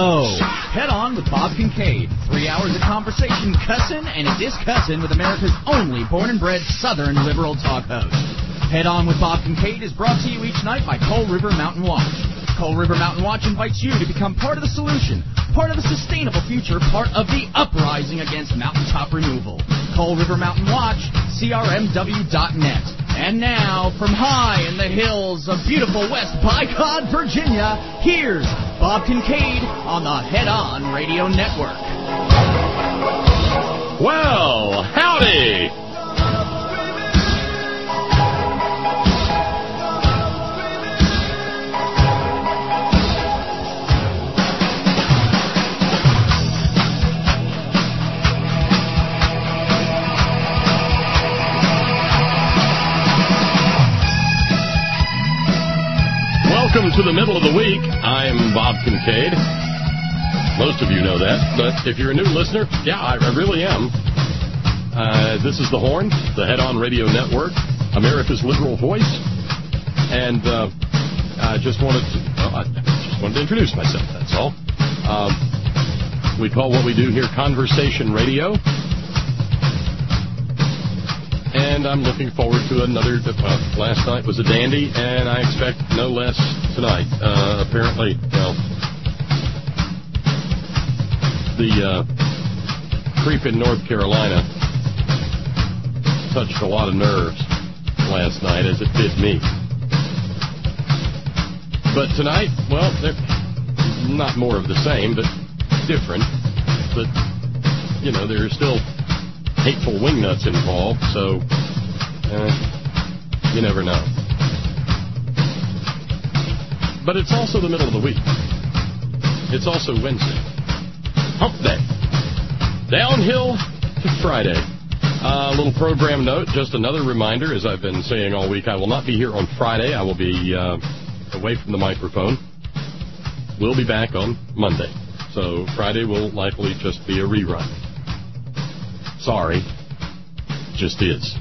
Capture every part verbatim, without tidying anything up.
go. Head On with Bob Kincaid. Three hours of conversation, cussin' and a discussin' with America's only born-and-bred Southern liberal talk host. Head On with Bob Kincaid is brought to you each night by Coal River Mountain Watch. Coal River Mountain Watch invites you to become part of the solution, part of the sustainable future, part of the uprising against mountaintop removal. Coal River Mountain Watch, C R M W dot net. And now, from high in the hills of beautiful West Bicod, Virginia, here's Bob Kincaid on the Head On Radio Network. Well, howdy! Welcome to the middle of the week. I'm Bob Kincaid. Most of you know that, but if you're a new listener, yeah, I, I really am. Uh, this is The Horn, the Head On Radio Network, America's liberal voice, and uh, I just wanted to, well, I just wanted to introduce myself. That's all. Um, we call what we do here Conversation Radio. And I'm looking forward to another. Uh, last night was a dandy, and I expect no less tonight. Uh, apparently, well, the uh, creep in North Carolina touched a lot of nerves last night, as it did me. But tonight, well, they're not more of the same, but different. But, you know, there are still hateful wingnuts involved, so uh, you never know. But it's also the middle of the week. It's also Wednesday. Hump Day. Downhill to Friday. A uh, little program note, just another reminder, as I've been saying all week, I will not be here on Friday. I will be uh, away from the microphone. We'll be back on Monday. So Friday will likely just be a rerun. Sorry, just is.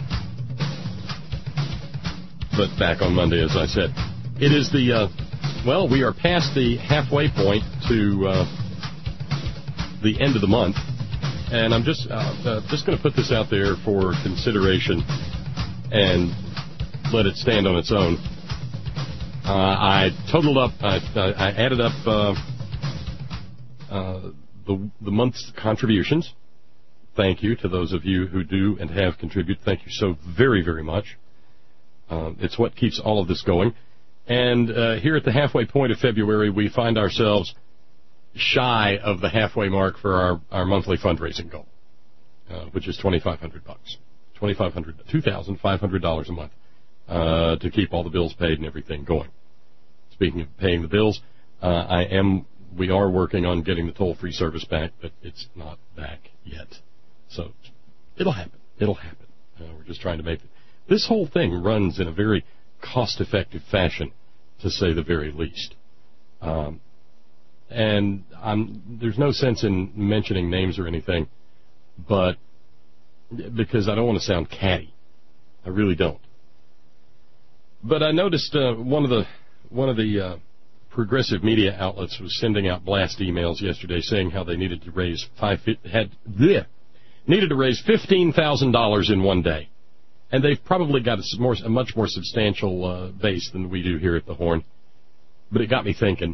But back on Monday, as I said. It is the, uh, well, we are past the halfway point to uh, the end of the month. And I'm just uh, uh, just going to put this out there for consideration and let it stand on its own. Uh, I totaled up, I, I added up uh, uh, the, the month's contributions. Thank you to those of you who do and have contributed. Thank you so very, very much. Uh, it's what keeps all of this going. And uh, here at the halfway point of February, we find ourselves shy of the halfway mark for our, our monthly fundraising goal, uh, which is twenty-five hundred bucks, twenty-five hundred, two thousand five hundred dollars a month uh, to keep all the bills paid and everything going. Speaking of paying the bills, uh, I am, we are working on getting the toll-free service back, but it's not back yet. So it'll happen. It'll happen. Uh, we're just trying to make it. This whole thing runs in a very cost-effective fashion, to say the very least. Um, and I'm, there's no sense in mentioning names or anything, but because I don't want to sound catty. I really don't. But I noticed uh, one of the one of the uh, progressive media outlets was sending out blast emails yesterday saying how they needed to raise five had bleh, needed to raise fifteen thousand dollars in one day. And they've probably got a, more, a much more substantial uh, base than we do here at the Horn. But it got me thinking,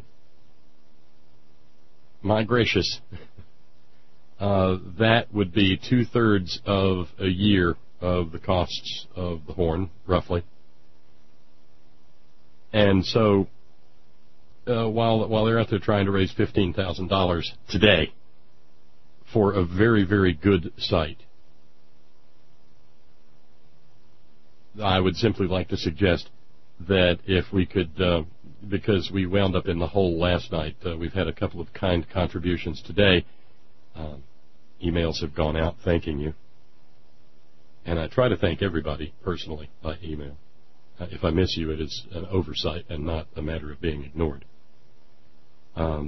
my gracious, uh, that would be two-thirds of a year of the costs of the Horn, roughly. And so uh, while while they're out there trying to raise fifteen thousand dollars today for a very, very good site, I would simply like to suggest that if we could, uh, because we wound up in the hole last night, uh, we've had a couple of kind contributions today. Um, emails have gone out thanking you. And I try to thank everybody personally by email. Uh, if I miss you, it is an oversight and not a matter of being ignored. Um,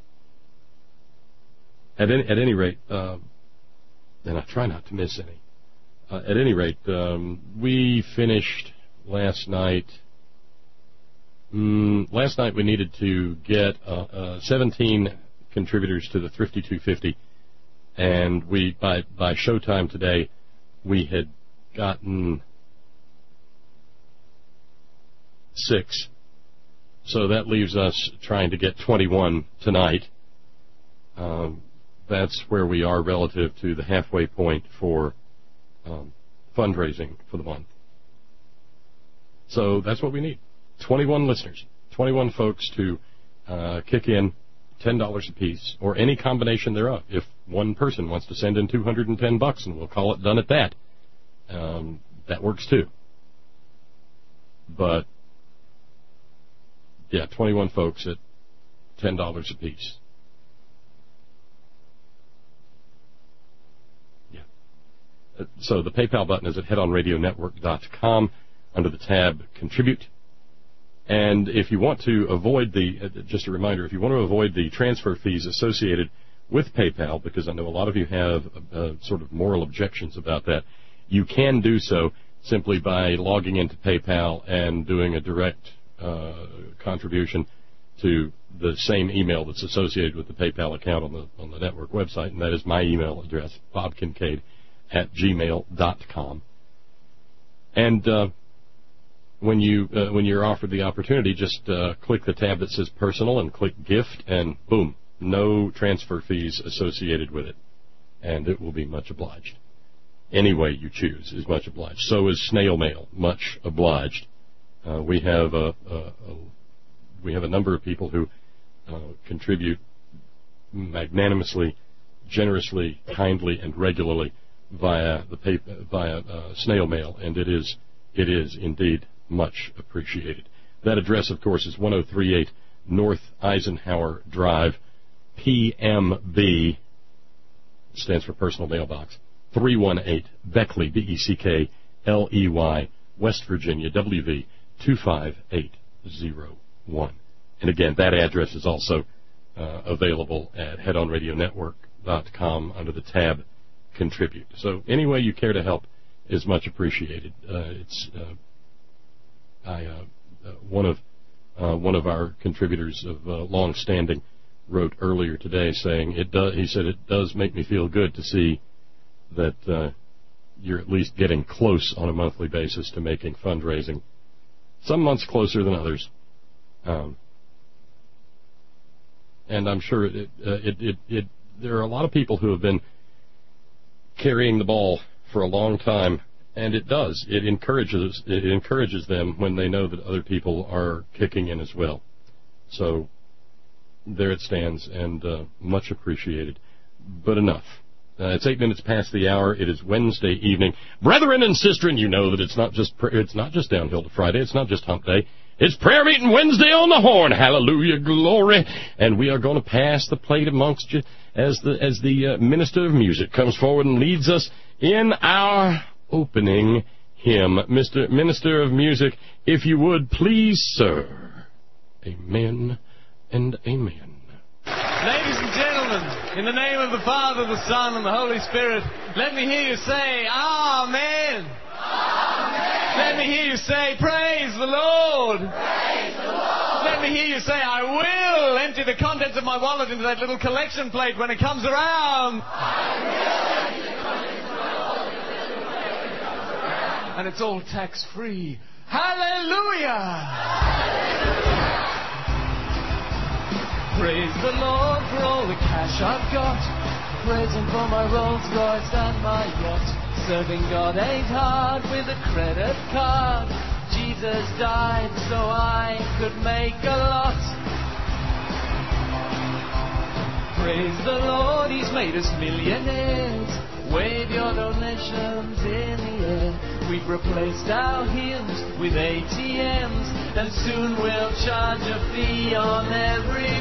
at, any, at any rate, uh, and I try not to miss any. Uh, at any rate, um, we finished last night Mm, last night we needed to get uh, uh, seventeen contributors to the Thrifty two fifty, and we by by showtime today we had gotten six. So that leaves us trying to get twenty-one tonight. Um, that's where we are relative to the halfway point for um, fundraising for the month. So that's what we need. twenty-one listeners, twenty-one folks to uh, kick in ten dollars apiece, or any combination thereof. If one person wants to send in two hundred ten bucks, and we'll call it done at that, um, that works too. But yeah, twenty-one folks at ten dollars apiece. Yeah. Uh, so the PayPal button is at head on radio network dot com under the tab Contribute. And if you want to avoid the, uh, just a reminder, if you want to avoid the transfer fees associated with PayPal, because I know a lot of you have uh, sort of moral objections about that, you can do so simply by logging into PayPal and doing a direct uh, contribution to the same email that's associated with the PayPal account on the on the network website, and that is my email address, bob kincaid at gmail dot com. And uh, when you uh, when you're offered the opportunity, just uh, click the tab that says Personal and click Gift, and boom, no transfer fees associated with it, and it will be much obliged. Any way you choose is much obliged. So is snail mail, much obliged. Uh, we have a, a, a we have a number of people who uh, contribute magnanimously, generously, kindly, and regularly via the pay, via uh, snail mail, and it is it is indeed much appreciated. That address, of course, is one oh three eight North Eisenhower Drive, P M B, stands for Personal Mailbox, three one eight Beckley, B E C K L E Y, West Virginia, W V two five eight zero one. And again, that address is also uh, available at head on radio network dot com under the tab Contribute. So any way you care to help is much appreciated. Uh, it's uh, I uh, uh, one of uh, one of our contributors of uh, long standing wrote earlier today saying it does. He said it does make me feel good to see that uh, you're at least getting close on a monthly basis to making fundraising. Some months closer than others, um, and I'm sure it, uh, it, it, it. There are a lot of people who have been carrying the ball for a long time, and it does. It encourages. It encourages them when they know that other people are kicking in as well. So there it stands, and uh, much appreciated. But enough. Uh, it's eight minutes past the hour. It is Wednesday evening. Brethren and sistren, you know that it's not just pr- it's not just downhill to Friday. It's not just hump day. It's prayer meeting Wednesday on the horn. Hallelujah, glory. And we are going to pass the plate amongst you as the as the uh, minister of music comes forward and leads us in our opening hymn. Mister Minister of Music, if you would, please, sir. Amen and amen. Ladies and gentlemen, in the name of the Father, the Son, and the Holy Spirit, let me hear you say, Amen. Amen. Let me hear you say, Praise the Lord. Praise the Lord. Let me hear you say, I will empty the contents of my wallet into that little collection plate when it comes around. I will empty the contents of my wallet into that little plate when it comes around. And it's all tax-free. Hallelujah. Hallelujah. Praise the Lord for all the cash I've got. Praise Him for my Rolls Royce and my yacht. Serving God ain't hard with a credit card. Jesus died so I could make a lot. Praise the Lord, He's made us millionaires. Wave your donations in the air. We've replaced our hymns with A T Ms, and soon we'll charge a fee on every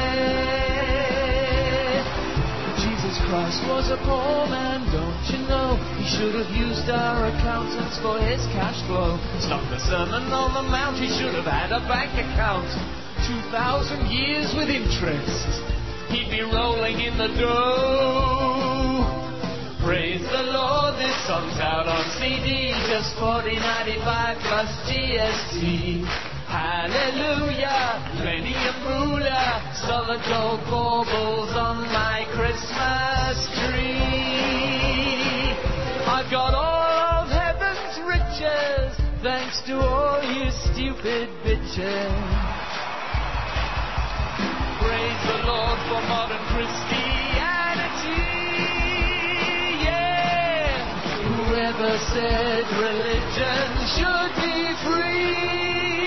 prayer. Jesus Christ was a poor man, don't you know? He should have used our accountants for his cash flow. Stop the Sermon on the Mount, he should have had a bank account. Two thousand years with interest, he'd be rolling in the dough. Praise the Lord, this song's out on C D, just forty ninety-five plus G S T. Hallelujah, plenty of moolah, solid gold baubles on my Christmas tree. I've got all of heaven's riches, thanks to all you stupid bitches. Praise the Lord for modern Christianity, yeah. Whoever said religion should be free?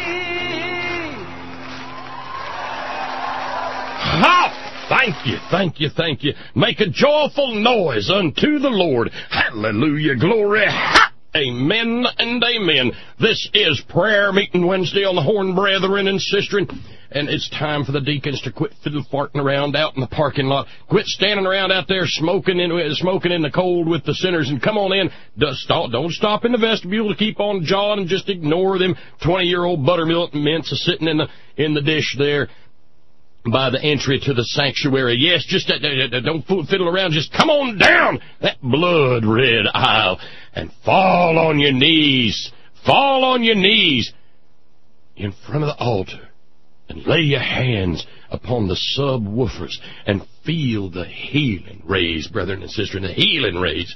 Ha! Thank you, thank you, thank you. Make a joyful noise unto the Lord. Hallelujah, glory. Ha! Amen and amen. This is Prayer Meeting Wednesday on the Horn, brethren and sistren. And it's time for the deacons to quit fiddle farting around out in the parking lot. Quit standing around out there smoking in smoking in the cold with the sinners, and come on in. Don't stop in the vestibule to keep on jawing and just ignore them twenty-year-old buttermilk mints sitting in the in the dish there by the entry to the sanctuary. Yes, just uh, uh, don't fiddle around. Just come on down that blood-red aisle and fall on your knees. Fall on your knees in front of the altar and lay your hands upon the subwoofers and feel the healing rays, brethren and sisters, the healing rays.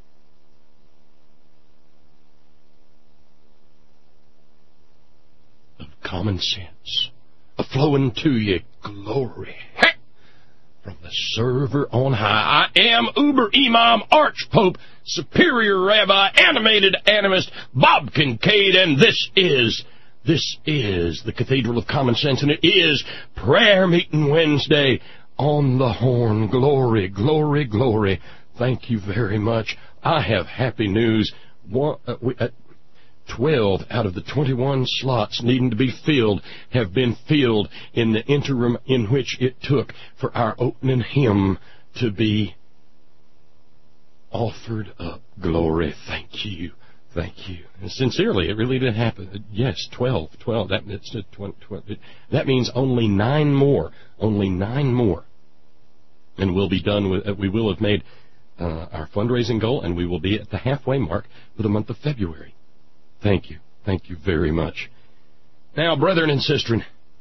Of common sense, a flowing to you glory from the server on high. I am Uber Imam Archpope Superior Rabbi Animated Animist Bob Kincaid, and this is this is the Cathedral of Common Sense, and it is Prayer Meeting Wednesday on the Horn. Glory, glory, glory. Thank you very much. I have happy news. One, uh, we, uh, Twelve out of the twenty-one slots needing to be filled have been filled in the interim in which it took for our opening hymn to be offered up. Glory. Thank you. Thank you. And sincerely, it really did happen. Yes, twelve. twelve. That, it's twenty, twenty, that means only nine more. Only nine more. And we'll be done with, uh, we will have made uh, our fundraising goal, and we will be at the halfway mark for the month of February. Thank you. Thank you very much. Now, brethren and sistren,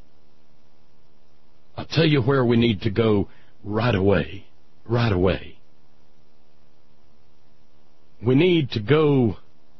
I'll tell you where we need to go right away. Right away. We need to go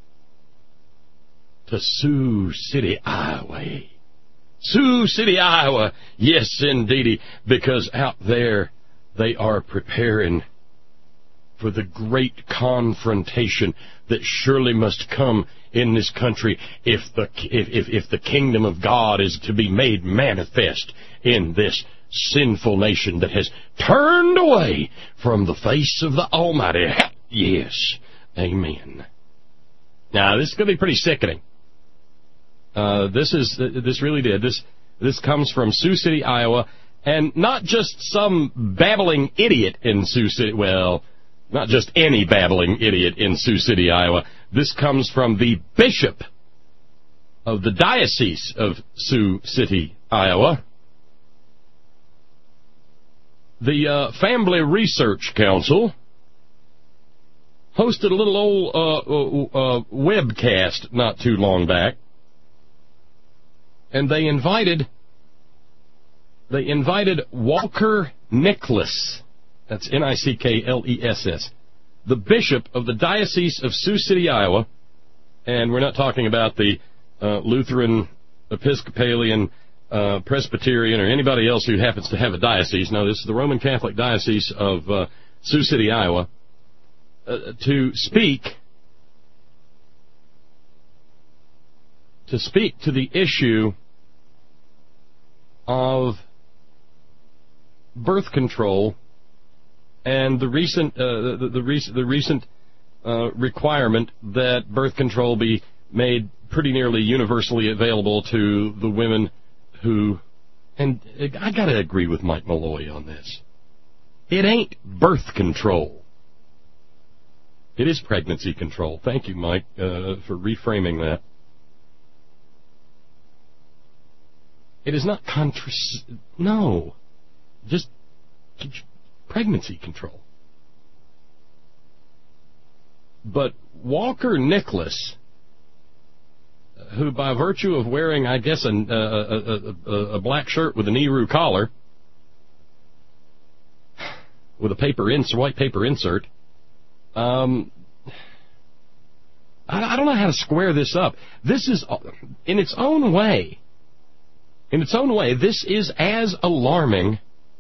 to Sioux City, Iowa. Sioux City, Iowa. Yes, indeedy, because out there they are preparing for the great confrontation that surely must come in this country if the if, if, if the kingdom of God is to be made manifest in this sinful nation that has turned away from the face of the Almighty. Yes, amen. Now, this is going to be pretty sickening. Uh, this is this really did. This this comes from Sioux City, Iowa, and not just some babbling idiot in Sioux City. Well, not just any babbling idiot in Sioux City, Iowa. This comes from the bishop of the Diocese of Sioux City, Iowa. The uh, Family Research Council hosted a little old uh, uh, uh, webcast not too long back, and they invited they invited Walker Nicholas. That's N I C K L E S S, the bishop of the Diocese of Sioux City, Iowa. And we're not talking about the uh, Lutheran, Episcopalian, uh, Presbyterian, or anybody else who happens to have a diocese. No, this is the Roman Catholic Diocese of uh, Sioux City, Iowa, uh, to speak to speak to the issue of birth control and the recent uh, the, the recent the recent uh, requirement that birth control be made pretty nearly universally available to the women who, and I got to agree with Mike Malloy on this. It ain't birth control. It is pregnancy control. Thank you, Mike, uh, for reframing that. It is not contra... No. Just pregnancy control. But Walker Nicholas who, by virtue of wearing, I guess, an, uh, a, a, a black shirt with an Eru collar, with a paper ins, white paper insert, um, I, I don't know how to square this up. This is, in its own way, in its own way, this is as alarming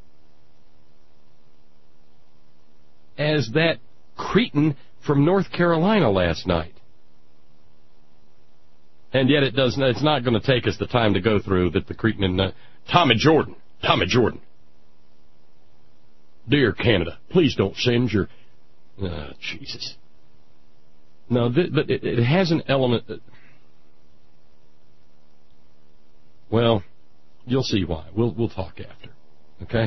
as that cretin from North Carolina last night. And yet it does. It's not going to take us the time to go through that the cretin in uh, Tommy Jordan. Tommy Jordan. Dear Canada, please don't send your... Oh, Jesus. No, th- but it, it has an element that... Well, you'll see why. We'll we'll talk after. Okay?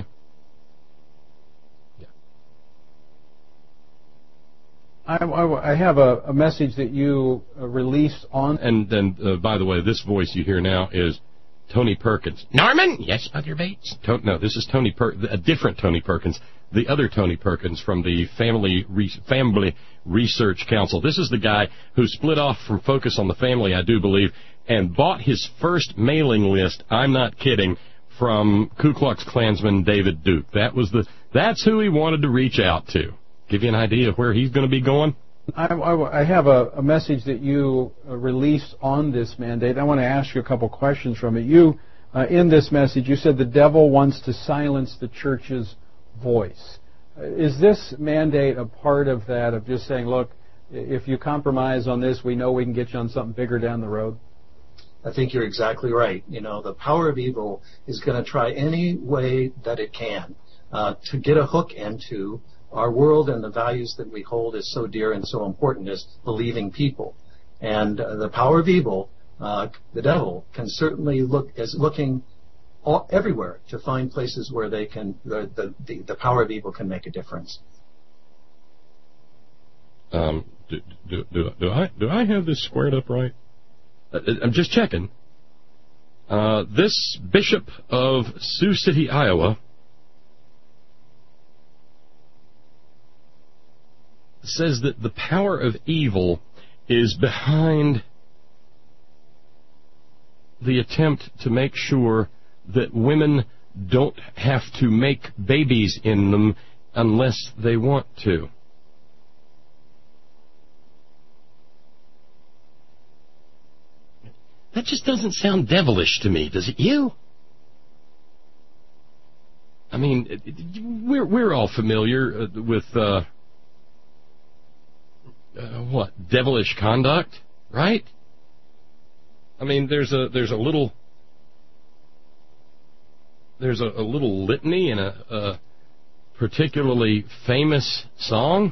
I, I, I have a, a message that you uh, released on... And then, uh, by the way, this voice you hear now is Tony Perkins. Norman? Yes, Mother Bates? To- no, this is Tony Per- a different Tony Perkins, the other Tony Perkins from the Family Re- Family Research Council. This is the guy who split off from Focus on the Family, I do believe, and bought his first mailing list, I'm not kidding, from Ku Klux Klansman David Duke. That was the... That's who he wanted to reach out to. Give you an idea of where he's going to be going? I, I, I have a, a message that you uh, released on this mandate. I want to ask you a couple questions from it. You, uh, in this message, you said the devil wants to silence the church's voice. Uh, is this mandate a part of that, of just saying, look, if you compromise on this, we know we can get you on something bigger down the road? I think you're exactly right. You know, the power of evil is going to try any way that it can uh, to get a hook into our world, and the values that we hold is so dear and so important as believing people. And uh, the power of evil, uh, the devil, can certainly look is looking all, everywhere to find places where they can the, the, the, the power of evil can make a difference. Um, do, do, do, do I do I have this squared up right? Uh, I'm just checking. Uh, this Bishop of Sioux City, Iowa, says that the power of evil is behind the attempt to make sure that women don't have to make babies in them unless they want to. That just doesn't sound devilish to me, does it you? I mean, we're we're all familiar with uh, Uh, what, devilish conduct, right? I mean, there's a there's a little there's a, a little litany in a, a particularly famous song.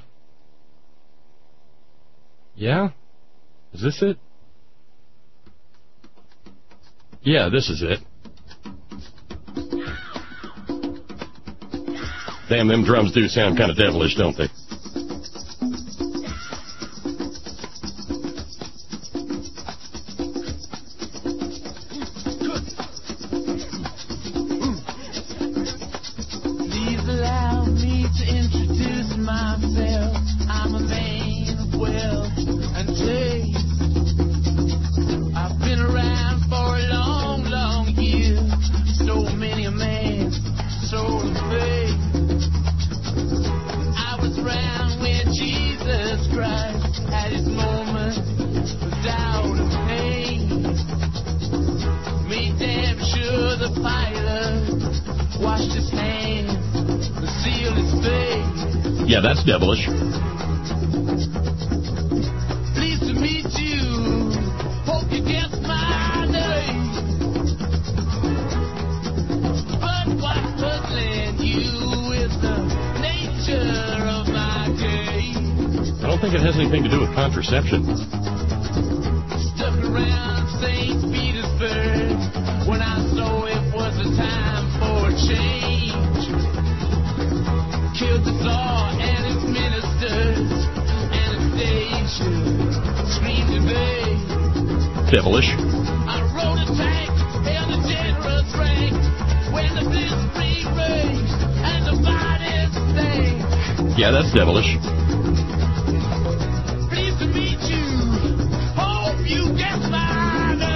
Yeah, is this it? Yeah, this is it. Damn, them drums do sound kind of devilish, don't they? Yeah, that's devilish. Pleased to meet you. Hope you guess my name. But what's puzzling you is the nature of my game. I don't think it has anything to do with contraception. Stuck around Saint Petersburg when I saw it was a time for a change. Killed the Tsar and his ministers. Anastasia screamed in vain. Devilish. I rode a tank, held a generous rank. When the blitzkrieg raged and the bodies stank. Yeah, that's devilish. Pleased to meet you. Hope you guess my name.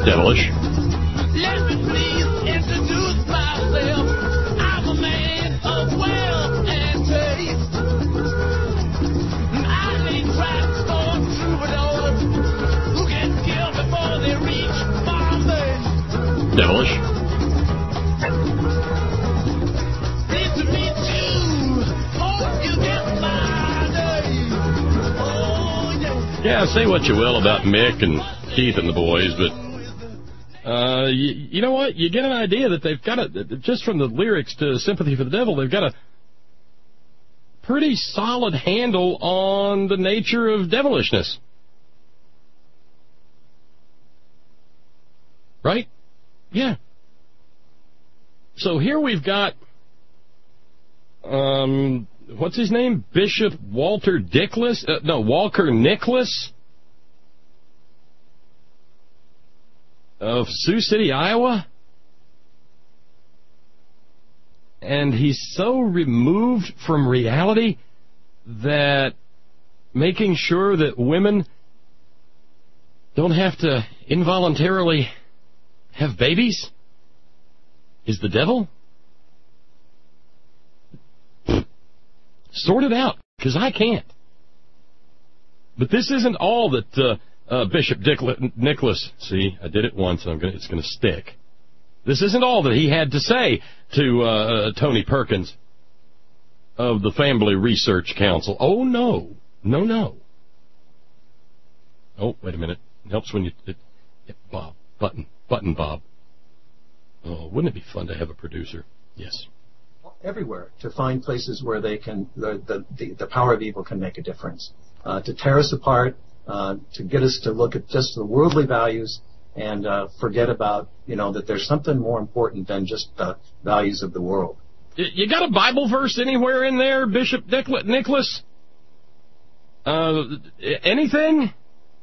Devilish. Let me please introduce myself. I'm a man of wealth and taste. I lay traps for troubadours who get killed before they reach Bombay. Devilish. Pleased to meet you. Hope you get my name. Oh, yeah. Yeah, say what you will about Mick and Keith and the boys, but uh, you, you know what? You get an idea that they've got a, just from the lyrics to Sympathy for the Devil, they've got a pretty solid handle on the nature of devilishness. Right? Yeah. So here we've got, um, what's his name? Bishop Walter Dickless? Uh, no, Walker Nicholas of Sioux City, Iowa. And he's so removed from reality that making sure that women don't have to involuntarily have babies is the devil? Sort it out, because I can't. But this isn't all that uh, uh, Bishop Dickl- Nicholas, see, I did it once, and I'm gonna, it's going to stick. This isn't all that he had to say to uh, uh, Tony Perkins of the Family Research Council. Oh, no. No, no. Oh, wait a minute. It helps when you... It, it, Bob. Button. Button, Bob. Oh, wouldn't it be fun to have a producer? Yes. Everywhere to find places where they can, the, the, the, the power of evil can make a difference. Uh, to tear us apart, uh, to get us to look at just the worldly values and uh, forget about, you know, that there's something more important than just the values of the world. You got a Bible verse anywhere in there, Bishop Nicholas? Uh, anything?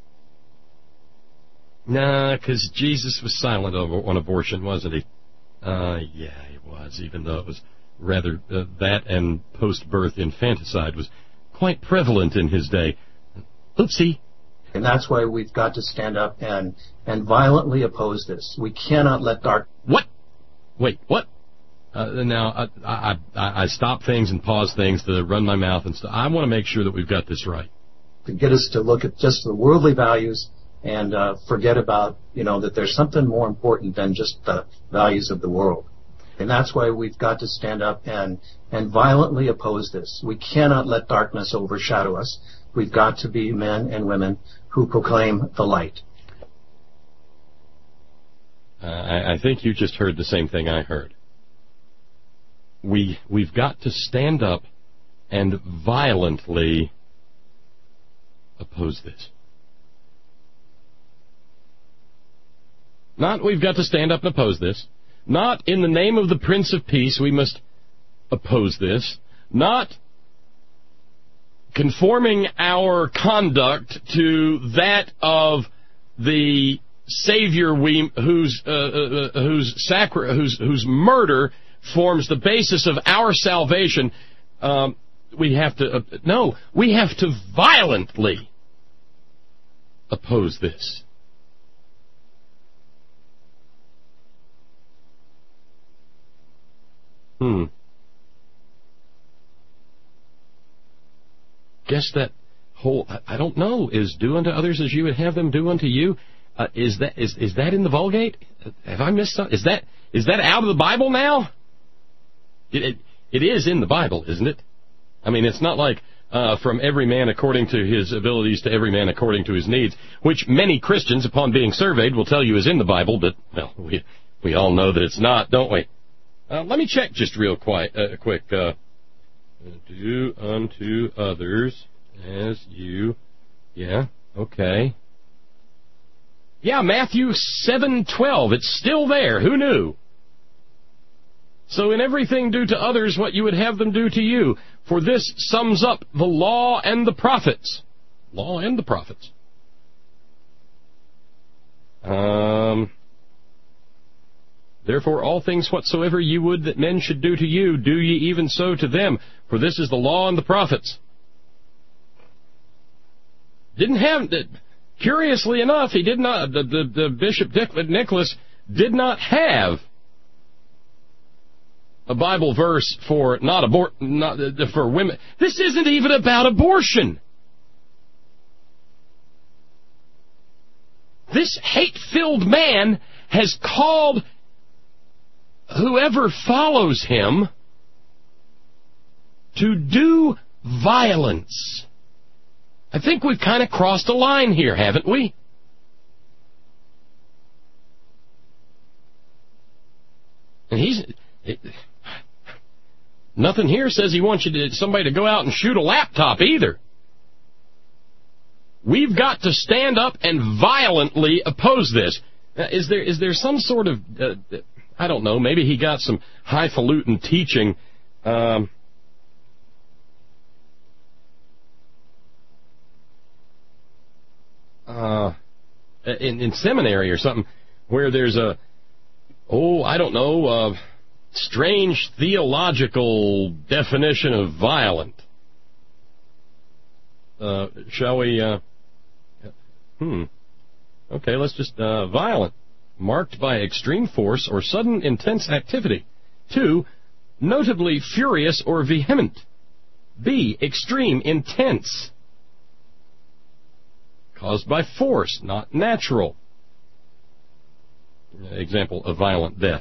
Nah, because Jesus was silent on abortion, wasn't he? Uh, yeah, he was, even though it was rather uh, that and post-birth infanticide was quite prevalent in his day. Oopsie. And that's why we've got to stand up and, and violently oppose this. We cannot let dark... What? Wait, what? Uh, now, I, I, I, I stop things and pause things to run my mouth and stuff. I want to make sure that we've got this right. To get us to look at just the worldly values and uh, forget about, you know, that there's something more important than just the values of the world. And that's why we've got to stand up and, and violently oppose this. We cannot let darkness overshadow us. We've got to be men and women who proclaim the light. Uh, I, I think you just heard the same thing I heard. We, we've got to stand up and violently oppose this. Not we've got to stand up and oppose this. Not in the name of the Prince of Peace we must oppose this. Not conforming our conduct to that of the Savior we, whose uh, uh, whose, sacri- whose whose murder forms the basis of our salvation. Um, we have to uh, no, we have to violently oppose this. Hmm. Guess that whole, I, I don't know, is do unto others as you would have them do unto you. Uh, is that is is that in the Vulgate? Have I missed something? Is that is that out of the Bible now? It it, it is in the Bible, isn't it? I mean, it's not like uh, from every man according to his abilities to every man according to his needs, which many Christians, upon being surveyed, will tell you is in the Bible. But well, we we all know that it's not, don't we? Uh, let me check just real quiet, uh, quick. Uh, do unto others as you, yeah, okay. Yeah, Matthew seven twelve. It's still there. Who knew? So in everything do to others what you would have them do to you. For this sums up the law and the prophets. Law and the prophets. Um... Therefore, all things whatsoever you would that men should do to you, do ye even so to them. For this is the law and the prophets. Didn't have... curiously enough, he did not, the, the, the Bishop Dick Nicholas did not have a Bible verse for not abort, not for women. This isn't even about abortion. This hate-filled man has called whoever follows him to do violence. I think we've kind of crossed a line here, haven't we? And he's... It, nothing here says he wants you to, somebody to go out and shoot a laptop either. We've got to stand up and violently oppose this. Uh, is there is there some sort of, uh, I don't know, maybe he got some highfalutin teaching um, uh, in, in seminary or something where there's a, oh, I don't know, uh, strange theological definition of violent. Uh, shall we, uh, hmm, okay, let's just, uh, violent, marked by extreme force or sudden intense activity. Two, notably furious or vehement. B, extreme, intense, caused by force, not natural. Example, a violent death.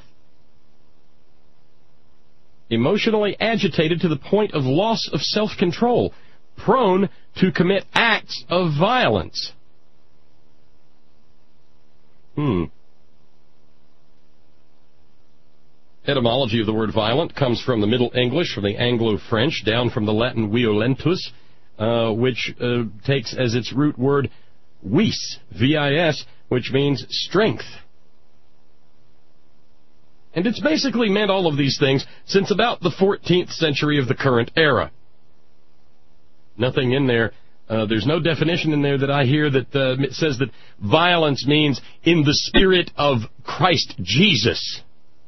Emotionally agitated to the point of loss of self-control, prone to commit acts of violence. Hmm. Etymology of the word violent comes from the Middle English, from the Anglo-French, down from the Latin violentus, uh, which uh, takes as its root word vis, V I S, which means strength. And it's basically meant all of these things since about the fourteenth century of the current era. Nothing in there, uh, there's no definition in there that I hear that uh, says that violence means in the spirit of Christ Jesus.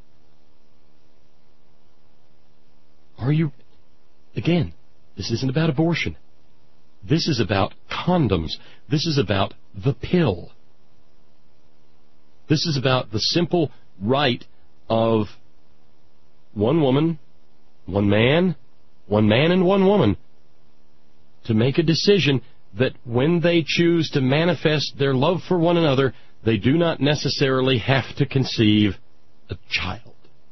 Are you, again, this isn't about abortion. This is about condoms. This is about the pill. This is about the simple right of one woman, one man, one man and one woman to make a decision that when they choose to manifest their love for one another, they do not necessarily have to conceive a child.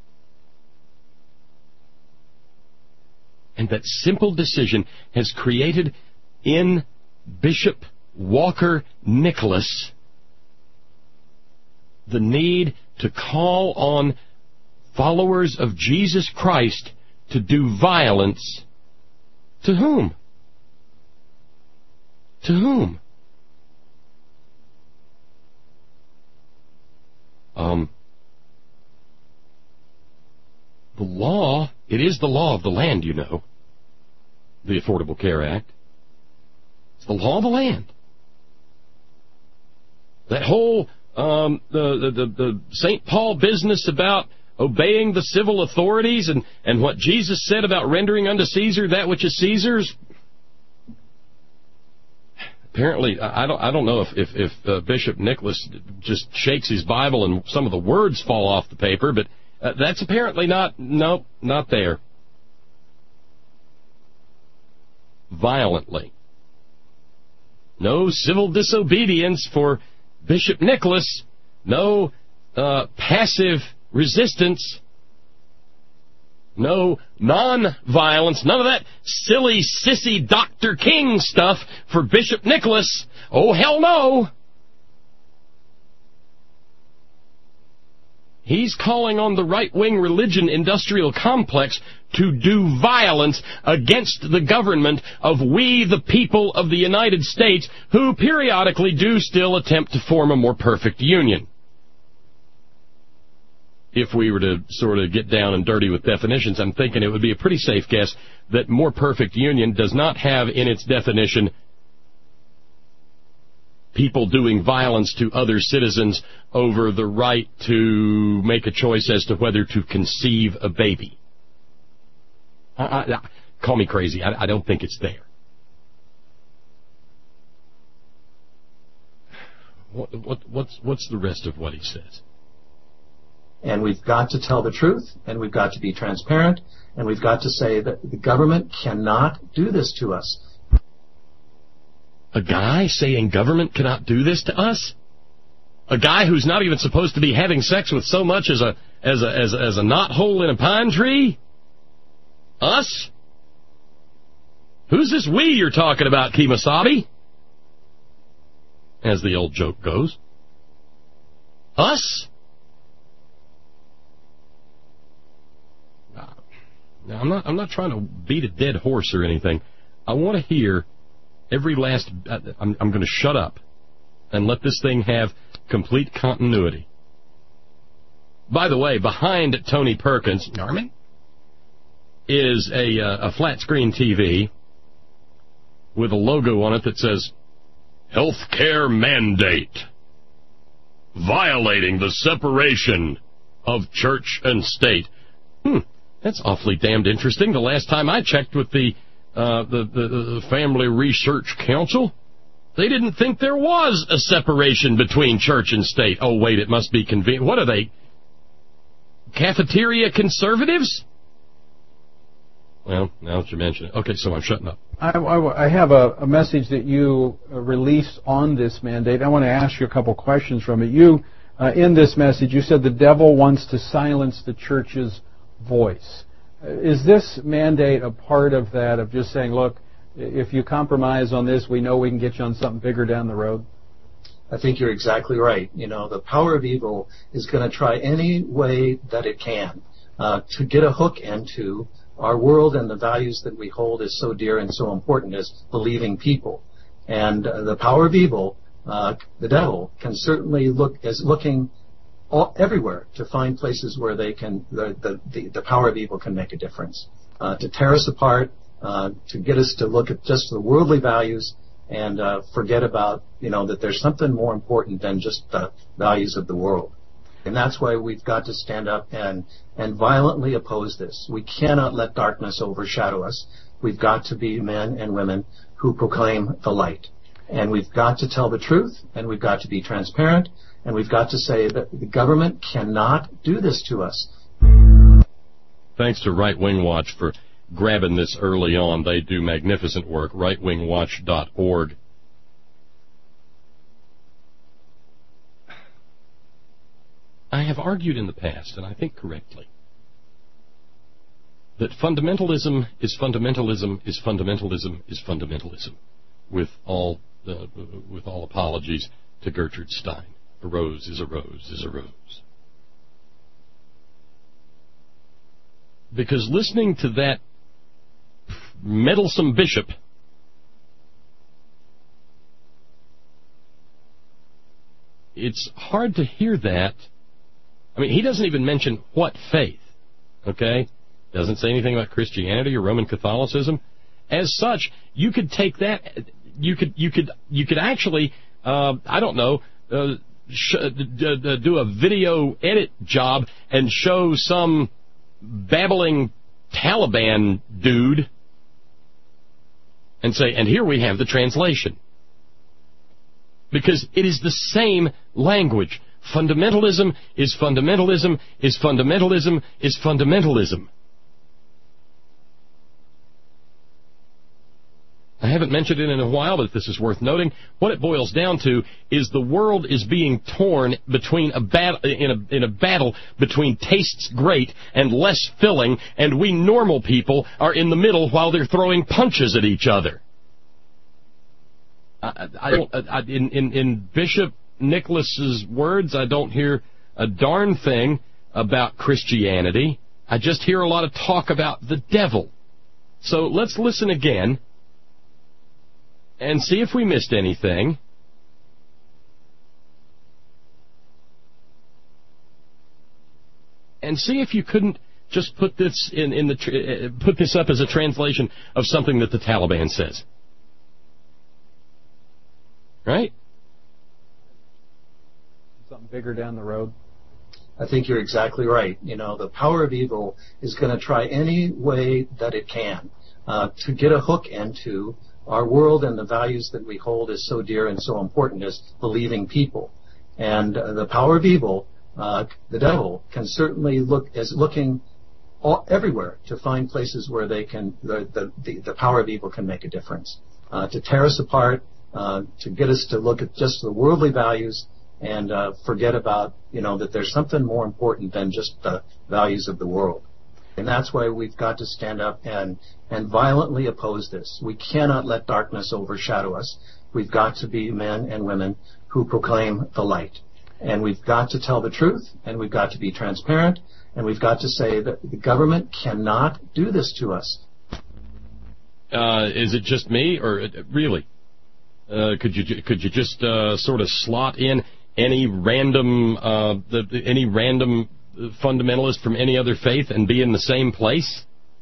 And that simple decision has created in Bishop Walker Nicholas the need to call on followers of Jesus Christ to do violence. To whom? To whom? Um, the law, it is the law of the land, you know, the Affordable Care Act. It's the law of the land. That whole, um, the, the, the, the Saint Paul business about obeying the civil authorities and, and what Jesus said about rendering unto Caesar that which is Caesar's. Apparently, I don't, I don't know if, if, if uh, Bishop Nicholas just shakes his Bible and some of the words fall off the paper, but uh, that's apparently not, no, not there. Violently. No civil disobedience for Bishop Nicholas. No uh, passive resistance. No non-violence. None of that silly, sissy Doctor King stuff for Bishop Nicholas. Oh, hell no. He's calling on the right-wing religion industrial complex to do violence against the government of we, the people of the United States, who periodically do still attempt to form a more perfect union. If we were to sort of get down and dirty with definitions, I'm thinking it would be a pretty safe guess that more perfect union does not have in its definition people doing violence to other citizens over the right to make a choice as to whether to conceive a baby. I, I, call me crazy. I, I don't think it's there. What, what, what's, what's the rest of what he says? And we've got to tell the truth, and we've got to be transparent, and we've got to say that the government cannot do this to us. A guy saying government cannot do this to us? A guy who's not even supposed to be having sex with so much as a as a as a, as a knothole in a pine tree? Us? Who's this we you're talking about, Kemosabe? As the old joke goes. Us? Now, I'm not I'm not trying to beat a dead horse or anything. I want to hear every last... I'm, I'm going to shut up and let this thing have complete continuity. By the way, behind Tony Perkins, Norman, is a, uh, a flat-screen T V with a logo on it that says, Healthcare Mandate, violating the separation of church and state. Hmm. That's awfully damned interesting. The last time I checked with the, uh, the, the, the Family Research Council, they didn't think there was a separation between church and state. Oh, wait, it must be convenient. What are they? Cafeteria conservatives? Well, now that you mention it. Okay, so I'm shutting up. I, I, I have a, a message that you uh, released on this mandate. I want to ask you a couple questions from it. You, uh, in this message, you said the devil wants to silence the church's voice. Is this mandate a part of that, of just saying, look, if you compromise on this, we know we can get you on something bigger down the road? I think you're exactly right. You know, the power of evil is going to try any way that it can uh, to get a hook into our world and the values that we hold as so dear and so important as believing people. And uh, the power of evil, uh, the devil, can certainly look as looking all, everywhere to find places where they can the, the, the, the power of evil can make a difference, uh, to tear us apart, uh, to get us to look at just the worldly values and uh, forget about, you know, that there's something more important than just the values of the world. And that's why we've got to stand up and, and violently oppose this. We cannot let darkness overshadow us. We've got to be men and women who proclaim the light. And we've got to tell the truth, and we've got to be transparent, and we've got to say that the government cannot do this to us. Thanks to Right Wing Watch for grabbing this early on. They do magnificent work, right wing watch dot org. I have argued in the past, and I think correctly, that fundamentalism is fundamentalism is fundamentalism is fundamentalism, with all uh, with all apologies to Gertrude Stein. A rose is a rose is a rose. Because listening to that meddlesome bishop it's hard to hear that. I mean, he doesn't even mention what faith, okay? Doesn't say anything about Christianity or Roman Catholicism. As such, you could take that, you could, you could, you could actually, uh, I don't know, uh, sh- d- d- do a video edit job and show some babbling Taliban dude and say, and here we have the translation. Because it is the same language. Fundamentalism is fundamentalism is fundamentalism is fundamentalism. I haven't mentioned it in a while, but this is worth noting. What it boils down to is the world is being torn between a bat- in a in a battle between tastes great and less filling, and we normal people are in the middle while they're throwing punches at each other. I, I don't, I, in, in, in Bishop Nicholas's words, I don't hear a darn thing about Christianity. I just hear a lot of talk about the devil. So let's listen again and see if we missed anything. And see if you couldn't just put this in, in the uh, put this up as a translation of something that the Taliban says. Right? Something bigger down the road. I think you're exactly right. You know, the power of evil is going to try any way that it can uh, to get a hook into our world and the values that we hold is so dear and so important as believing people. And uh, the power of evil, uh, the devil, can certainly look is looking all, everywhere to find places where they can the the, the, the power of evil can make a difference, uh, to tear us apart, uh, to get us to look at just the worldly values and uh, forget about you know that there's something more important than just the values of the world. And that's why we've got to stand up and and violently oppose this. We cannot let darkness overshadow us. We've got to be men and women who proclaim the light. And we've got to tell the truth, and we've got to be transparent, and we've got to say that the government cannot do this to us. Uh, is it just me, or uh, really? Uh, could you could you just uh, sort of slot in any random uh, the, any random fundamentalist from any other faith and be in the same place?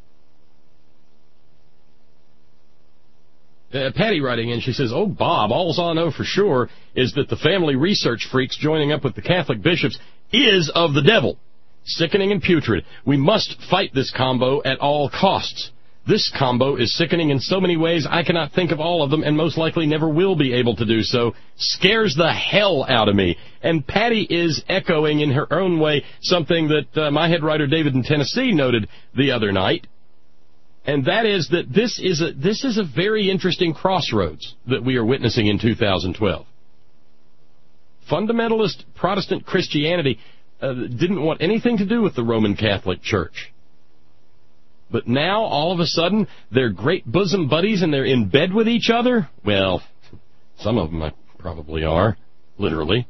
Uh, Patty writing in, she says, "Oh, Bob, all I know for sure is that the family research freaks joining up with the Catholic bishops is of the devil. Sickening and putrid. We must fight this combo at all costs. This combo is sickening in so many ways I cannot think of all of them and most likely never will be able to do so. Scares the hell out of me." And Patty is echoing in her own way something that uh, my head writer David in Tennessee noted the other night. And that is that this is a this is a very interesting crossroads that we are witnessing in two thousand twelve. Fundamentalist Protestant Christianity uh, didn't want anything to do with the Roman Catholic Church. But now, all of a sudden, they're great bosom buddies and they're in bed with each other? Well, some of them probably are, literally.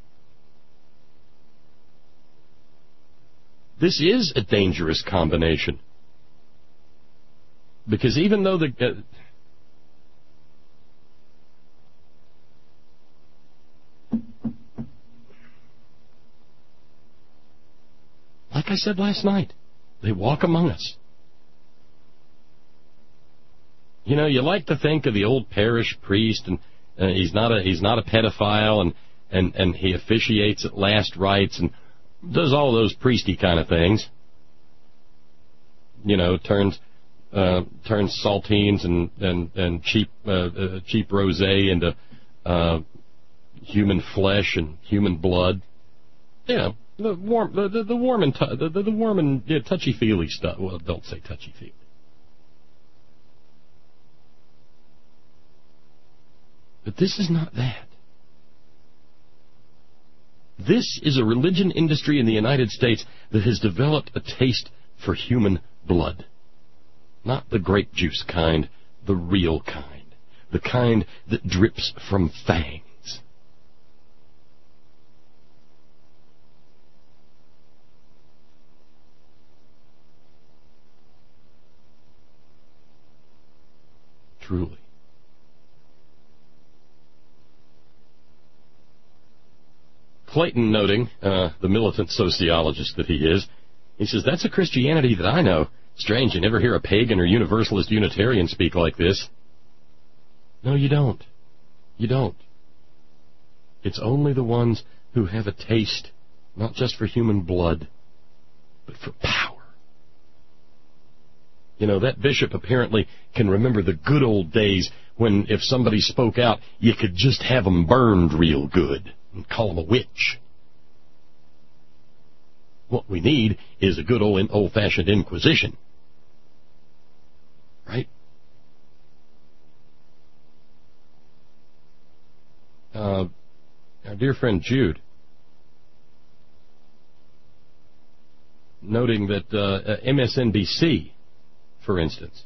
This is a dangerous combination. Because even though the... Uh, like I said last night, they walk among us. You know, you like to think of the old parish priest, and uh, he's not a he's not a pedophile, and, and, and he officiates at last rites and does all those priesty kind of things. You know, turns uh, turns saltines and and and cheap uh, uh, cheap rosé into uh, human flesh and human blood. You know, the warm the the, the warm and t- the, the, the warm and yeah, touchy feely stuff. Well, don't say touchy feely. But this is not that. This is a religion industry in the United States that has developed a taste for human blood. Not the grape juice kind, the real kind. The kind that drips from fangs. Truly. Clayton noting, uh, the militant sociologist that he is, he says, "That's a Christianity that I know. Strange, you never hear a pagan or universalist Unitarian speak like this." No, you don't. You don't. It's only the ones who have a taste, not just for human blood, but for power. You know, that bishop apparently can remember the good old days when if somebody spoke out, you could just have them burned real good and call them a witch. What we need is a good old old-fashioned inquisition. Right? Uh, our dear friend Jude, noting that uh, M S N B C, for instance,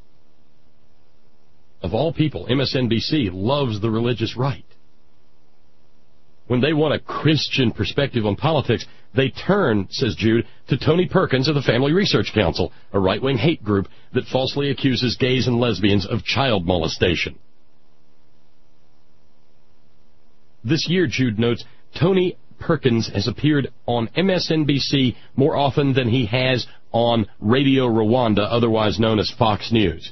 of all people, M S N B C loves the religious right. When they want a Christian perspective on politics, they turn, says Jude, to Tony Perkins of the Family Research Council, a right-wing hate group that falsely accuses gays and lesbians of child molestation. This year, Jude notes, Tony Perkins has appeared on M S N B C more often than he has on Radio Rwanda, otherwise known as Fox News.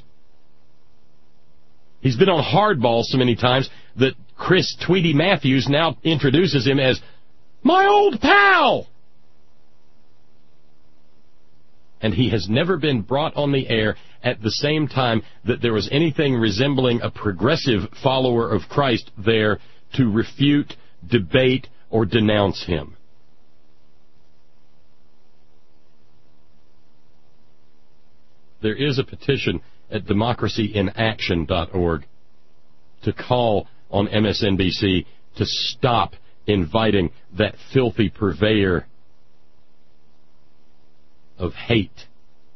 He's been on Hardball so many times that Chris Tweety Matthews now introduces him as my old pal. And he has never been brought on the air at the same time that there was anything resembling a progressive follower of Christ there to refute, debate, or denounce him. There is a petition at democracy in action dot org to call on M S N B C to stop inviting that filthy purveyor of hate,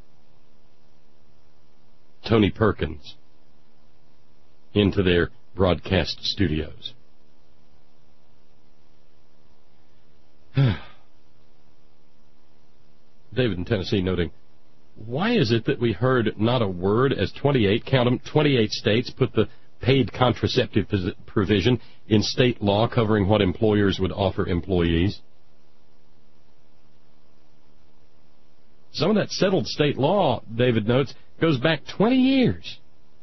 Tony Perkins, into their broadcast studios. David in Tennessee noting, why is it that we heard not a word as twenty-eight, count them, twenty-eight states put the paid contraceptive provision in state law covering what employers would offer employees? Some of that settled state law, David notes, goes back twenty years.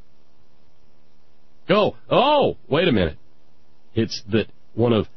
Go, oh, wait a minute. It's that one of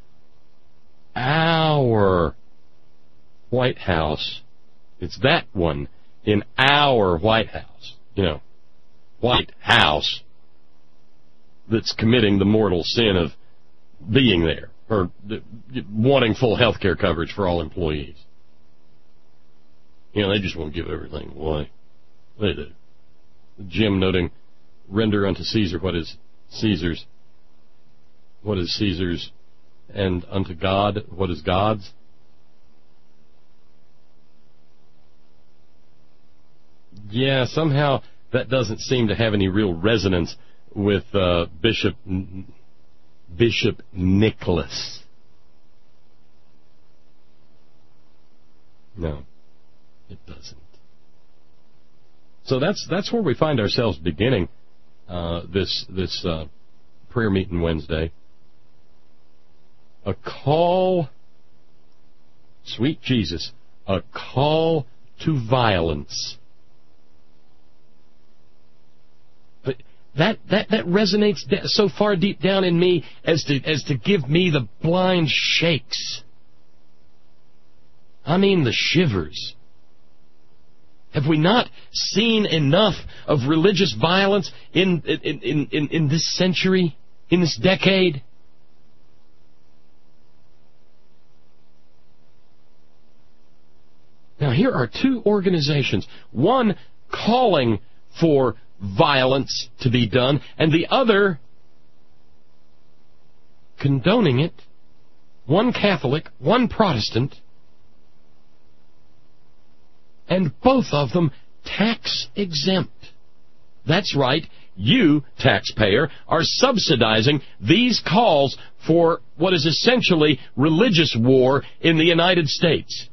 our White House, it's that one in our White House, you know, White House, that's committing the mortal sin of being there, or wanting full health care coverage for all employees. You know, they just won't give everything away. They do. Jim noting, render unto Caesar what is Caesar's, what is Caesar's, and unto God what is God's. Yeah, somehow that doesn't seem to have any real resonance with uh, Bishop Bishop Nicholas. No, it doesn't. So that's that's where we find ourselves beginning uh, this this uh, prayer meeting Wednesday. A call, sweet Jesus, a call to violence. But that that that resonates so far deep down in me as to as to give me the blind shakes. I mean the shivers. Have we not seen enough of religious violence in in in in, in this century, in this decade? Now, here are two organizations, one calling for violence to be done, and the other condoning it. One Catholic, one Protestant, and both of them tax exempt. That's right, you, taxpayer, are subsidizing these calls for what is essentially religious war in the United States.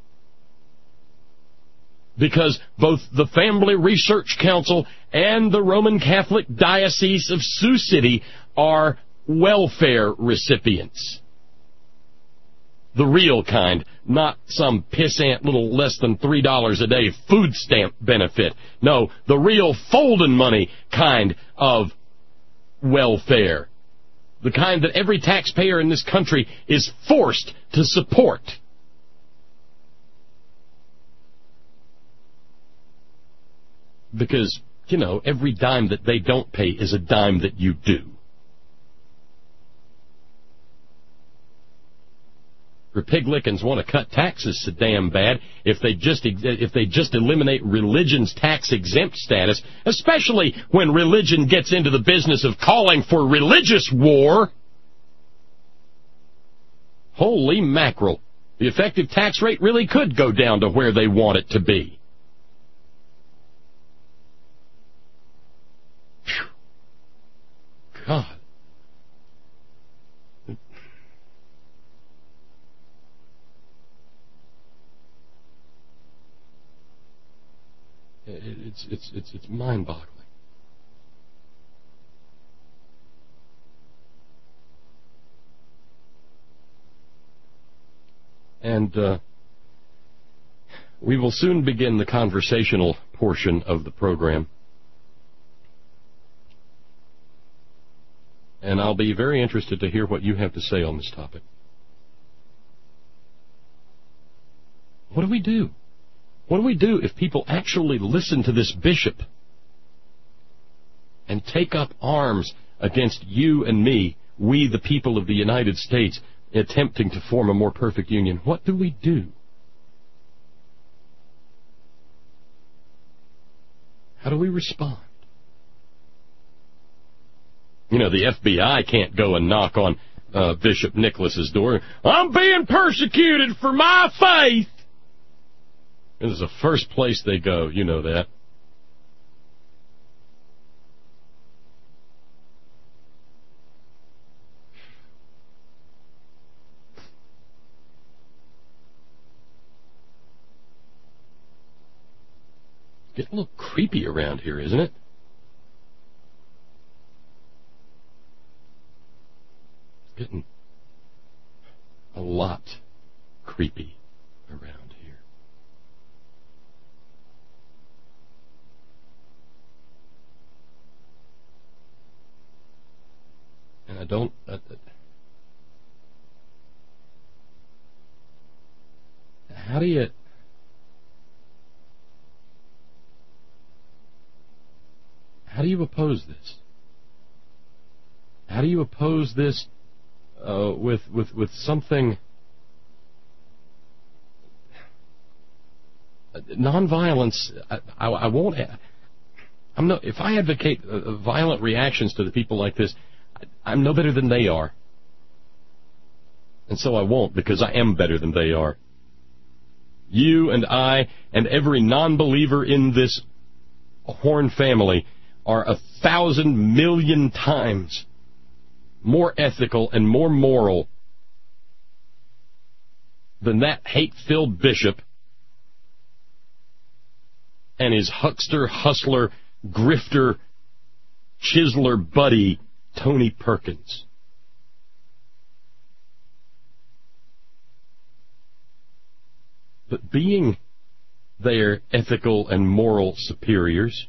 Because both the Family Research Council and the Roman Catholic Diocese of Sioux City are welfare recipients. The real kind, not some pissant little less than three dollars a day food stamp benefit. No, the real folding money kind of welfare. The kind that every taxpayer in this country is forced to support. Because, you know, every dime that they don't pay is a dime that you do. Republicans want to cut taxes so damn bad if they just if they just eliminate religion's tax exempt status, especially when religion gets into the business of calling for religious war. Holy mackerel. The effective tax rate really could go down to where they want it to be. God. It's it's it's it's mind-boggling. And uh, we will soon begin the conversational portion of the program. And I'll be very interested to hear what you have to say on this topic. What do we do? What do we do if people actually listen to this bishop and take up arms against you and me, we the people of the United States, attempting to form a more perfect union, what do we do? How do we respond? You know, the F B I can't go and knock on uh, Bishop Nicholas's door. I'm being persecuted for my faith. This is the first place they go. You know that. Getting a little creepy around here, isn't it? Getting a lot creepy around here. And I don't... Uh, how do you... How do you oppose this? How do you oppose this uh, with with with something nonviolence? I, I, I won't. I'm no. If I advocate uh, violent reactions to the people like this, I'm no better than they are, and so I won't, because I am better than they are. You and I and every non-believer in this Horn family are a thousand million times more ethical and more moral than that hate-filled bishop and his huckster, hustler, grifter, chiseler buddy, Tony Perkins. But being their ethical and moral superiors,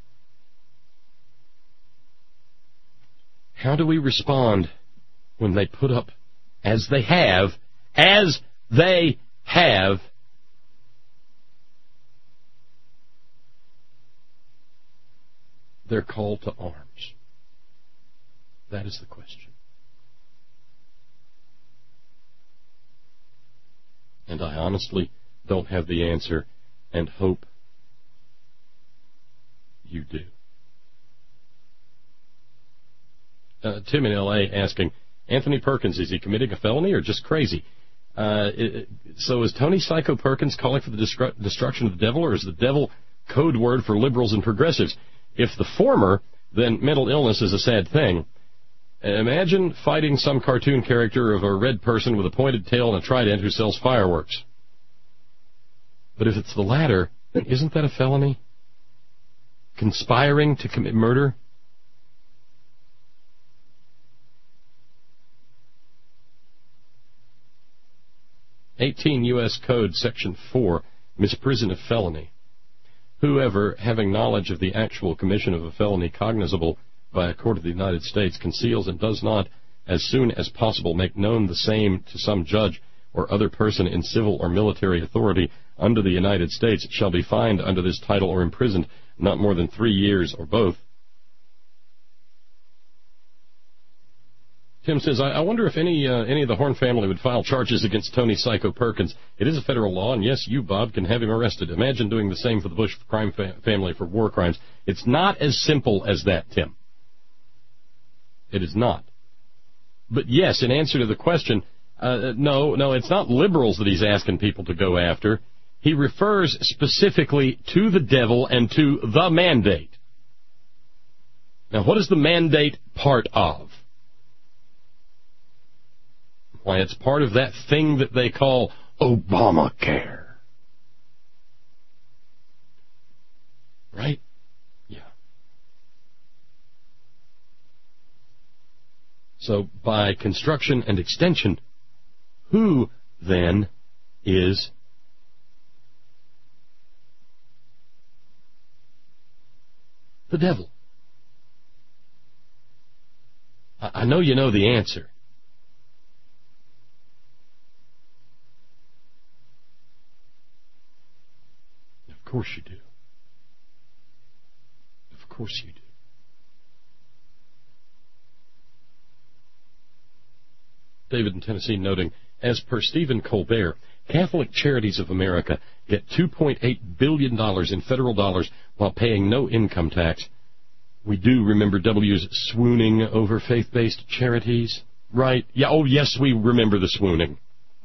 how do we respond when they put up, as they have, as they have, their call to arms? That is the question. And I honestly don't have the answer, and hope you do. Uh, Tim in L A asking, Anthony Perkins, is he committing a felony or just crazy? Uh, it, so is Tony Psycho Perkins calling for the destru- destruction of the devil, or is the devil code word for liberals and progressives? If the former, then mental illness is a sad thing. Imagine fighting some cartoon character of a red person with a pointed tail and a trident who sells fireworks. But if it's the latter, then isn't that a felony? Conspiring to commit murder? eighteen U S Code, Section four, misprison of felony. Whoever, having knowledge of the actual commission of a felony cognizable by a court of the United States, conceals and does not, as soon as possible, make known the same to some judge or other person in civil or military authority under the United States, shall be fined under this title or imprisoned not more than three years or both. Tim says, I, I wonder if any uh, any of the Horn family would file charges against Tony Psycho Perkins. It is a federal law, and yes, you, Bob, can have him arrested. Imagine doing the same for the Bush crime fa- family for war crimes. It's not as simple as that, Tim. It is not. But yes, in answer to the question, uh, no, no, it's not liberals that he's asking people to go after. He refers specifically to the devil and to the mandate. Now, what is the mandate part of? Why, it's part of that thing that they call Obamacare. Right? Yeah. So, by construction and extension, who then is the devil? I know you know the answer. Of course you do. Of course you do. David in Tennessee noting, as per Stephen Colbert, Catholic Charities of America get two point eight billion dollars in federal dollars while paying no income tax. We do remember W's swooning over faith-based charities, right? Yeah. Oh, yes, we remember the swooning.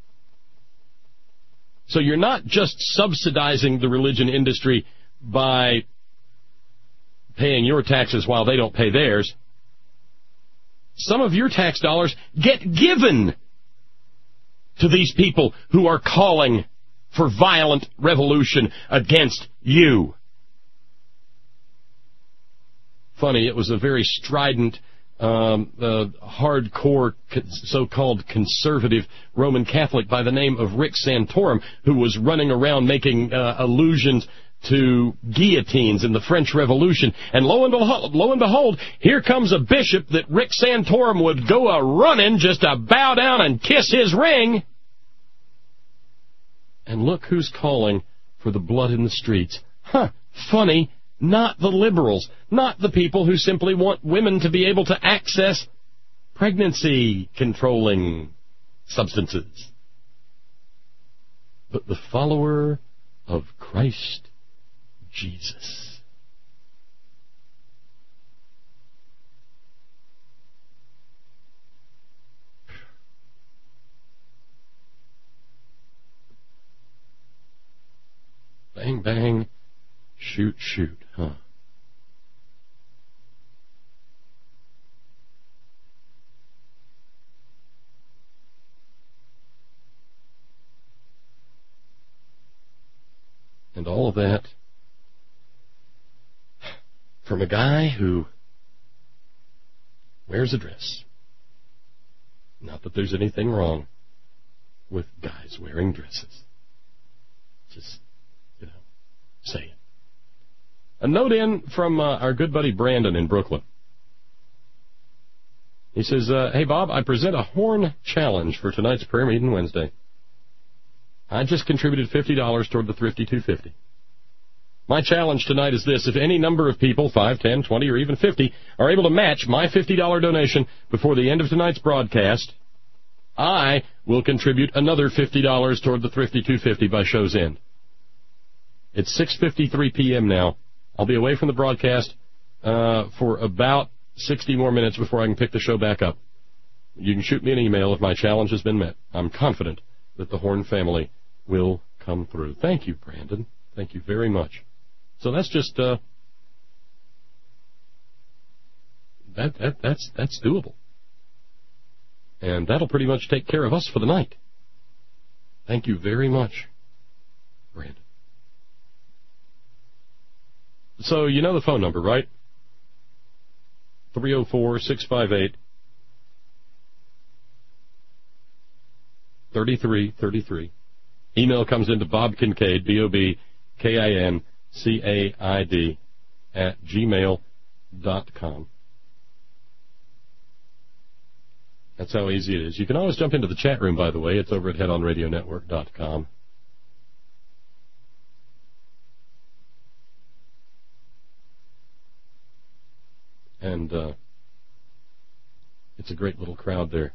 So you're not just subsidizing the religion industry by paying your taxes while they don't pay theirs. Some of your tax dollars get given to these people who are calling for violent revolution against you. Funny, it was a very strident, um, uh, hardcore, so-called conservative Roman Catholic by the name of Rick Santorum who was running around making uh, allusions to guillotines in the French Revolution. And lo and, behold, lo and behold, here comes a bishop that Rick Santorum would go a-running just to bow down and kiss his ring. And look who's calling for the blood in the streets. Huh, funny, not the liberals, not the people who simply want women to be able to access pregnancy-controlling substances, but the follower of Christ Jesus. Bang, bang, shoot, shoot, huh? And all of that from a guy who wears a dress. Not that there's anything wrong with guys wearing dresses. Just, you know, say it. A note in from uh, our good buddy Brandon in Brooklyn. He says, uh, hey, Bob, I present a horn challenge for tonight's prayer meeting Wednesday. I just contributed fifty dollars toward the Thrifty two fifty. My challenge tonight is this. If any number of people, five, ten, twenty, or even fifty, are able to match my fifty dollars donation before the end of tonight's broadcast, I will contribute another fifty dollars toward the Thrifty two fifty by show's end. It's six fifty-three p.m. now. I'll be away from the broadcast uh, for about sixty more minutes before I can pick the show back up. You can shoot me an email if my challenge has been met. I'm confident that the Horn family will come through. Thank you, Brandon. Thank you very much. So that's just uh, that that that's that's doable, and that'll pretty much take care of us for the night. Thank you very much, Brandon. So you know the phone number, right? three oh four, six five eight, three three three three. Email comes into Bob Kincaid, B O B K I N C A I D, at gmail dot com. That's how easy it is. You can always jump into the chat room, by the way. It's over at head on radio network dot com. And uh, it's a great little crowd there.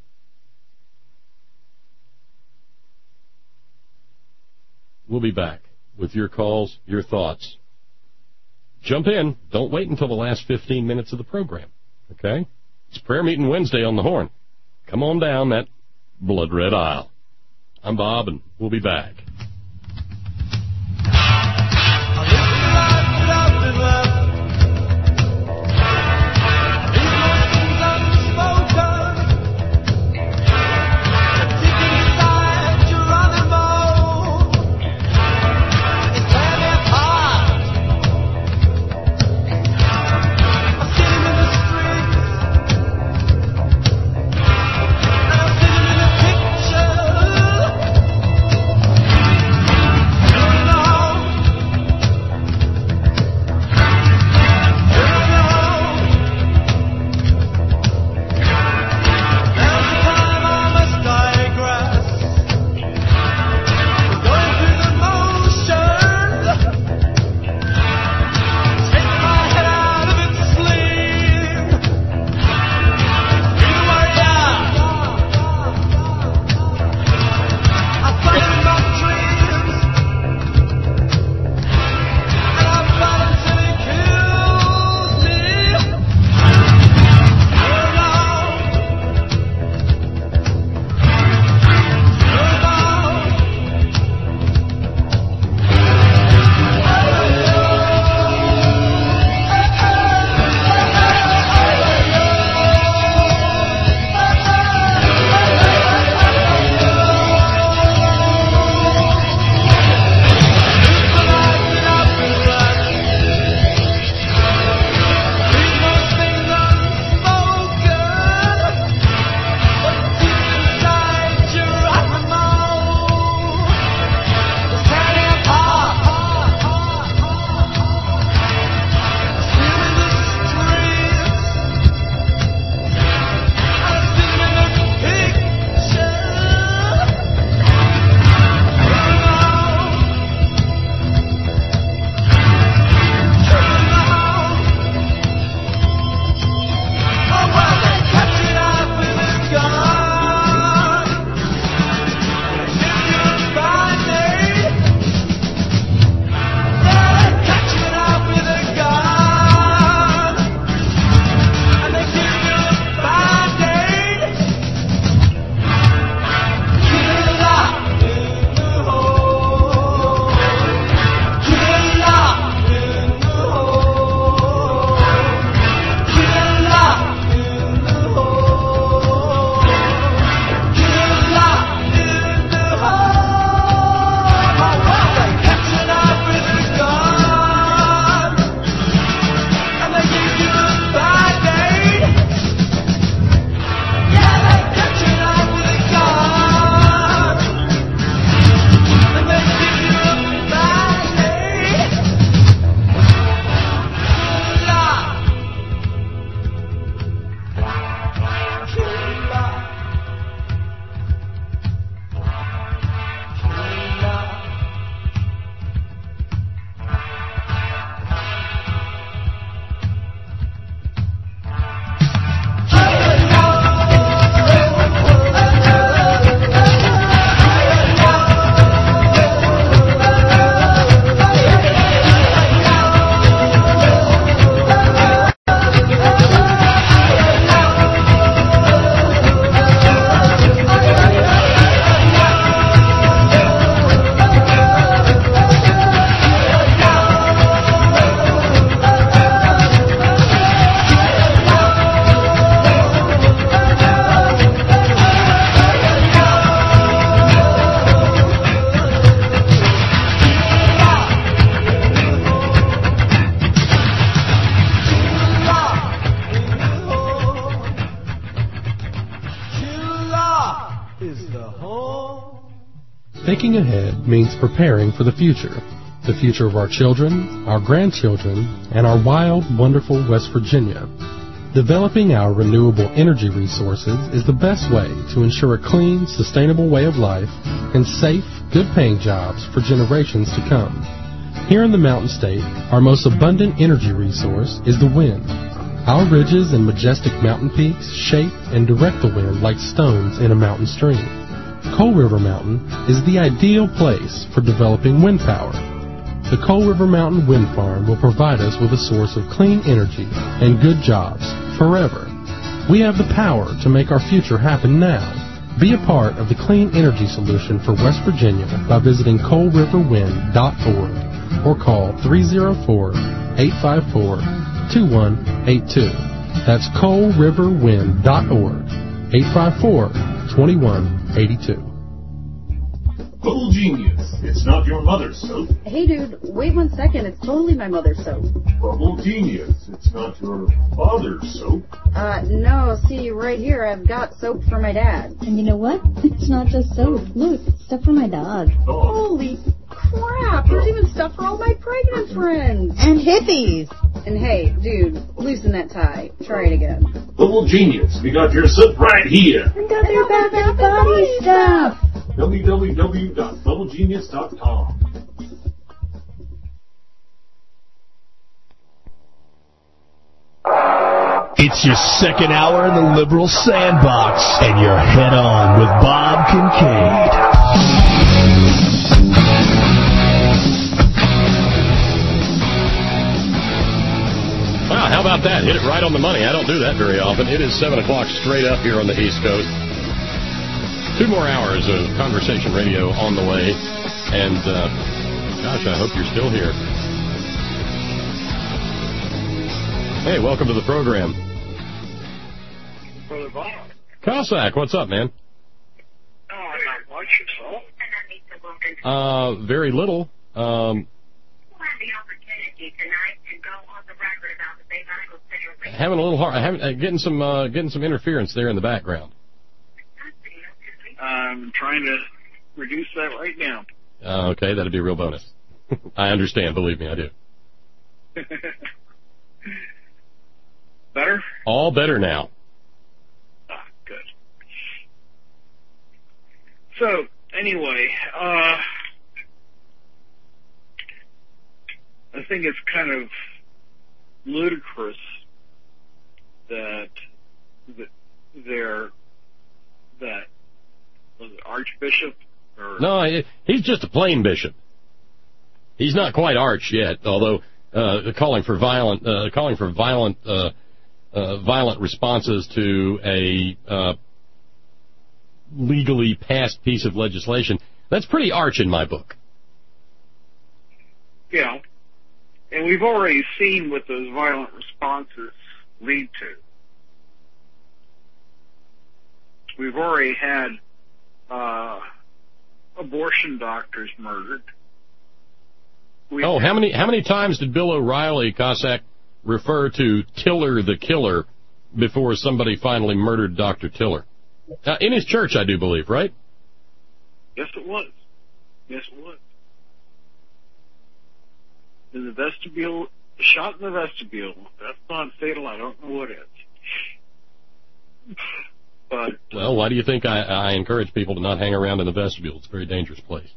We'll be back with your calls, your thoughts. Jump in. Don't wait until the last fifteen minutes of the program, okay? It's Prayer Meeting Wednesday on the Horn. Come on down that blood red aisle. I'm Bob, and we'll be back. Thinking ahead means preparing for the future. The future of our children, our grandchildren, and our wild, wonderful West Virginia. Developing our renewable energy resources is the best way to ensure a clean, sustainable way of life and safe, good-paying jobs for generations to come. Here in the Mountain State, our most abundant energy resource is the wind. Our ridges and majestic mountain peaks shape and direct the wind like stones in a mountain stream. Coal River Mountain is the ideal place for developing wind power. The Coal River Mountain Wind Farm will provide us with a source of clean energy and good jobs forever. We have the power to make our future happen now. Be a part of the clean energy solution for West Virginia by visiting coal river wind dot org or call three oh four, eight five four, two one eight two. That's coal river wind dot org, eight five four, two one eight two. Bubble Genius. It's not your mother's soap. Hey, dude, wait one second. It's totally my mother's soap. Bubble Genius. It's not your father's soap. Uh, no, see, right here, I've got soap for my dad. And you know what? It's not just soap. Look, it's stuff for my dog. Dog. Holy crap! There's even stuff for all my pregnant friends. And hippies. And hey, dude, loosen that tie. Try it again. Bubble Genius. We got your soap right here. We got their Bath and Body stuff. w w w dot bubble genius dot com. It's your second hour in the liberal sandbox, and you're head on with Bob Kincaid. Wow, how about that? Hit it right on the money. I don't do that very often. It is seven o'clock straight up here on the East Coast. Two more hours of conversation radio on the way. And, uh, gosh, I hope you're still here. Hey, welcome to the program. Brother Bob. Cossack, what's up, man? Oh, not much, yourself. Uh, very little. Um, having a little hard, having, uh, getting some, uh, getting some interference there in the background. I'm trying to reduce that right now. Uh, okay, that'd be a real bonus. I understand, believe me, I do. Better? All better now. Ah, good. So, anyway, uh, I think it's kind of ludicrous that, that they're, that, was it Archbishop? Or? No, he's just a plain bishop. He's not quite arch yet, although uh, calling for violent, uh, calling for violent, uh, uh, violent responses to a uh, legally passed piece of legislation. That's pretty arch in my book. Yeah, and we've already seen what those violent responses lead to. We've already had Uh, abortion doctors murdered. We've oh, how many how many times did Bill O'Reilly, Cossack, refer to Tiller the killer before somebody finally murdered Doctor Tiller? Uh, in his church, I do believe, right? Yes, it was. Yes, it was. In the vestibule, shot in the vestibule. That's not fatal. I don't know what is. But, well, why do you think I, I encourage people to not hang around in the vestibule? It's a very dangerous place.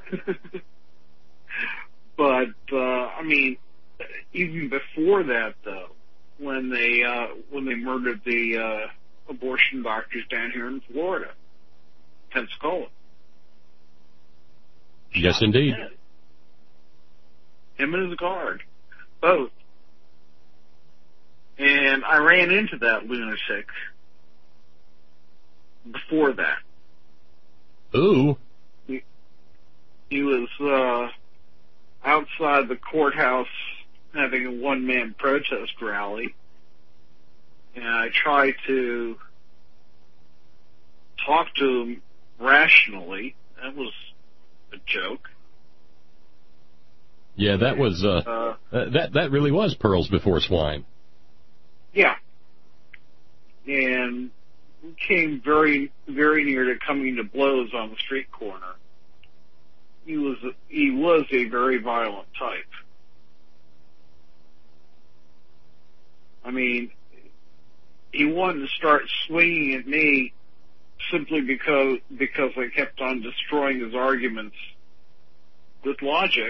But, uh, I mean, even before that, though, when they, uh, when they murdered the, uh, abortion doctors down here in Florida, Pensacola. Yes, indeed. Him and his guard. Both. And I ran into that lunatic before that. Ooh. He, he was uh, outside the courthouse having a one-man protest rally, and I tried to talk to him rationally. That was a joke. Yeah, that was uh, uh, that that really was pearls before swine. Yeah, and we came very, very near to coming to blows on the street corner. he was a, he was a very violent type. I mean, he wanted to start swinging at me simply because because I kept on destroying his arguments with logic,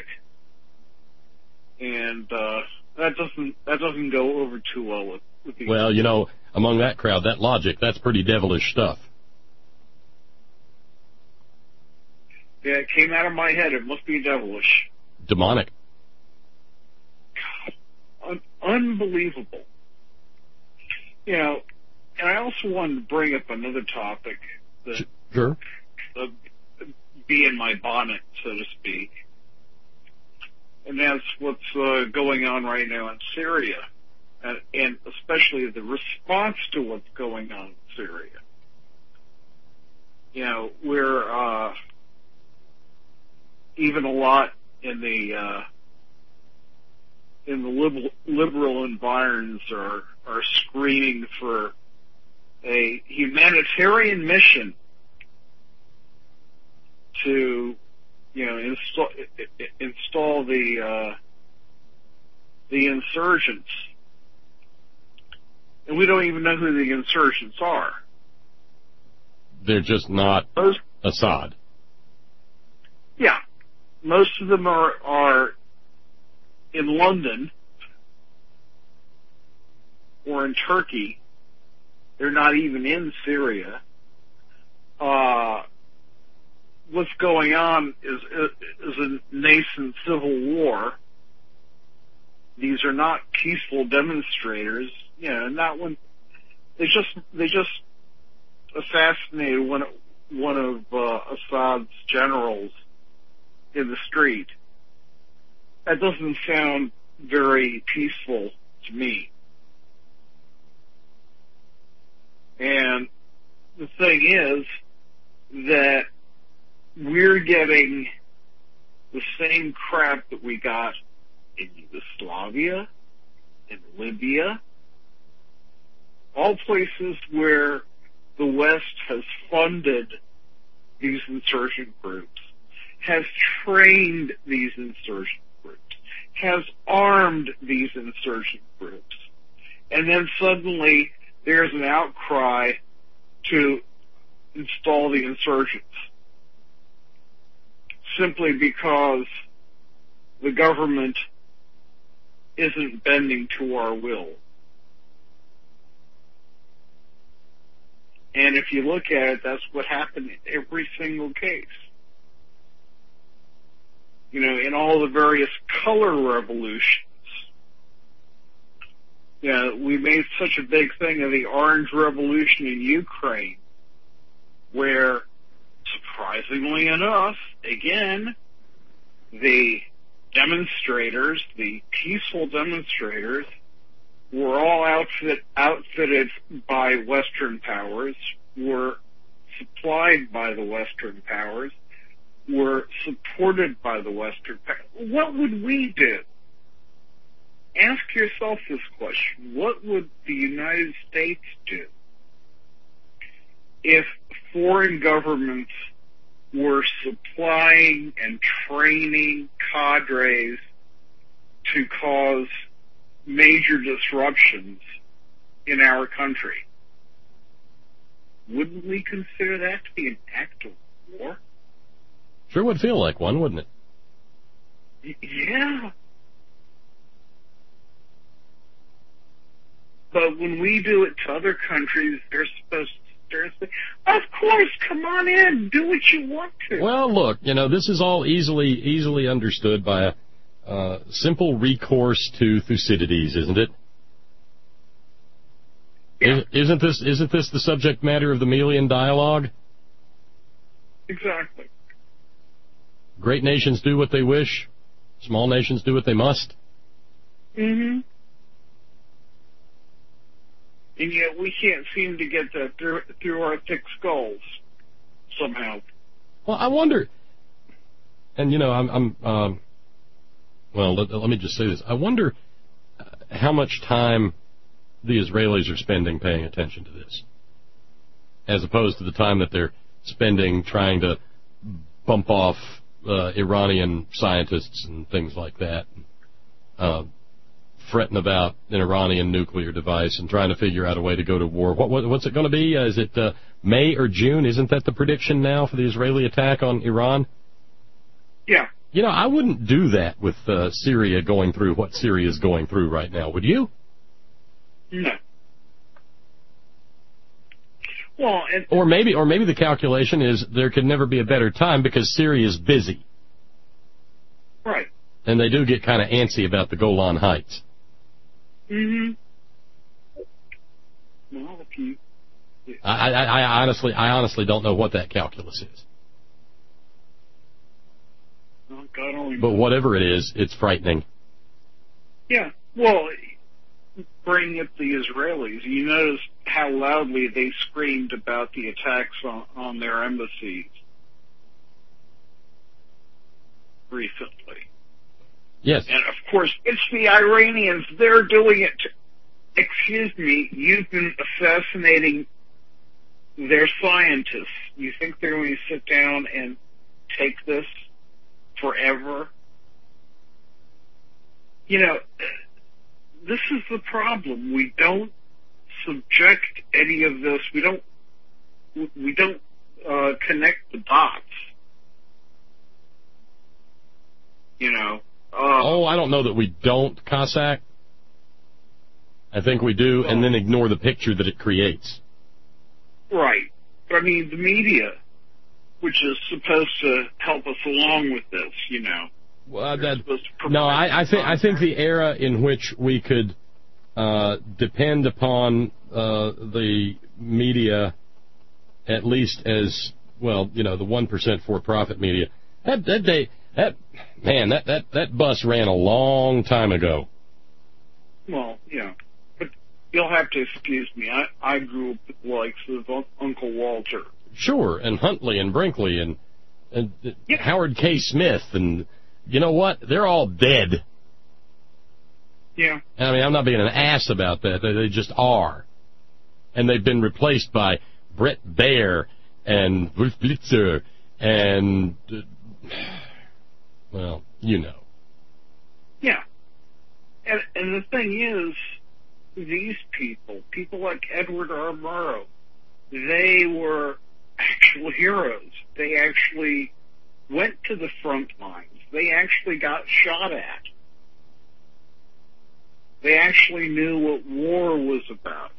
and uh, that doesn't that doesn't go over too well with, with the Well, you know, among that crowd, that logic, that's pretty devilish stuff. Yeah, it came out of my head. It must be devilish. Demonic. God, un- unbelievable. You know, and I also wanted to bring up another topic that Sure. uh, be in my bonnet, so to speak, and that's what's uh, going on right now in Syria, and, and especially the response to what's going on in Syria. You know, we're uh, even a lot in the uh, in the liberal, liberal environs are are screaming for a humanitarian mission to, you know, install install the uh, the insurgents, and we don't even know who the insurgents are. They're just not Most, Assad. Yeah, most of them are are in London or in Turkey. They're not even in Syria. Uh, what's going on is is a nascent civil war. These are not peaceful demonstrators. You know, not when they just they just assassinated one one of uh, Assad's generals in the street. That doesn't sound very peaceful to me. And the thing is that we're getting the same crap that we got in Yugoslavia, in Libya, all places where the West has funded these insurgent groups, has trained these insurgent groups, has armed these insurgent groups, and then suddenly there's an outcry to install the insurgents simply because the government isn't bending to our will. And if you look at it, that's what happened in every single case. You know, in all the various color revolutions. You know, we made such a big thing of the Orange Revolution in Ukraine, where, surprisingly enough, again, the demonstrators, the peaceful demonstrators, were all outfit, outfitted by Western powers, were supplied by the Western powers, were supported by the Western powers. What would we do? Ask yourself this question. What would the United States do if foreign governments were supplying and training cadres to cause major disruptions in our country? Wouldn't we consider that to be an act of war? Sure would feel like one, wouldn't it? Y- yeah. But when we do it to other countries, they're supposed to say, of course, come on in, do what you want to. Well, look, you know, this is all easily easily understood by a uh, simple recourse to Thucydides, isn't it? Yeah. Isn't this isn't this the subject matter of the Melian dialogue? Exactly. Great nations do what they wish, small nations do what they must. Mm-hmm. And yet we can't seem to get that through, through our thick skulls somehow. Well, I wonder, and you know, I'm, I'm um, well, let, let me just say this. I wonder how much time the Israelis are spending paying attention to this, as opposed to the time that they're spending trying to bump off uh, Iranian scientists and things like that, uh, fretting about an Iranian nuclear device and trying to figure out a way to go to war. What, what what's it going to be? Uh, is it uh, May or June? Isn't that the prediction now for the Israeli attack on Iran? Yeah. You know, I wouldn't do that with uh, Syria going through what Syria is going through right now, would you? No. Well, and or maybe, or maybe the calculation is there could never be a better time because Syria is busy. Right. And they do get kind of antsy about the Golan Heights. Mm-hmm. Well, if you... I, I, I honestly, I honestly don't know what that calculus is. Well, God only but knows. Whatever it is, it's frightening. Yeah. Well, bring up the Israelis. You notice how loudly they screamed about the attacks on, on their embassies recently. Yes. And of course, it's the Iranians. They're doing it. To, excuse me, you've been assassinating their scientists. You think they're going to sit down and take this forever? You know, this is the problem. We don't subject any of this. We don't. We don't uh, connect the dots. You know. Uh, oh, I don't know that we don't, Cossack. I think we do, and then ignore the picture that it creates. Right. But I mean, the media, which is supposed to help us along with this, you know. Well, that, no, I, I think I think the era in which we could uh, depend upon uh, the media, at least as well, you know, the one percent for-profit media. That that day, that man, that, that, that bus ran a long time ago. Well, yeah, but you'll have to excuse me. I I grew up with the likes of un- Uncle Walter. Sure, and Huntley and Brinkley and and uh, yeah. Howard K. Smith and. You know what? They're all dead. Yeah. I mean, I'm not being an ass about that. They, they just are. And they've been replaced by Brett Baer and Wolf Blitzer and, uh, well, you know. Yeah. And, and the thing is, these people, people like Edward R. Murrow, they were actual heroes. They actually went to the front lines. They actually got shot at. They actually knew what war was about.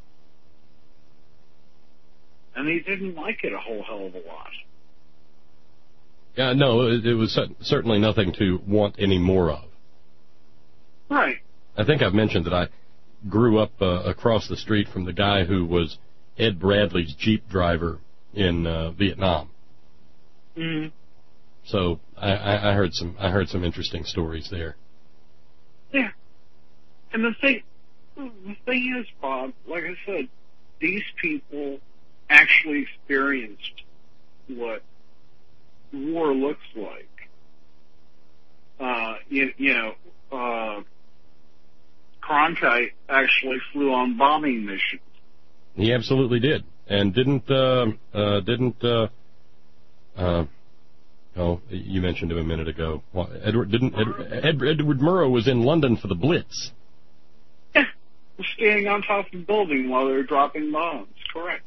And they didn't like it a whole hell of a lot. Yeah, no, it, it was certainly nothing to want any more of. Right. I think I've mentioned that I grew up uh, across the street from the guy who was Ed Bradley's Jeep driver in uh, Vietnam. Mm-hmm. So I, I heard some I heard some interesting stories there. Yeah, and the thing the thing is, Bob, like I said, these people actually experienced what war looks like. Uh, you, you know, uh, Cronkite actually flew on bombing missions. He absolutely did, and didn't uh, uh, didn't. Uh, uh, Oh, you mentioned him a minute ago. Well, Edward didn't. Ed, Ed, Edward Murrow was in London for the Blitz. Yeah, standing on top of the building while they were dropping bombs. Correct.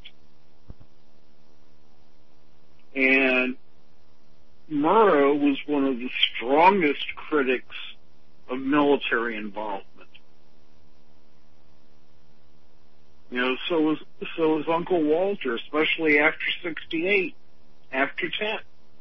And Murrow was one of the strongest critics of military involvement. You know, so was so was Uncle Walter, especially after sixty-eight, after ten.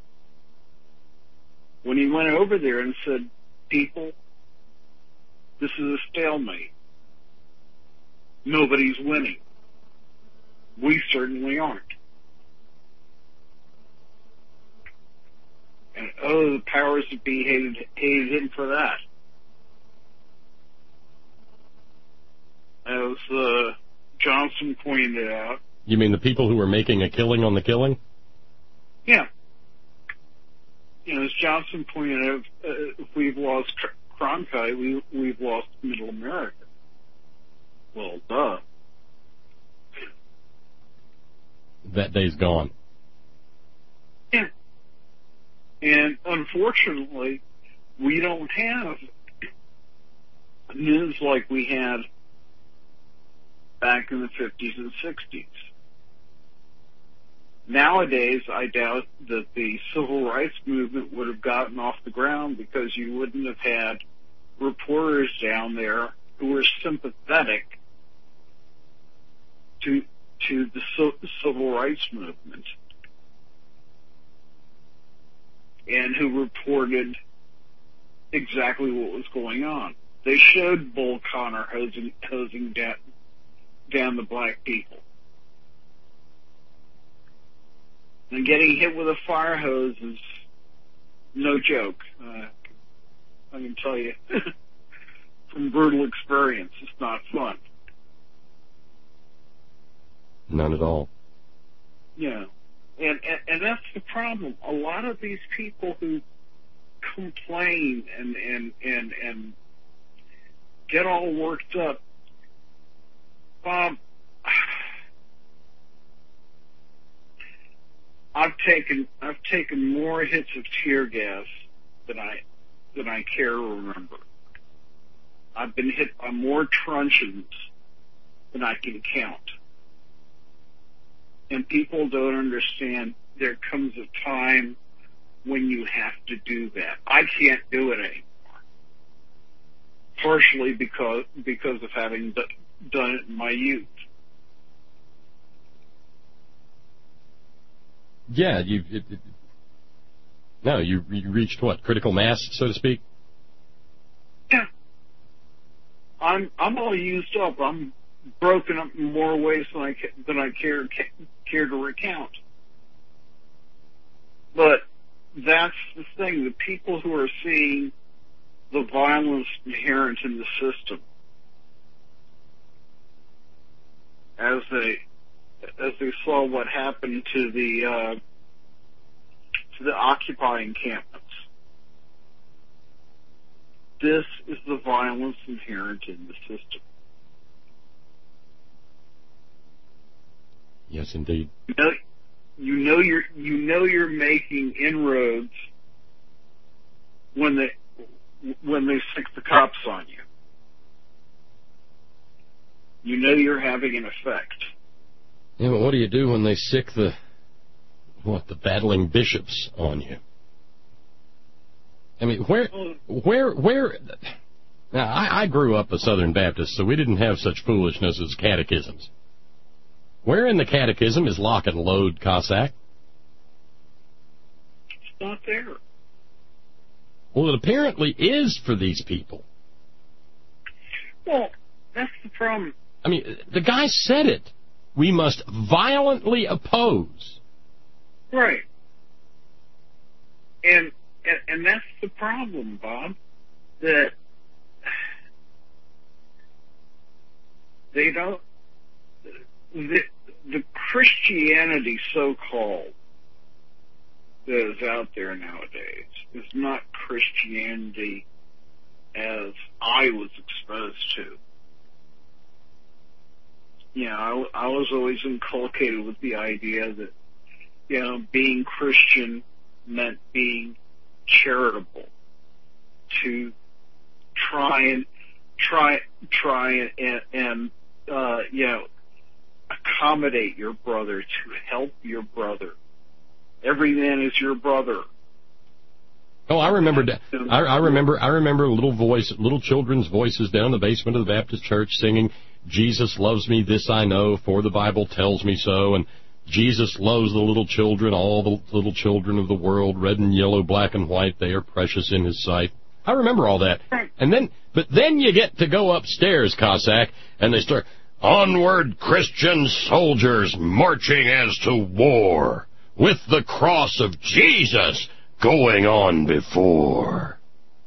When he went over there and said, people, this is a stalemate. Nobody's winning. We certainly aren't. And oh, the powers that be hated, hated him for that. As uh, Johnson pointed out. You mean the people who were making a killing on the killing? Yeah. You know, as Johnson pointed out, uh, if we've lost Cronkite, we, we've lost Middle America. Well, duh. That day's gone. Yeah. And un- unfortunately, we don't have news like we had back in the fifties and sixties. Nowadays, I doubt that the civil rights movement would have gotten off the ground because you wouldn't have had reporters down there who were sympathetic to to the civil rights movement and who reported exactly what was going on. They showed Bull Connor hosing, hosing down, down the black people. And getting hit with a fire hose is no joke. Uh, I can tell you from brutal experience, it's not fun. None at all. Yeah. And, and, and that's the problem. A lot of these people who complain and, and, and, and get all worked up, Bob, I've taken I've taken more hits of tear gas than I than I care to remember. I've been hit by more truncheons than I can count. And people don't understand there comes a time when you have to do that. I can't do it anymore. Partially because because of having d- done it in my youth. Yeah, you. It, it, no, you you reached what, critical mass, so to speak. Yeah, I'm I'm all used up. I'm broken up in more ways than I than I care care to recount. But that's the thing: the people who are seeing the violence inherent in the system, as they as they saw what happened to the uh, to the Occupy encampments. This is the violence inherent in the system. Yes, indeed. You know, you know you're you know you're making inroads when they when they stick the cops on you. You know you're having an effect. Yeah, but what do you do when they sick the, what, the battling bishops on you? I mean, where, where, where, now, I, I grew up a Southern Baptist, so we didn't have such foolishness as catechisms. Where in the catechism is lock and load, Cossack? It's not there. Well, it apparently is for these people. Well, that's the problem. I mean, the guy said it. We must violently oppose. Right. And, and and that's the problem, Bob, that they don't, the, the Christianity so-called that is out there nowadays is not Christianity as I was exposed to. You know, I, I was always inculcated with the idea that, you know, being Christian meant being charitable, to try and try try and, and uh, you know, accommodate your brother, to help your brother. Every man is your brother. Oh, I remember. I, I remember. I remember little voice, little children's voices down in the basement of the Baptist church singing, "Jesus loves me, this I know, for the Bible tells me so." And Jesus loves the little children, all the little children of the world, red and yellow, black and white. They are precious in His sight. I remember all that. And then, but then you get to go upstairs, Cossack, and they start, "Onward, Christian soldiers, marching as to war, with the cross of Jesus going on before."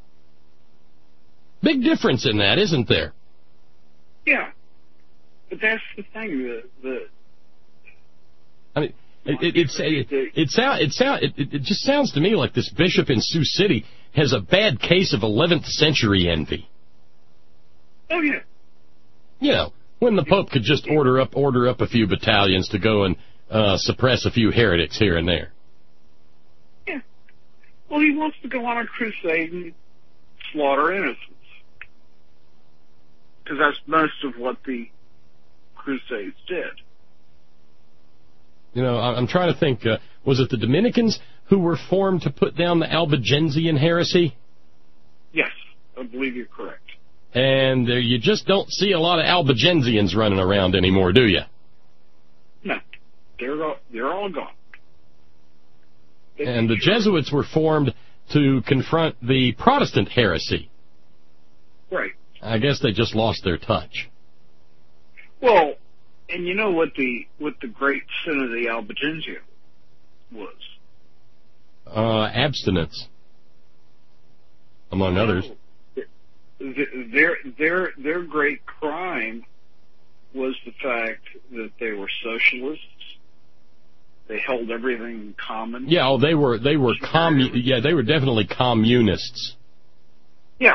Big difference in that, isn't there? Yeah. But that's the thing, the, the I mean, it, it, it's, it, it, sound, it, sound, it, it just sounds to me like this bishop in Sioux City has a bad case of eleventh century envy. Oh, yeah. You know, when the Pope could just order up order up a few battalions to go and uh, suppress a few heretics here and there. Yeah. Well, he wants to go on a crusade and slaughter innocents. Because that's most of what the Crusades did. You know, I'm trying to think, uh, was it the Dominicans who were formed to put down the Albigensian heresy? Yes, I believe you're correct. And there, you just don't see a lot of Albigensians running around anymore, do you? No, they're all, they're all gone. They and the sure. Jesuits were formed to confront the Protestant heresy. Right. I guess they just lost their touch. Well, and you know what the what the great sin of the Albigensia was? Uh, abstinence, among no, others. Their their their great crime was the fact that they were socialists. They held everything in common. Yeah, oh, they were they were commu- Yeah, they were definitely communists. Yeah.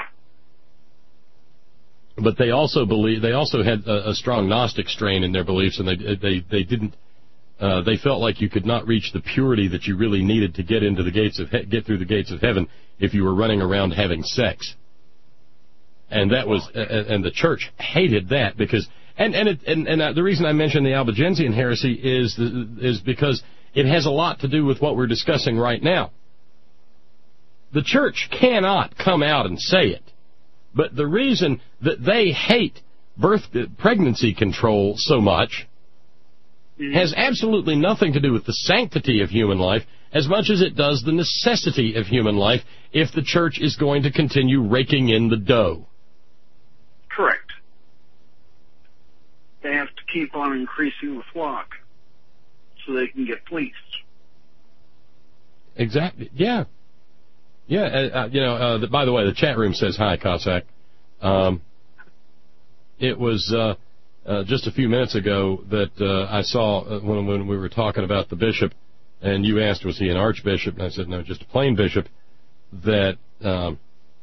But they also believe they also had a, a strong Gnostic strain in their beliefs, and they they they didn't. Uh, they felt like you could not reach the purity that you really needed to get into the gates of he- get through the gates of heaven if you were running around having sex. And that was uh, and the church hated that because and and it, and, and uh, the reason I mentioned the Albigensian heresy is the, is because it has a lot to do with what we're discussing right now. The church cannot come out and say it. But the reason that they hate birth pregnancy control so much has absolutely nothing to do with the sanctity of human life as much as it does the necessity of human life if the church is going to continue raking in the dough. Correct. They have to keep on increasing the flock so they can get fleeced. Exactly. Yeah. Yeah, uh, you know, uh, the, by the way, the chat room says hi, Cossack. Um, it was uh, uh, just a few minutes ago that uh, I saw uh, when, when we were talking about the bishop, and you asked, was he an archbishop? And I said, no, just a plain bishop, that um,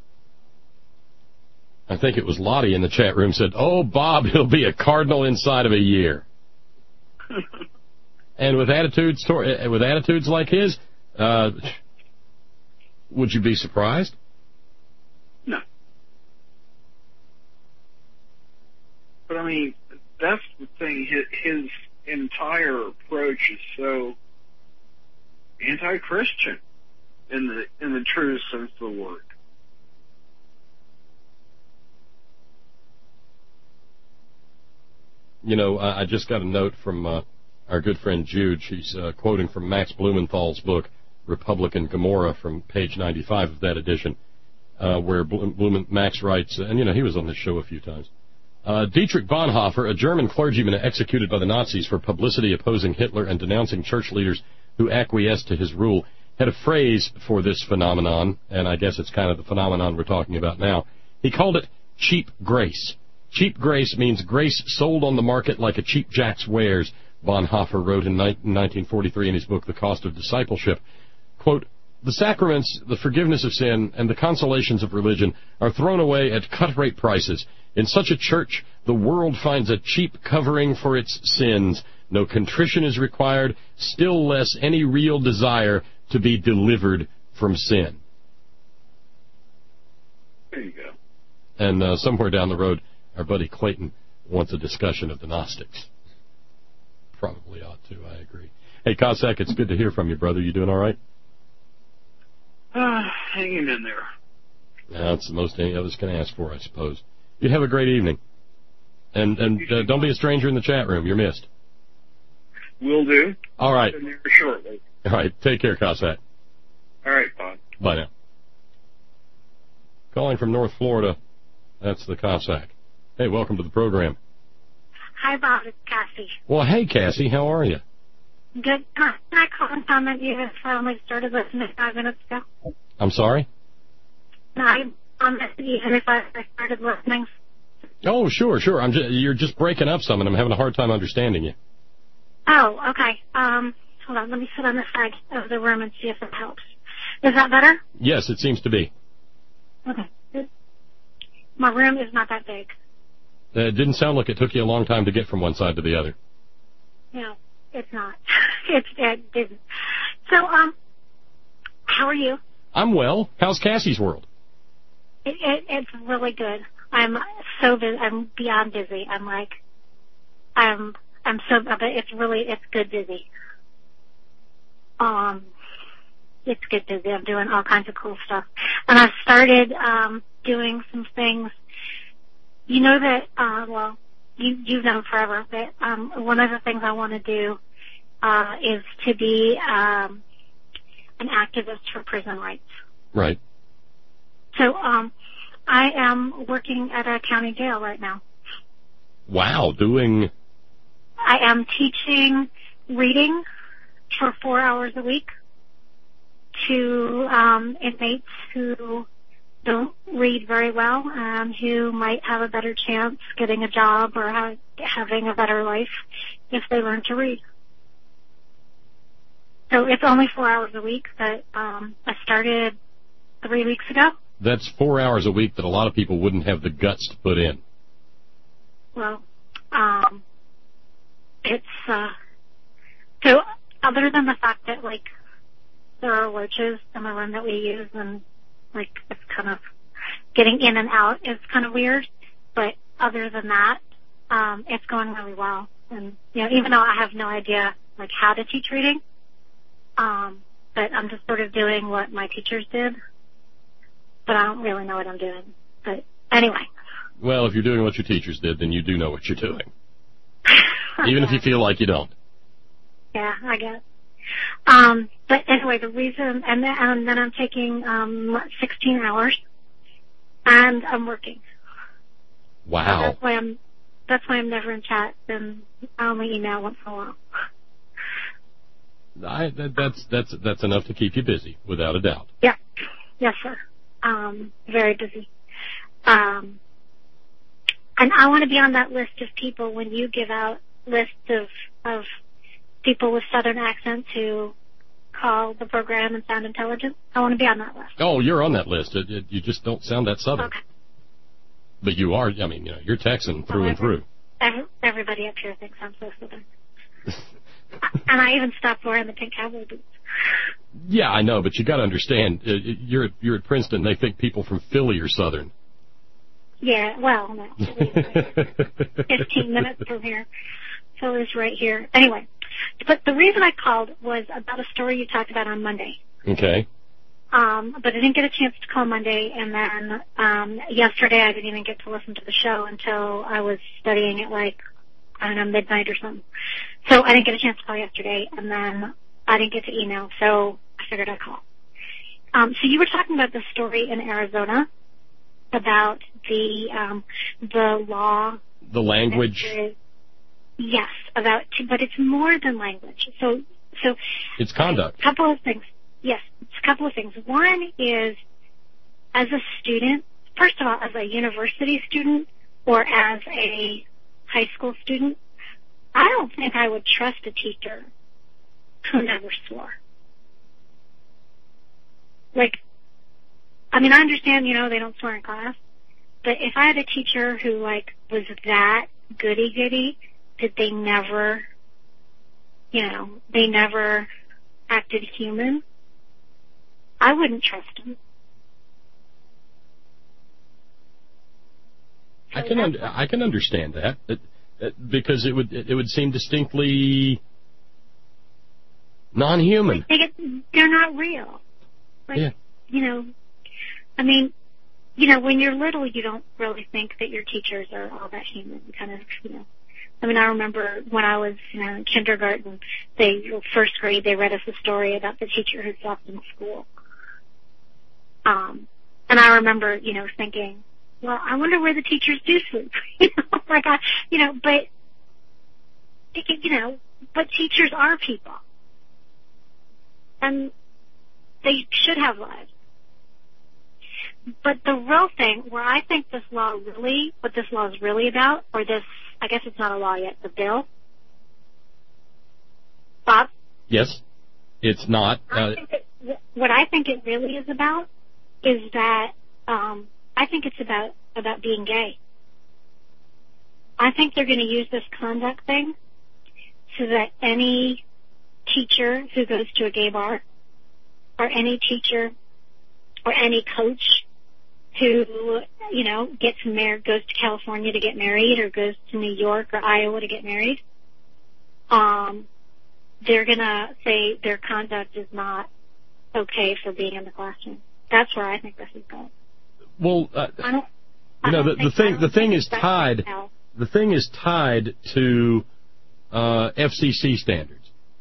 I think it was Lottie in the chat room said, oh, Bob, he'll be a cardinal inside of a year. And with attitudes, to- with attitudes like his, uh, would you be surprised? No. But I mean, that's the thing. His, his entire approach is so anti-Christian in the in the true sense of the word. You know, I just got a note from uh, our good friend Jude. She's uh, quoting from Max Blumenthal's book, Republican Gomorrah, from page ninety-five of that edition, uh, where Blumen, Max writes, and, you know, he was on this show a few times, uh, Dietrich Bonhoeffer, a German clergyman executed by the Nazis for publicity opposing Hitler and denouncing church leaders who acquiesced to his rule, had a phrase for this phenomenon, and I guess it's kind of the phenomenon we're talking about now. He called it cheap grace. Cheap grace means grace sold on the market like a cheap jack's wares, Bonhoeffer wrote in nineteen forty-three in his book, The Cost of Discipleship. Quote, the sacraments, the forgiveness of sin, and the consolations of religion are thrown away at cut-rate prices. In such a church, the world finds a cheap covering for its sins. No contrition is required, still less any real desire to be delivered from sin. There you go. And uh, somewhere down the road, our buddy Clayton wants a discussion of the Gnostics. Probably ought to, I agree. Hey, Cossack, it's good to hear from you, brother. You doing all right? Uh, hanging in there. That's the most any of us can ask for, I suppose. You have a great evening. And and uh, don't be a stranger in the chat room. You're missed. Will do. All right. I'll be there shortly. All right. Take care, Cossack. All right, Bob. Bye now. Calling from North Florida, that's the Cossack. Hey, welcome to the program. Hi, Bob. It's Cassie. Well, hey, Cassie. How are you? Good. Can I call and comment you just finally started listening five minutes ago? I'm sorry? No, I commented even if I started listening. Oh, sure, sure. I'm just, you're just breaking up some, and I'm having a hard time understanding you. Oh, okay. Um, hold on. Let me sit on the side of the room and see if it helps. Is that better? Yes, it seems to be. Okay. Good. My room is not that big. Uh, it didn't sound like it took you a long time to get from one side to the other. No, it's not. it's it didn't. So, um, how are you? I'm well. How's Cassie's world? It, it, it's really good. I'm so busy. I'm beyond busy. I'm like, I'm, I'm so, but it's really, it's good busy. Um, it's good busy. I'm doing all kinds of cool stuff. And I've started, um, doing some things. You know that, uh, well, you, you've known forever, but, um, one of the things I want to do, uh, is to be, um, an activist for prison rights. Right. So, um, I am working at a county jail right now. Wow, doing... I am teaching reading for four hours a week to um, inmates who don't read very well and who might have a better chance getting a job or ha- having a better life if they learn to read. So it's only four hours a week, but um, I started three weeks ago. That's four hours a week that a lot of people wouldn't have the guts to put in. Well, um, it's, uh, so other than the fact that, like, there are roaches in the room that we use and, like, it's kind of, getting in and out is kind of weird, but other than that, um, it's going really well. And, you know, even though I have no idea, like, how to teach reading, um, but I'm just sort of doing what my teachers did. But I don't really know what I'm doing. But anyway. Well, if you're doing what your teachers did, then you do know what you're doing. Even if you feel like you don't. Yeah, I guess. Um, but anyway, the reason, and then, and then I'm taking um, sixteen hours, and I'm working. Wow. So that's why I'm. That's why I'm never in chat, and I only email once in a while. I, that, that's that's that's enough to keep you busy, without a doubt. Yeah. Yes, sir. Um, very busy. Um, and I want to be on that list of people when you give out lists of, of people with Southern accents who call the program and sound intelligent. I want to be on that list. Oh, you're on that list. It, it, you just don't sound that Southern. Okay. But you are, I mean, you know, you're Texan through oh, and through. Every, everybody up here thinks I'm so Southern. And I even stopped wearing the pink cowboy boots. Yeah, I know, but you got to understand, uh, you're you're at Princeton. They think people from Philly are Southern. Yeah, well, no, fifteen minutes from here, Philly's right here. Anyway, but the reason I called was about a story you talked about on Monday. Okay. Um, but I didn't get a chance to call Monday, and then um, yesterday I didn't even get to listen to the show until I was studying at like I don't know midnight or something. So I didn't get a chance to call yesterday, and then I didn't get to email, so I figured I'd call. Um, so you were talking about the story in Arizona about the um, the law. The language. Is, yes, about, but it's more than language. So, so it's conduct. A couple of things. Yes, it's a couple of things. One is, as a student, first of all, as a university student or as a high school student, I don't think I would trust a teacher who never swore. Like, I mean, I understand, you know, they don't swear in class, but if I had a teacher who, like, was that goody-goody, that they never, you know, they never acted human, I wouldn't trust him. So I can un- I can understand that, it, it, because it would it would seem distinctly non-human. They get, they're not real. Like, yeah. You know, I mean, you know, when you're little, you don't really think that your teachers are all that human. You kind of, you know. I mean, I remember when I was, you know, in kindergarten, they, first grade, they read us a story about the teacher who slept in school. Um, and I remember, you know, thinking, well, I wonder where the teachers do sleep. you know, like I, you know, but, you know, but teachers are people. And they should have lives. But the real thing, where I think this law really, what this law is really about, or this, I guess it's not a law yet, the bill. Bob? Yes, it's not. Uh, I think it, what I think it really is about is that um, I think it's about about being gay. I think they're going to use this conduct thing so that any teacher who goes to a gay bar or any teacher or any coach who, you know, gets married, goes to California to get married, or goes to New York or Iowa to get married, um, they're going to say their conduct is not okay for being in the classroom. That's where I think this is going. Well, uh, I don't, you know, I the, don't the thing the thing is that's tied. right The thing is tied to uh, F C C standards.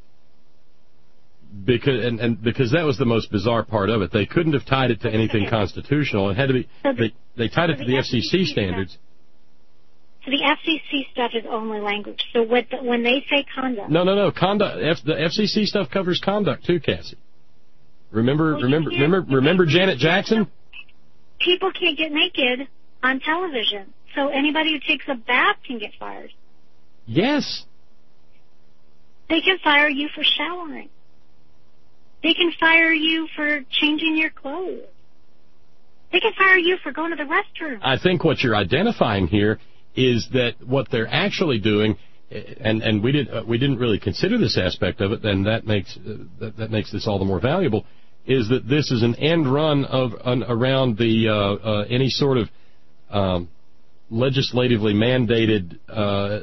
Because and, and because that was the most bizarre part of it. They couldn't have tied it to anything constitutional. It had to be. They they tied it to the F C C standards. So the F C C stuff is only language. So what the, when they say conduct? No, no, no. Conduct. F, the F C C stuff covers conduct too, Cassie. Remember, well, remember, remember, remember Janet Jackson? People can't get naked on television, so anybody who takes a bath can get fired. Yes. They can fire you for showering. They can fire you for changing your clothes. They can fire you for going to the restroom. I think what you're identifying here is that what they're actually doing, and and we did uh, we didn't really consider this aspect of it, and that makes uh, that, that makes this all the more valuable, is that this is an end run of an, around the uh, uh, any sort of um, legislatively mandated uh,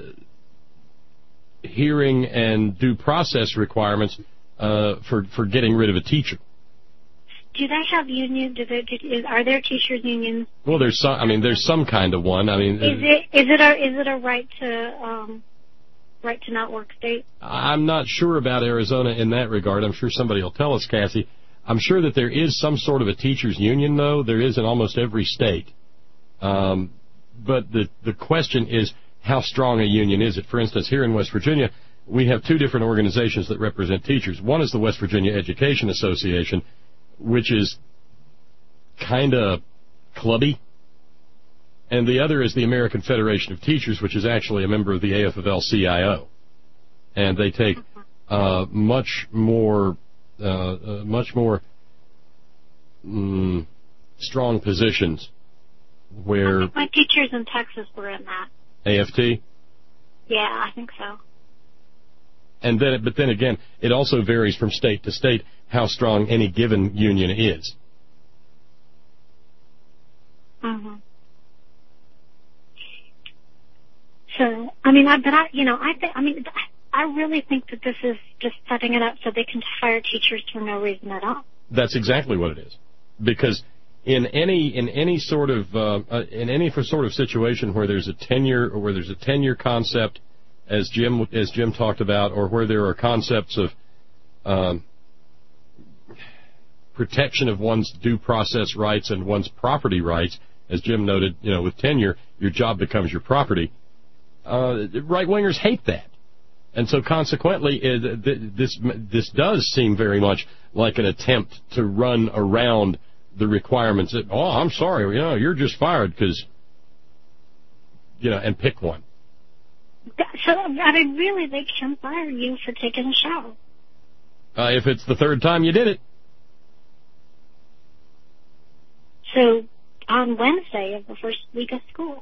hearing and due process requirements uh, for for getting rid of a teacher. Do they have union? Do they? Do, are there teachers' unions? Well, there's some. I mean, there's some kind of one. I mean, is it is it a is it a right to um, right to not work state? I'm not sure about Arizona in that regard. I'm sure somebody will tell us, Cassie. I'm sure that there is some sort of a teachers' union, though. There is in almost every state. Um, but the the question is, how strong a union is it? For instance, here in West Virginia, we have two different organizations that represent teachers. One is the West Virginia Education Association, which is kind of clubby, and the other is the American Federation of Teachers, which is actually a member of the A F L C I O, and they take uh, much more, uh, uh, much more mm, strong positions. Where I think my teachers in Texas were in that. A F T? Yeah, I think so. And then, but then again, it also varies from state to state how strong any given union is. Mm-hmm. So, I mean, I, but I, you know, I think, I mean, I really think that this is just setting it up so they can fire teachers for no reason at all. That's exactly what it is, because in any in any sort of uh, uh, in any sort of situation where there's a tenure or where there's a tenure concept, as Jim as Jim talked about, or where there are concepts of um, protection of one's due process rights and one's property rights, as Jim noted, you know, with tenure, your job becomes your property. Uh, right-wingers hate that. And so consequently, it, this this does seem very much like an attempt to run around the requirements. That, oh, I'm sorry, you know, you're just fired because, you know, and pick one. So, I mean, really, they can fire you for taking a shower. Uh, if it's the third time you did it. So, on Wednesday of the first week of school.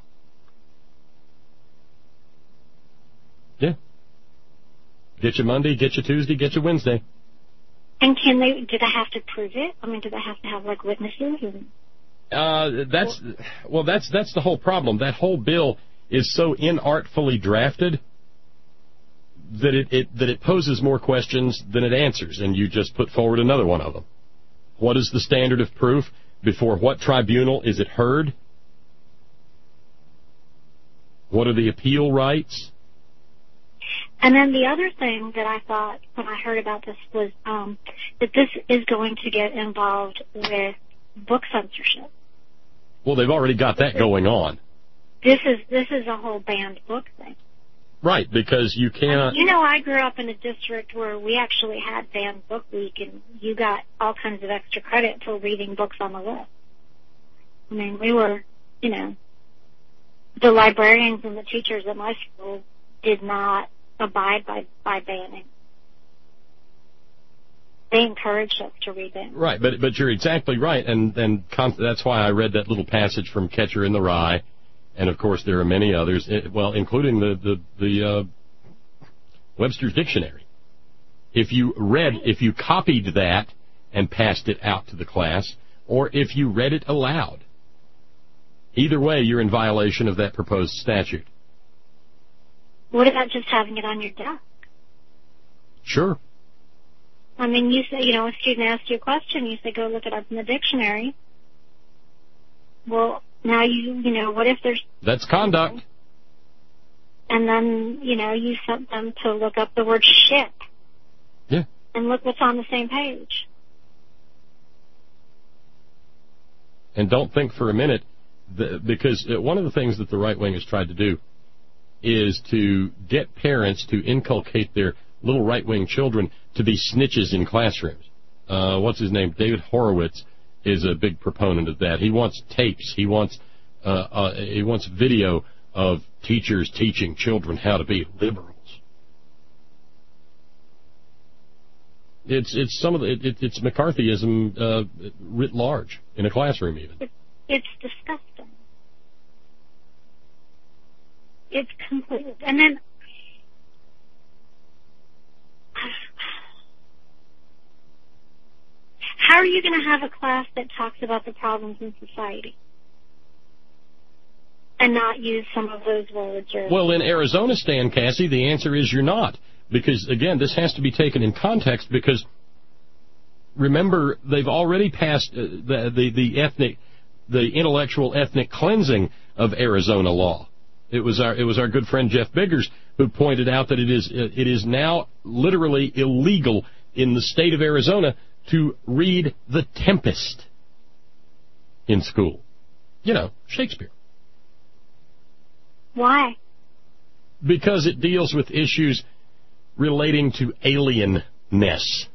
Yeah. Get you Monday, get you Tuesday, get you Wednesday. And can they, do they have to prove it? I mean, do they have to have, like, witnesses? And... Uh, that's, well, that's, that's the whole problem. That whole bill is so inartfully drafted that it, it that it poses more questions than it answers, and you just put forward another one of them. What is the standard of proof? Before what tribunal is it heard? What are the appeal rights? And then the other thing that I thought when I heard about this was um, that this is going to get involved with book censorship. Well, they've already got that going on. This is this is a whole banned book thing. Right, because you cannot... You know, I grew up in a district where we actually had banned book week, and you got all kinds of extra credit for reading books on the list. I mean, we were, you know, the librarians and the teachers at my school did not abide by, by banning. They encouraged us to read them. Right, but but you're exactly right, and, and con- that's why I read that little passage from Catcher in the Rye. And, of course, there are many others, well, including the, the, the uh, Webster's Dictionary. If you read, if you copied that and passed it out to the class, or if you read it aloud. Either way, you're in violation of that proposed statute. What about just having it on your desk? Sure. I mean, you say, you know, a student asks you a question, you say, go look it up in the dictionary. Well, now you, you know, what if there's... That's conduct. And then, you know, you sent them to look up the word shit. Yeah. And look what's on the same page. And don't think for a minute, that, because one of the things that the right wing has tried to do is to get parents to inculcate their little right-wing children to be snitches in classrooms. Uh, what's his name? David Horowitz is a big proponent of that. He wants tapes. He wants uh, uh, he wants video of teachers teaching children how to be liberals. It's it's some of the it, it's McCarthyism uh, writ large in a classroom even. It, it's disgusting. It's complete. And then how are you going to have a class that talks about the problems in society and not use some of those words? Or well, in Arizona, Stan Cassie, the answer is you're not. Because, again, this has to be taken in context because, remember, they've already passed uh, the, the, the ethnic, the intellectual ethnic cleansing of Arizona law. It was our, it was our good friend Jeff Biggers who pointed out that it is, it is now literally illegal in the state of Arizona to read The Tempest in school. You know, Shakespeare. Why? Because it deals with issues relating to alienness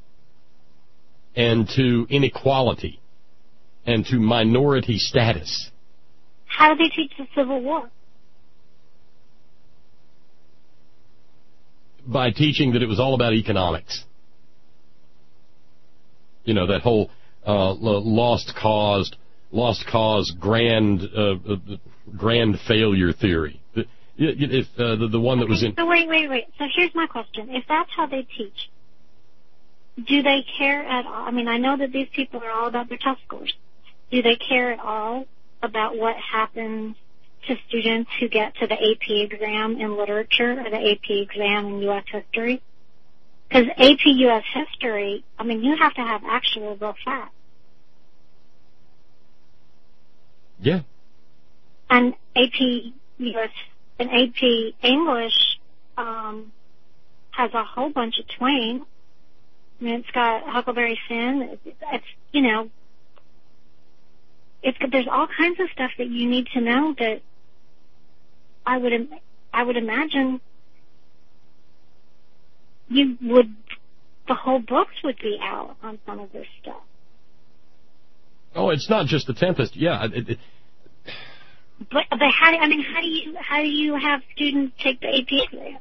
and to inequality and to minority status. How do they teach the Civil War? By teaching that it was all about economics. You know, that whole uh, lost cause, lost cause, grand, uh, uh, grand failure theory. If uh, the, the one that was in... So wait, wait, wait. So here's my question. If that's how they teach, do they care at all? I mean, I know that these people are all about their test scores. Do they care at all about what happens to students who get to the A P exam in literature or the A P exam in U S history? Because A P U S history, I mean, you have to have actual real facts. Yeah. And A P U S and A P English um, has a whole bunch of twang. I mean, it's got Huckleberry Finn. It's, it's you know, it's there's all kinds of stuff that you need to know that I would I would imagine you would the whole books would be out on some of this stuff. Oh, it's not just The Tempest. Yeah. It, it, But, but how do, I mean, how do you, how do you have students take the A P exam?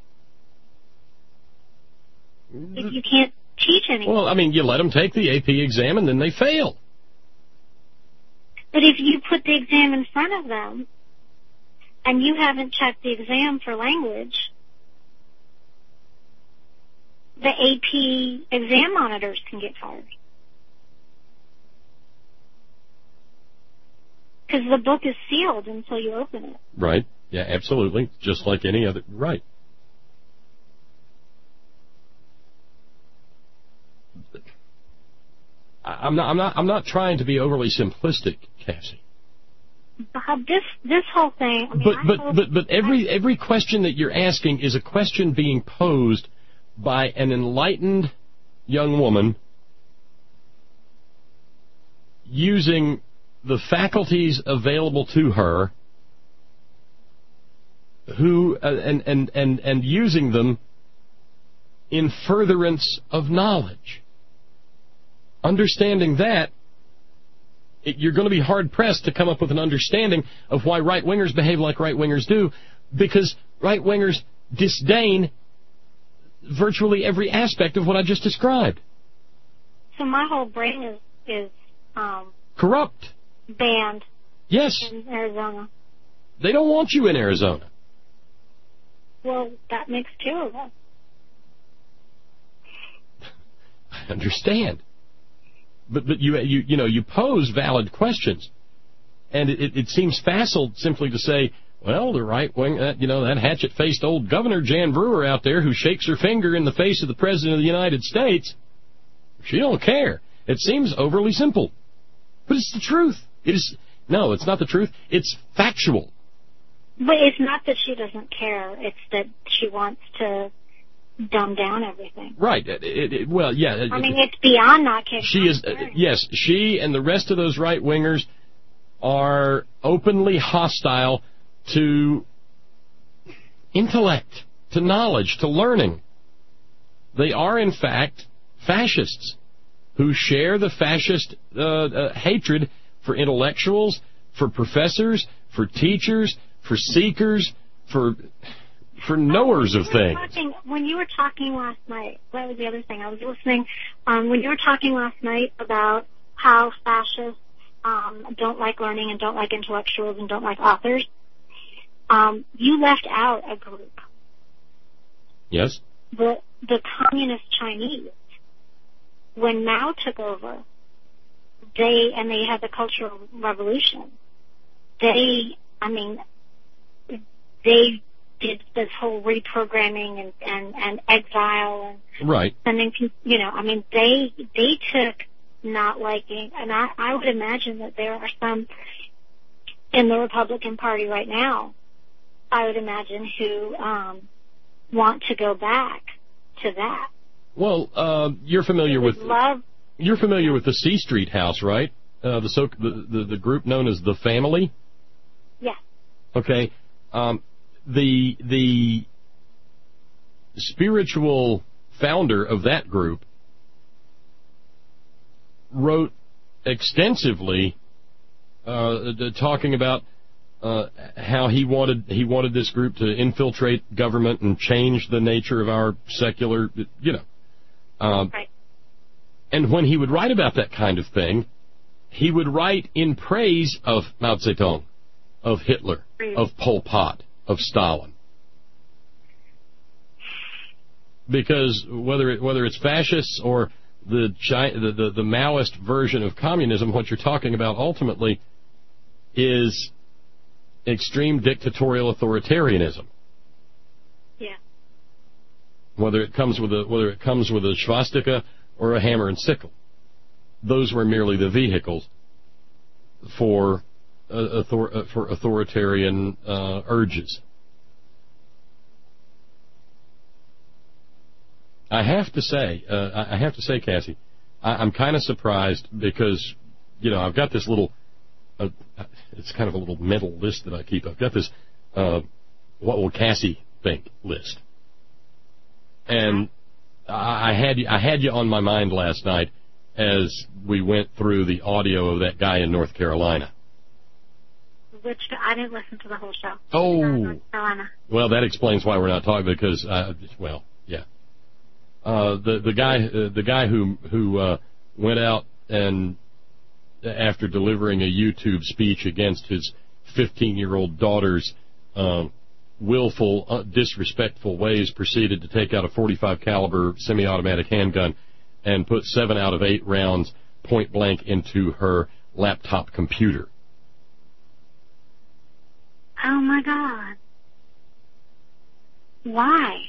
If you can't teach anything. Well, I mean, you let them take the A P exam and then they fail. But if you put the exam in front of them and you haven't checked the exam for language, the A P exam monitors can get fired. Because the book is sealed until you open it. Right. Yeah, absolutely. Just like any other. Right. I'm not. I'm not. I'm not trying to be overly simplistic, Cassie. Bob, this this whole thing. I mean, but I but hope, but but every every question that you're asking is a question being posed by an enlightened young woman using the faculties available to her, who uh, and, and and and using them in furtherance of knowledge. Understanding that, it, you're going to be hard pressed to come up with an understanding of why right wingers behave like right wingers do, because right wingers disdain virtually every aspect of what I just described. So my whole brain is is um, corrupt. Banned. Yes. In Arizona. They don't want you in Arizona. Well, that makes two of us. I understand. but but you you you know you pose valid questions, and it, it seems facile simply to say, well, the right wing, that you know that hatchet-faced old Governor Jan Brewer out there who shakes her finger in the face of the President of the United States, she don't care. It seems overly simple, but it's the truth. It is no, it's not the truth. It's factual. But it's not that she doesn't care. It's that she wants to dumb down everything. Right. It, it, it, well, yeah. I mean, it's beyond not caring. She is, uh, yes, she and the rest of those right-wingers are openly hostile to intellect, to knowledge, to learning. They are, in fact, fascists who share the fascist uh, uh, hatred for intellectuals, for professors, for teachers, for seekers, for for knowers of things. Talking, when you were talking last night, what was the other thing? I was listening. Um, when you were talking last night about how fascists um, don't like learning and don't like intellectuals and don't like authors, um, you left out a group. Yes? The, the communist Chinese. When Mao took over, they, and they had the Cultural Revolution, they, I mean, they did this whole reprogramming and, and, and exile and right. sending people, you know, I mean, they, they took not liking, and I, I would imagine that there are some in the Republican Party right now, I would imagine, who, um, want to go back to that. Well, uh, you're familiar with, love, you're familiar with the C Street House, right? Uh, the, so, the, the, the group known as The Family? Yeah. Okay. Um, the the spiritual founder of that group wrote extensively uh, talking about uh, how he wanted he wanted this group to infiltrate government and change the nature of our secular, you know. Um, right. And when he would write about that kind of thing, he would write in praise of Mao Zedong, of Hitler, of Pol Pot, of Stalin. Because whether it, whether it's fascists or the, Chi- the, the the Maoist version of communism, what you're talking about ultimately is extreme dictatorial authoritarianism. Yeah. Whether it comes with a whether it comes with a swastika or a hammer and sickle, those were merely the vehicles for uh, author- uh, for authoritarian uh, urges. I have to say, uh, I have to say, Cassie, I, I'm kind of surprised because, you know, I've got this little, uh, it's kind of a little mental list that I keep. I've got this, uh, what will Cassie think list. And I, I had you, I had you on my mind last night as we went through the audio of that guy in North Carolina. Which, I didn't listen to the whole show. Oh. North Carolina. Well, that explains why we're not talking, because, uh, well, yeah. Uh, the the guy uh, the guy who who uh, went out and after delivering a YouTube speech against his fifteen-year-old daughter's uh, willful, uh, disrespectful ways, proceeded to take out a forty-five caliber semi-automatic handgun and put seven out of eight rounds point blank into her laptop computer. Oh my God! Why?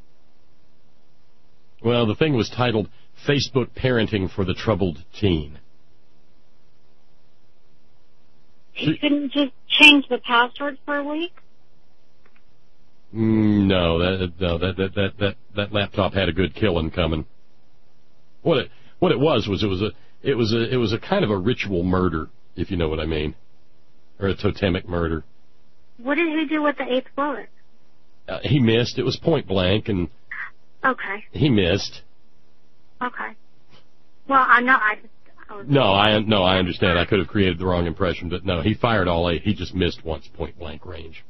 Well, the thing was titled Facebook Parenting for the Troubled Teen. He couldn't just change the password for a week? Mm, no, that, no, that, that, that, that, that laptop had a good killing coming. What it, what it was was it was a, it was a, it was a kind of a ritual murder, if you know what I mean. Or a totemic murder. What did he do with the eighth bullet? Uh, he missed. It was point blank, and Okay. he missed. Okay. Well, I know I. I was No, I no, I understand. I could have created the wrong impression, but no, he fired all eight. He just missed once, point blank range.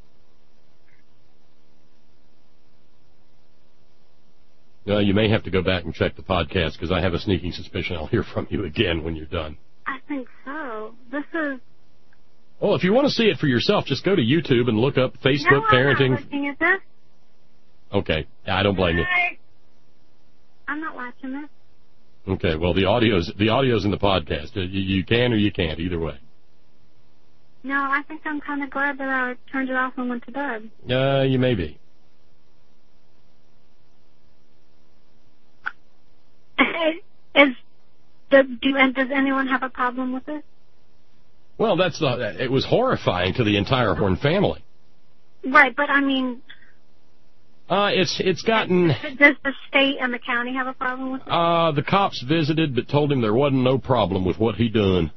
Uh, you may have to go back and check the podcast because I have a sneaking suspicion I'll hear from you again when you're done. I think so. This is. Well, if you want to see it for yourself, just go to YouTube and look up Facebook no, Parenting. I'm not looking at this. Okay, I don't blame you. I, I'm not watching this. Okay, well, the audio's, the audio's in the podcast. You, you can or you can't, either way. No, I think I'm kind of glad that I turned it off and went to bed. Uh, you may be. Is, do, do, and does anyone have a problem with it? Well, that's the, it was horrifying to the entire Horn family. Right, but I mean... Uh, it's, it's gotten... Does the state and the county have a problem with it? Uh, the cops visited but told him there wasn't no problem with what he done.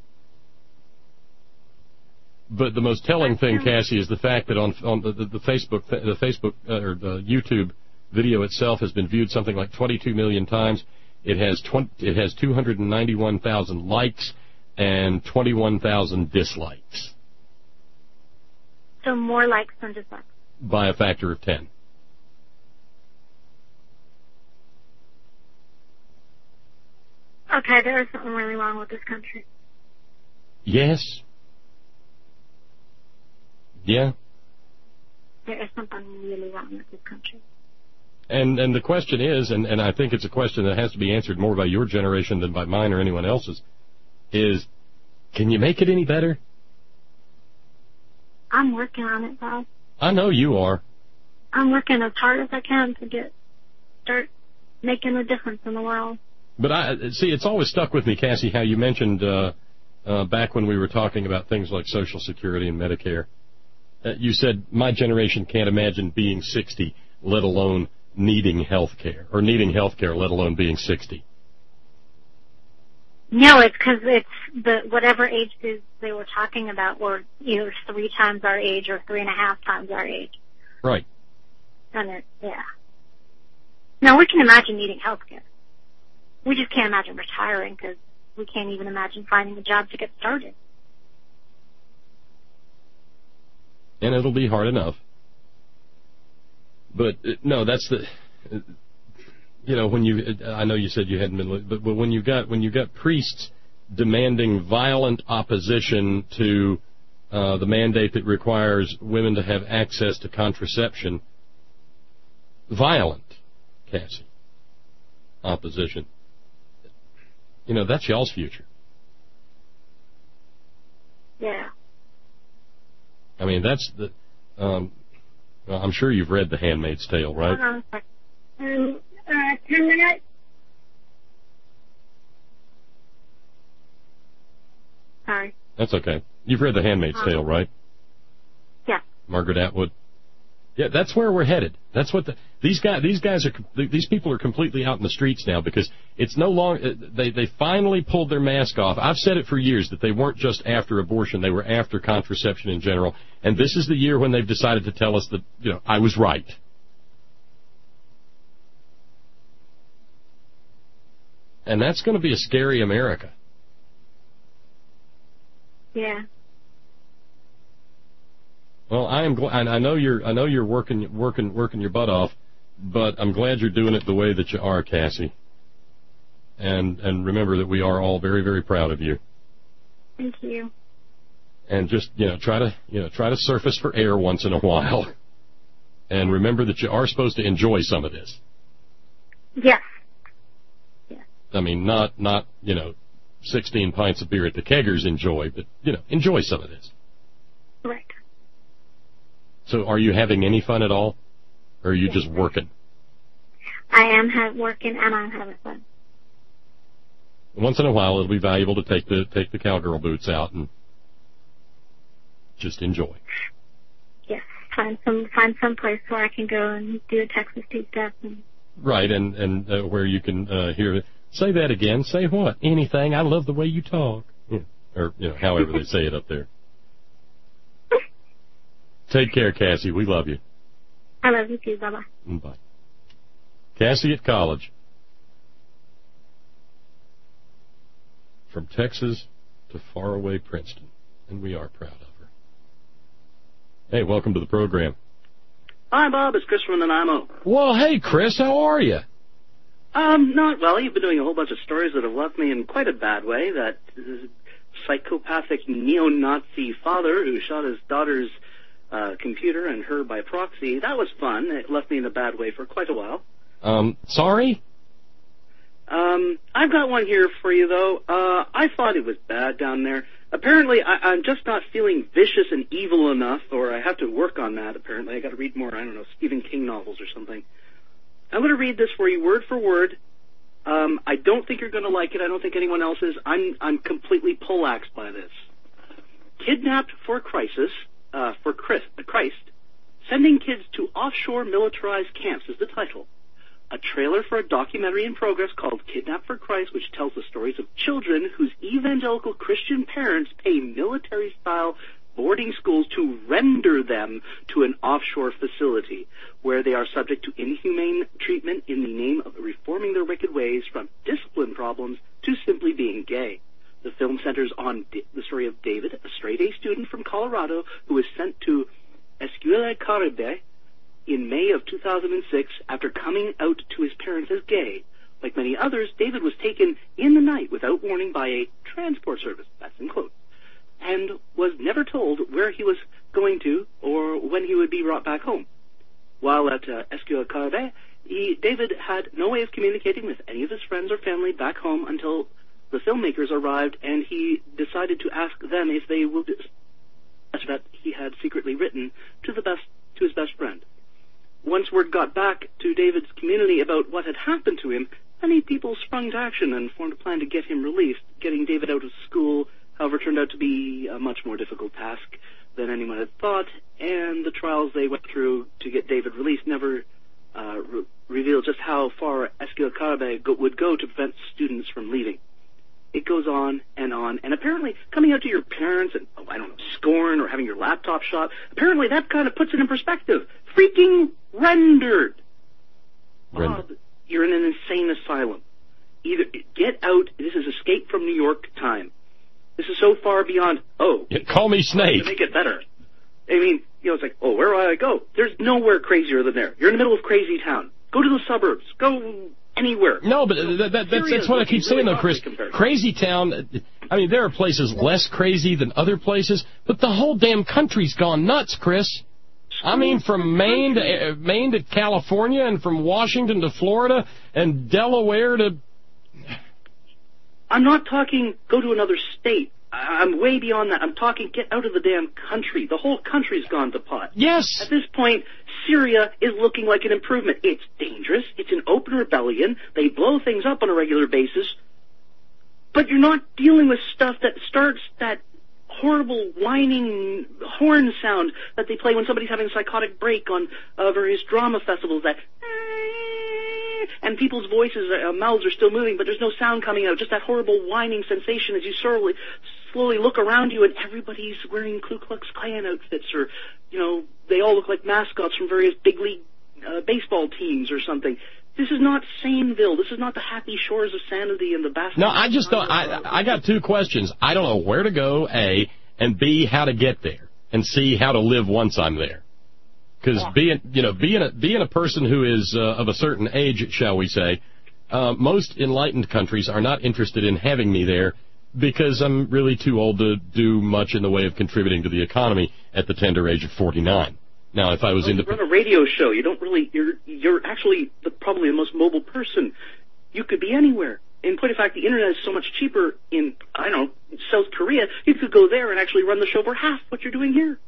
But the most telling thing, Cassie, is the fact that on, on the, the, the Facebook, the Facebook, uh, or the YouTube video itself has been viewed something like twenty-two million times. It has twenty, it has two hundred ninety-one thousand likes and twenty-one thousand dislikes. So more likes than dislikes. By a factor of ten. Okay, there is something really wrong with this country. Yes. Yeah. There is something really wrong with this country. And and the question is, and, and I think it's a question that has to be answered more by your generation than by mine or anyone else's, is, can you make it any better? I'm working on it, Bob. I know you are. I'm working as hard as I can to get start making a difference in the world. But I see, it's always stuck with me, Cassie, how you mentioned uh, uh, back when we were talking about things like Social Security and Medicare. Uh, you said, my generation can't imagine being sixty, let alone needing health care, or needing health care, let alone being sixty. No, it's because it's the whatever age they were talking about were either three times our age or three and a half times our age. Right. And it, yeah. No, we can imagine needing health care. We just can't imagine retiring because we can't even imagine finding a job to get started. And it'll be hard enough. But, uh, no, that's the, uh, you know, when you, uh, I know you said you hadn't been, but, but when you got, when you got priests demanding violent opposition to uh, the mandate that requires women to have access to contraception, violent, Cassie, opposition, you know, that's y'all's future. Yeah. I mean, that's the, um, well, I'm sure you've read The Handmaid's Tale, right? Hold on a second. Um, uh, ten minutes? Sorry. That's okay. You've read The Handmaid's Um, Tale, right? Yeah. Margaret Atwood. Yeah, that's where we're headed. That's what the, these guys, these guys are, these people are completely out in the streets now because it's no longer, they, they finally pulled their mask off. I've said it for years that they weren't just after abortion, they were after contraception in general. And this is the year when they've decided to tell us that, you know, I was right. And that's going to be a scary America. Yeah. Well, I am glad. I know you're. I know you're working, working, working your butt off, but I'm glad you're doing it the way that you are, Cassie. And and remember that we are all very, very proud of you. Thank you. And just you know, try to you know, try to surface for air once in a while. And remember that you are supposed to enjoy some of this. Yes. Yes. I mean, not not you know, sixteen pints of beer at the keggers enjoy, but you know, enjoy some of this. Right. So are you having any fun at all? Or are you just working? I am ha- working and I'm having fun. Once in a while, it'll be valuable to take the take the cowgirl boots out and just enjoy. Yes, find some find some place where I can go and do a Texas two-step. And... Right, and, and uh, where you can uh, hear, say that again, say what? Anything, I love the way you talk. Yeah. Or, you know, however they say it up there. Take care, Cassie. We love you. I love you too. Bye-bye. Bye. Cassie at college. From Texas to faraway Princeton. And we are proud of her. Hey, welcome to the program. Hi, Bob. It's Chris from Nanaimo. Well, hey, Chris. How are you? Um, not well. You've been doing a whole bunch of stories that have left me in quite a bad way. That uh, psychopathic neo-Nazi father who shot his daughter's uh, computer and her by proxy. That was fun. It left me in a bad way for quite a while. Um, sorry? Um, I've got one here for you, though. Uh, I thought it was bad down there. Apparently, I, I'm just not feeling vicious and evil enough, or I have to work on that, apparently. I got to read more, I don't know, Stephen King novels or something. I'm going to read this for you word for word. Um, I don't think you're going to like it. I don't think anyone else is. I'm, I'm completely poleaxed by this. Kidnapped for Crisis, uh, for Christ, Christ, Sending Kids to Offshore Militarized Camps is the title. A trailer for a documentary in progress called Kidnapped for Christ, which tells the stories of children whose evangelical Christian parents pay military-style boarding schools to render them to an offshore facility, where they are subject to inhumane treatment in the name of reforming their wicked ways, from discipline problems to simply being gay. The film centers on D- the story of David, a straight-A student from Colorado who was sent to Escuela Caribe in May of two thousand six after coming out to his parents as gay. Like many others, David was taken in the night without warning by a transport service, that's in quotes, and was never told where he was going to or when he would be brought back home. While at uh, Escuela Caribe, he, David had no way of communicating with any of his friends or family back home until the filmmakers arrived, and he decided to ask them if they would that he had secretly written to the best to his best friend. Once word got back to David's community about what had happened to him, many people sprung to action and formed a plan to get him released. Getting David out of school, however, turned out to be a much more difficult task than anyone had thought, and the trials they went through to get David released never uh, re- revealed just how far Escuela Caribe go- would go to prevent students from leaving. It goes on and on, and apparently coming out to your parents and, oh, I don't know, scorn or having your laptop shot, apparently that kind of puts it in perspective. Freaking rendered. Rendered. Bob, you're in an insane asylum. Either get out, this is Escape from New York time. This is so far beyond, oh. Yeah, call me Snake. To make it better. I mean, you know, it's like, oh, where do I go? There's nowhere crazier than there. You're in the middle of crazy town. Go to the suburbs. Go anywhere. No, but that, that, that's, that's what I keep saying, though, Chris. Crazy town, I mean, there are places less crazy than other places, but the whole damn country's gone nuts, Chris. I mean, from Maine to uh, Maine to California, and from Washington to Florida, and Delaware to... I'm not talking go to another state. I'm way beyond that. I'm talking get out of the damn country. The whole country's gone to pot. Yes. At this point, Syria is looking like an improvement. It's dangerous. It's an open rebellion. They blow things up on a regular basis. But you're not dealing with stuff that starts that horrible whining horn sound that they play when somebody's having a psychotic break on uh, various drama festivals, that and people's voices, uh, mouths are still moving, but there's no sound coming out, just that horrible whining sensation as you slowly, slowly look around you, and everybody's wearing Ku Klux Klan outfits, or, you know, they all look like mascots from various big league uh, baseball teams or something. This is not Saneville. This is not the happy shores of sanity and the basketball. No, I just don't. I, I got two questions. I don't know where to go, A, and B, how to get there, and C, how to live once I'm there. Because being, you know, being a, being a person who is uh, of a certain age, shall we say, uh, most enlightened countries are not interested in having me there because I'm really too old to do much in the way of contributing to the economy at the tender age of forty-nine. Now, if I was well, into... You run a radio show. You don't really... You're, you're actually the, probably the most mobile person. You could be anywhere. In point of fact, the Internet is so much cheaper in, I don't know, South Korea. You could go there and actually run the show for half what you're doing here.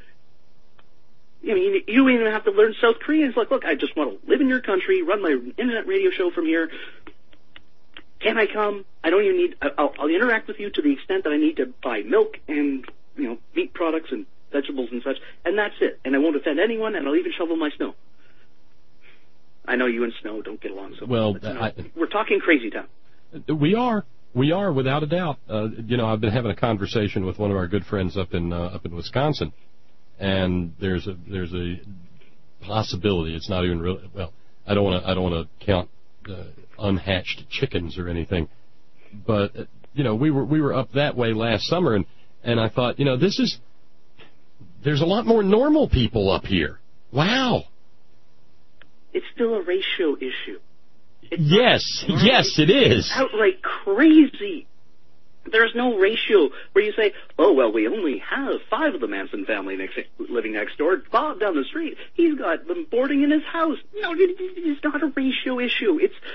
I mean, you don't even have to learn South Korean. It's like, look, I just want to live in your country, run my Internet radio show from here. Can I come? I don't even need... I'll, I'll interact with you to the extent that I need to buy milk and, you know, meat products and vegetables and such, and that's it. And I won't offend anyone, and I'll even shovel my snow. I know you and snow don't get along so well. But, you know, I, we're talking crazy town. We are. We are, without a doubt. Uh, you know, I've been having a conversation with one of our good friends up in uh, up in Wisconsin, and there's a there's a possibility. It's not even really well. I don't want to I don't want to count uh, unhatched chickens or anything, but uh, you know, we were we were up that way last summer, and and I thought, you know, this is. There's a lot more normal people up here. Wow. It's still a ratio issue. It's yes, right. yes, it is. It's outright crazy. There's no ratio where you say, oh, well, we only have five of the Manson family next, living next door. Bob down the street, he's got them boarding in his house. No, it's not a ratio issue. It's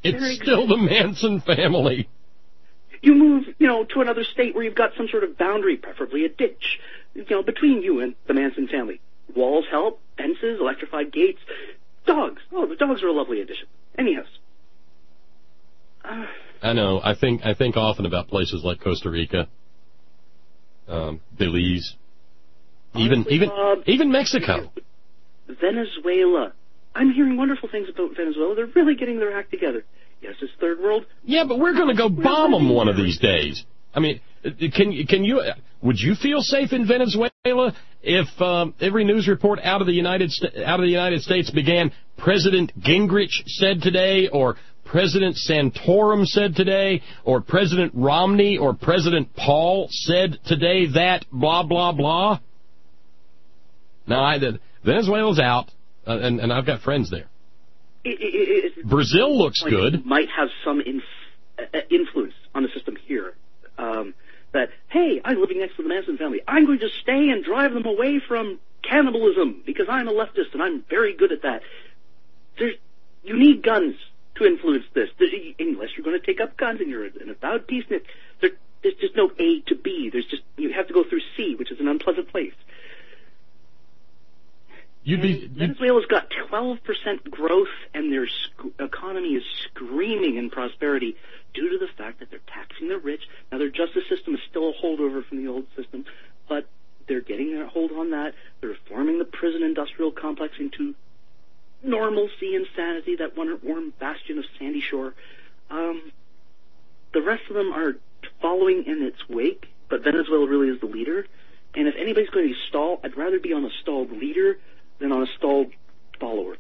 Very It's still good. the Manson family. You move, you know, to another state where you've got some sort of boundary, preferably a ditch, you know, between you and the Manson family. Walls help, fences, electrified gates, dogs. Oh, the dogs are a lovely addition. Anyhow. Uh, I know. I think I think often about places like Costa Rica, um, Belize, even honestly, even Bob, even Mexico. Venezuela. I'm hearing wonderful things about Venezuela. They're really getting their act together. Yes, it's third world. Yeah, but we're going to go bomb them one of these days. I mean, can can you would you feel safe in Venezuela if um, every news report out of the United Sta- out of the United States began President Gingrich said today, or President Santorum said today, or President Romney or President Paul said today that blah blah blah? Now, I did. Venezuela's out, uh, and and I've got friends there. It, it, it, Brazil looks like good. It might have some inf- uh, influence on the system here. Um, that, hey, I'm living next to the Manson family. I'm going to stay and drive them away from cannibalism because I'm a leftist and I'm very good at that. There's, you need guns to influence this. There's, unless you're going to take up guns and you're an avowed peacenik, there, there's just no A to B. There's just, you have to go through C, which is an unpleasant place. You'd be, you'd, Venezuela's got twelve percent growth, and their sc- economy is screaming in prosperity due to the fact that they're taxing the rich. Now, their justice system is still a holdover from the old system, but they're getting their hold on that. They're reforming the prison industrial complex into normalcy and sanity, that one warm bastion of Sandy Shore. Um, the rest of them are following in its wake, but Venezuela really is the leader. And if anybody's going to be stalled, I'd rather be on a stalled leader than on a stalled follower.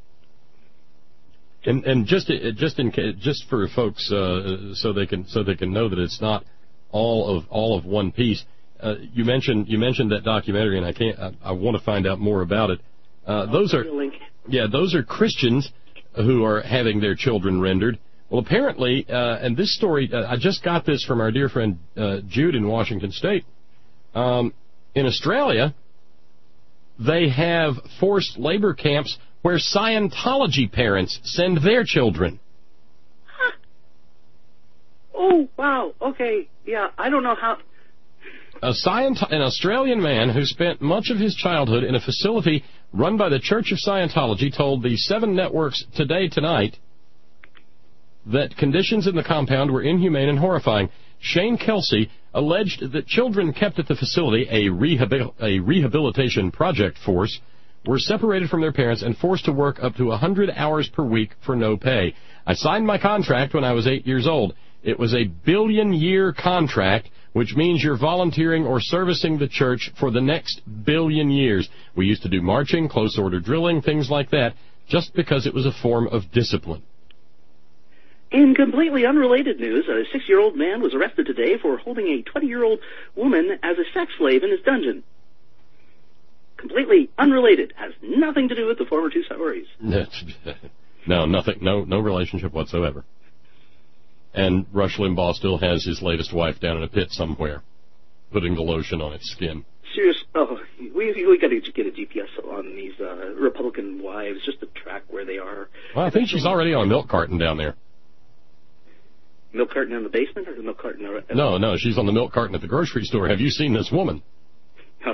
And and just just in case, just for folks, uh, so they can so they can know that it's not all of all of one piece. Uh, you mentioned you mentioned that documentary, and I can't. I, I want to find out more about it. Uh, those are yeah, those are Christians who are having their children rendered. Well, apparently, uh, and this story, uh, I just got this from our dear friend uh, Jude in Washington State. Um, in Australia, they have forced labor camps where Scientology parents send their children. Huh. Oh, wow. Okay. Yeah, I don't know how. A Scient- an Australian man who spent much of his childhood in a facility run by the Church of Scientology told the Seven Networks Today Tonight that conditions in the compound were inhumane and horrifying. Shane Kelsey alleged that children kept at the facility, a, rehabil- a rehabilitation project force, were separated from their parents and forced to work up to one hundred hours per week for no pay. I signed my contract when I was eight years old. It was a billion-year contract, which means you're volunteering or servicing the church for the next billion years. We used to do marching, close-order drilling, things like that, just because it was a form of discipline. In completely unrelated news, a six-year-old man was arrested today for holding a twenty-year-old woman as a sex slave in his dungeon. Completely unrelated. Has nothing to do with the former two stories. No, nothing. No, no relationship whatsoever. And Rush Limbaugh still has his latest wife down in a pit somewhere, putting the lotion on its skin. Serious. Oh, we we got to get a G P S on these uh, Republican wives just to track where they are. Well, I think she's already on a milk carton down there. Milk carton in the basement, or the milk carton? Or, uh, no, no, she's on the milk carton at the grocery store. Have you seen this woman? Oh,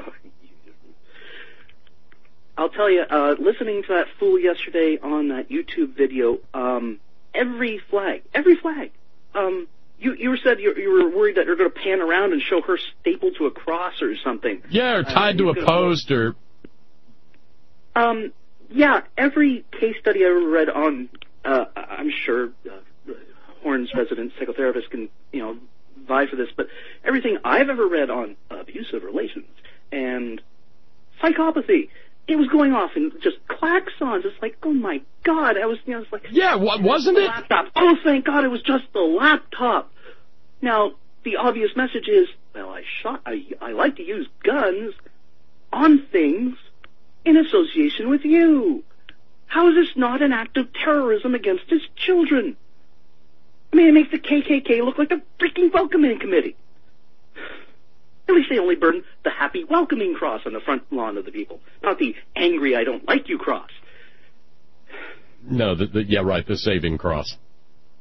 I'll tell you, uh, listening to that fool yesterday on that YouTube video, um, every flag, every flag, um, you, you said you, you were worried that you're going to pan around and show her stapled to a cross or something. Yeah, or tied uh, to a post, or... Um, yeah, every case study I ever read on, uh, I'm sure uh, Horn's resident psychotherapist can, you know, vie for this, but everything I've ever read on abusive relations and psychopathy, it was going off in just klaxons. It's like, oh my God, I was, you know, it's like, yeah, what wasn't it? Laptop. Oh, thank God, it was just the laptop. Now, the obvious message is, well, I shot, I, I like to use guns on things in association with you. How is this not an act of terrorism against his children? I mean, it makes the K K K look like a freaking welcoming committee. At least they only burn the happy welcoming cross on the front lawn of the people, not the angry I don't like you cross. No, the, the, yeah, right, the saving cross.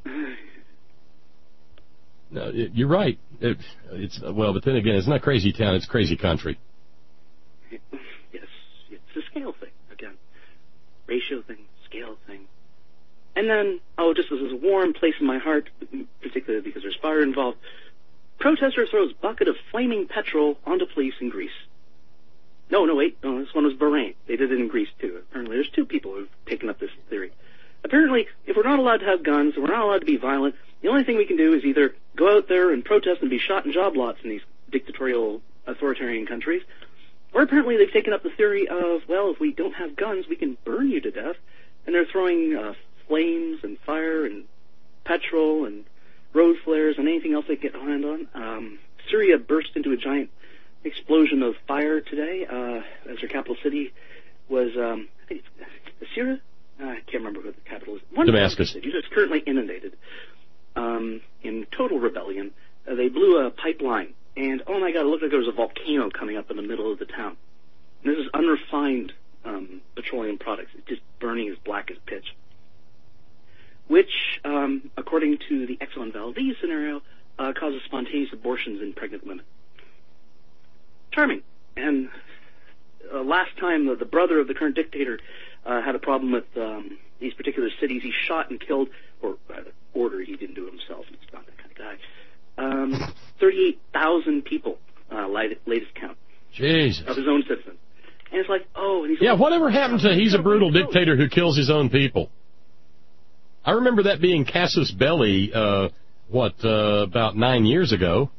No, it, you're right. It, it's well, but then again, it's not crazy town; it's crazy country. Yes, it's a scale thing again, ratio thing, scale thing, and then oh, just as a warm place in my heart, particularly because there's fire involved. Protester throws bucket of flaming petrol onto police in Greece. No, no, wait, no, this one was Bahrain. They did it in Greece too. Apparently, there's two people who've taken up this theory. Apparently, if we're not allowed to have guns, and we're not allowed to be violent, the only thing we can do is either go out there and protest and be shot in job lots in these dictatorial, authoritarian countries, or apparently they've taken up the theory of, well, if we don't have guns, we can burn you to death, and they're throwing uh, flames and fire and petrol and road flares and anything else they get hand on. Um, Syria burst into a giant explosion of fire today, uh, as their capital city was, um, I think it's Syria? I can't remember what the capital is. One Damascus. City is currently inundated. Um, in total rebellion, uh, they blew a pipeline, and oh my God, it looked like there was a volcano coming up in the middle of the town. And this is unrefined um, petroleum products. It's just burning as black as pitch. Which, um, according to the Exxon Valdez scenario, uh, causes spontaneous abortions in pregnant women. Charming. And uh, last time, the, the brother of the current dictator uh, had a problem with um, these particular cities. He shot and killed, or uh, order, he didn't do it himself. He's not that kind of guy. Um, thirty-eight thousand people, uh, latest count. Jesus. Of his own citizens. And it's like, oh, and he's yeah, like, whatever happened to he's a brutal dictator who kills his own people? I remember that being casus belli, uh, what, uh, about nine years ago.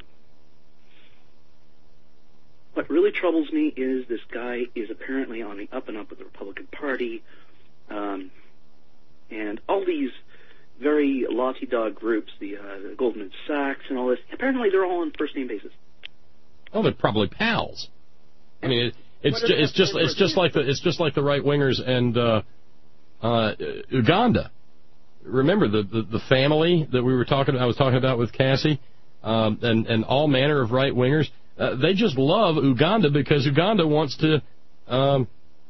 What really troubles me is this guy is apparently on the up and up with the Republican Party, um, and all these very lottie-dog groups, the, uh, the Goldman Sachs and all this, apparently they're all on first-name basis. Oh, they're probably pals. I mean, it, it's ju- it's just it's just like the it's just like the right wingers and uh, uh, Uganda. Remember the, the the family that we were talking I was talking about with Cassie, um, and and all manner of right wingers. Uh, they just love Uganda because Uganda wants to um,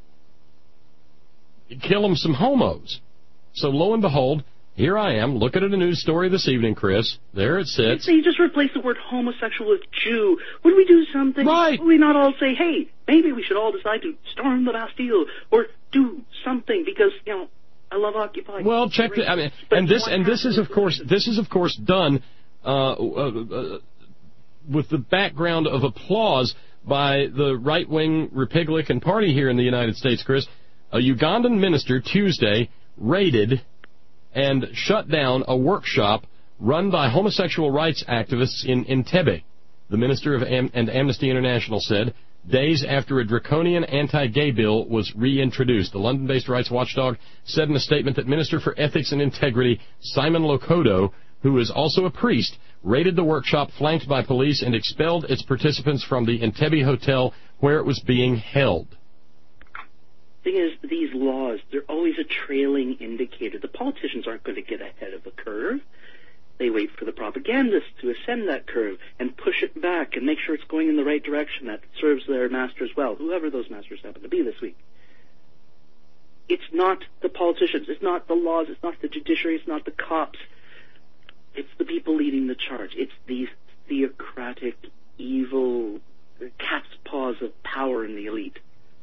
kill them some homos. So lo and behold, here I am looking at a news story this evening, Chris. There it sits. You just replace the word homosexual with Jew. Would we do something? Right. Would we not all say, hey, maybe we should all decide to storm the Bastille or do something because, you know, I love Occupy. Well, check the, I mean, and this and this is of course this is of course done uh, uh, uh, with the background of applause by the right-wing Republican Party here in the United States, Chris. A Ugandan minister Tuesday raided and shut down a workshop run by homosexual rights activists in Entebbe, the minister of Am- and Amnesty International said, days after a draconian anti-gay bill was reintroduced. The London-based rights watchdog said in a statement that Minister for Ethics and Integrity Simon Lokodo, who is also a priest, raided the workshop flanked by police and expelled its participants from the Entebbe hotel where it was being held. The thing is, these laws, they're always a trailing indicator. The politicians aren't going to get ahead of the curve. They wait for the propagandists to ascend that curve and push it back and make sure it's going in the right direction that serves their masters well, whoever those masters happen to be this week. It's not the politicians. It's not the laws. It's not the judiciary. It's not the cops. It's the people leading the charge. It's these theocratic, evil cat's paws of power in the elite.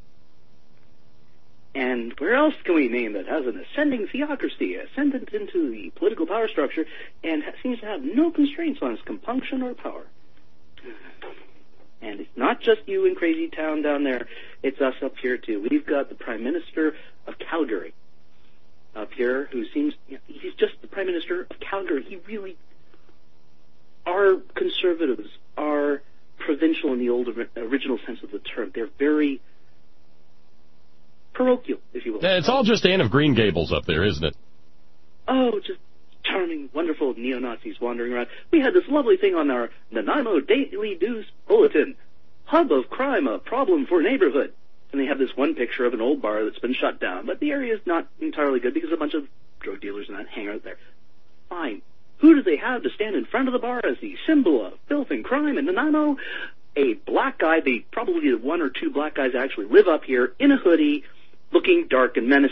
And where else can we name that has an ascending theocracy, ascendant into the political power structure, and seems to have no constraints on its compunction or power? And it's not just you in crazy town down there. It's us up here, too. We've got the Prime Minister of Calgary up here, who seems, you know, he's just the Prime Minister of Calgary. He really, our conservatives are provincial in the old original sense of the term. They're very parochial, if you will. Yeah, it's all just Anne of Green Gables up there, isn't it? Oh, just charming, wonderful neo-Nazis wandering around. We had this lovely thing on our Nanaimo Daily News Bulletin. Hub of crime, a problem for neighborhood. And they have this one picture of an old bar that's been shut down, but the area is not entirely good because a bunch of drug dealers and that hang out there. Fine. Who do they have to stand in front of the bar as the symbol of filth and crime in Nanaimo? A black guy, the probably the one or two black guys that actually live up here, in a hoodie, looking dark and menacing.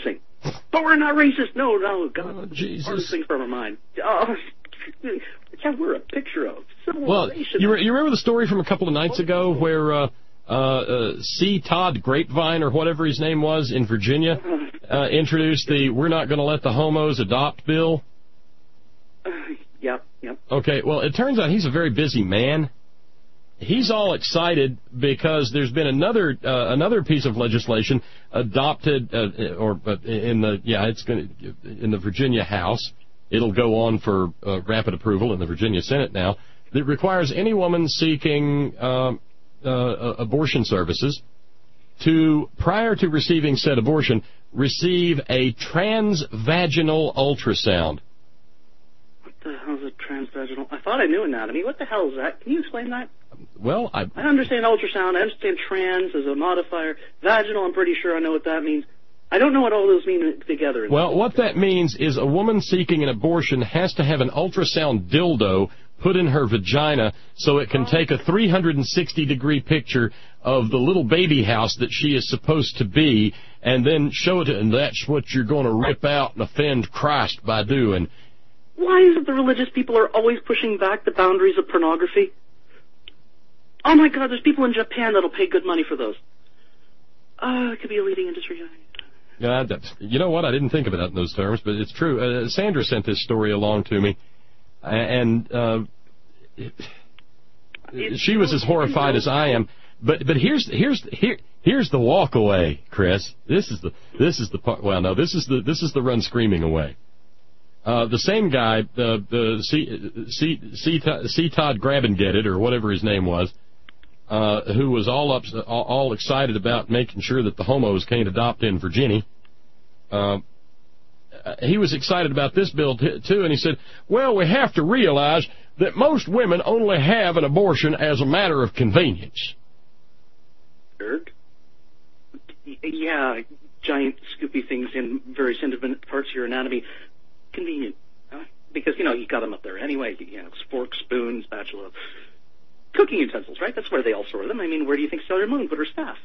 But we're not racist. No, no, God. Oh, Jesus. Hardest thing from our mind. Oh, yeah, we're a picture of civilization. Well, you, re- you remember the story from a couple of nights ago where uh, uh, uh, C. Todd Grapevine, or whatever his name was, in Virginia, uh, introduced the "We're not going to let the homos adopt" bill? Uh, yep, yep. Okay, well, it turns out he's a very busy man. He's all excited because there's been another uh, another piece of legislation adopted, uh, or uh, in the yeah, it's going in the Virginia House. It'll go on for uh, rapid approval in the Virginia Senate now. That requires any woman seeking uh, uh, abortion services to, prior to receiving said abortion, receive a transvaginal ultrasound. What the hell is a transvaginal? I thought I knew anatomy. What the hell is that? Can you explain that? Well, I... I understand ultrasound. I understand trans as a modifier. Vaginal, I'm pretty sure I know what that means. I don't know what all those mean together. Well, what that means is a woman seeking an abortion has to have an ultrasound dildo put in her vagina so it can take a three hundred sixty degree picture of the little baby house that she is supposed to be, and then show it, and that's what you're going to rip out and offend Christ by doing. Why is it the religious people are always pushing back the boundaries of pornography? Oh my God, there's people in Japan that'll pay good money for those. Oh, it could be a leading industry. Uh, that's, you know what? I didn't think of it in those terms, but it's true. Uh, Sandra sent this story along to me, and uh, it, she was as horrified as I am. But but here's here's here here's the walk away, Chris. This is the this is the part. Well, no, this is the this is the run screaming away. Uh, the same guy, the the C C C, C Todd Grab and Get It, or whatever his name was. Uh, who was all up, all, all excited about making sure that the homos can't adopt in Virginia. Uh, he was excited about this bill, t- too, and he said, well, we have to realize that most women only have an abortion as a matter of convenience. Eric? Yeah, giant scoopy things in various independent parts of your anatomy. Convenient. Huh? Because, you know, you got them up there anyway. You know, forks, spoons, spatula. Cooking utensils, right? That's where they all store them. I mean, where do you think Sailor Moon put her staff?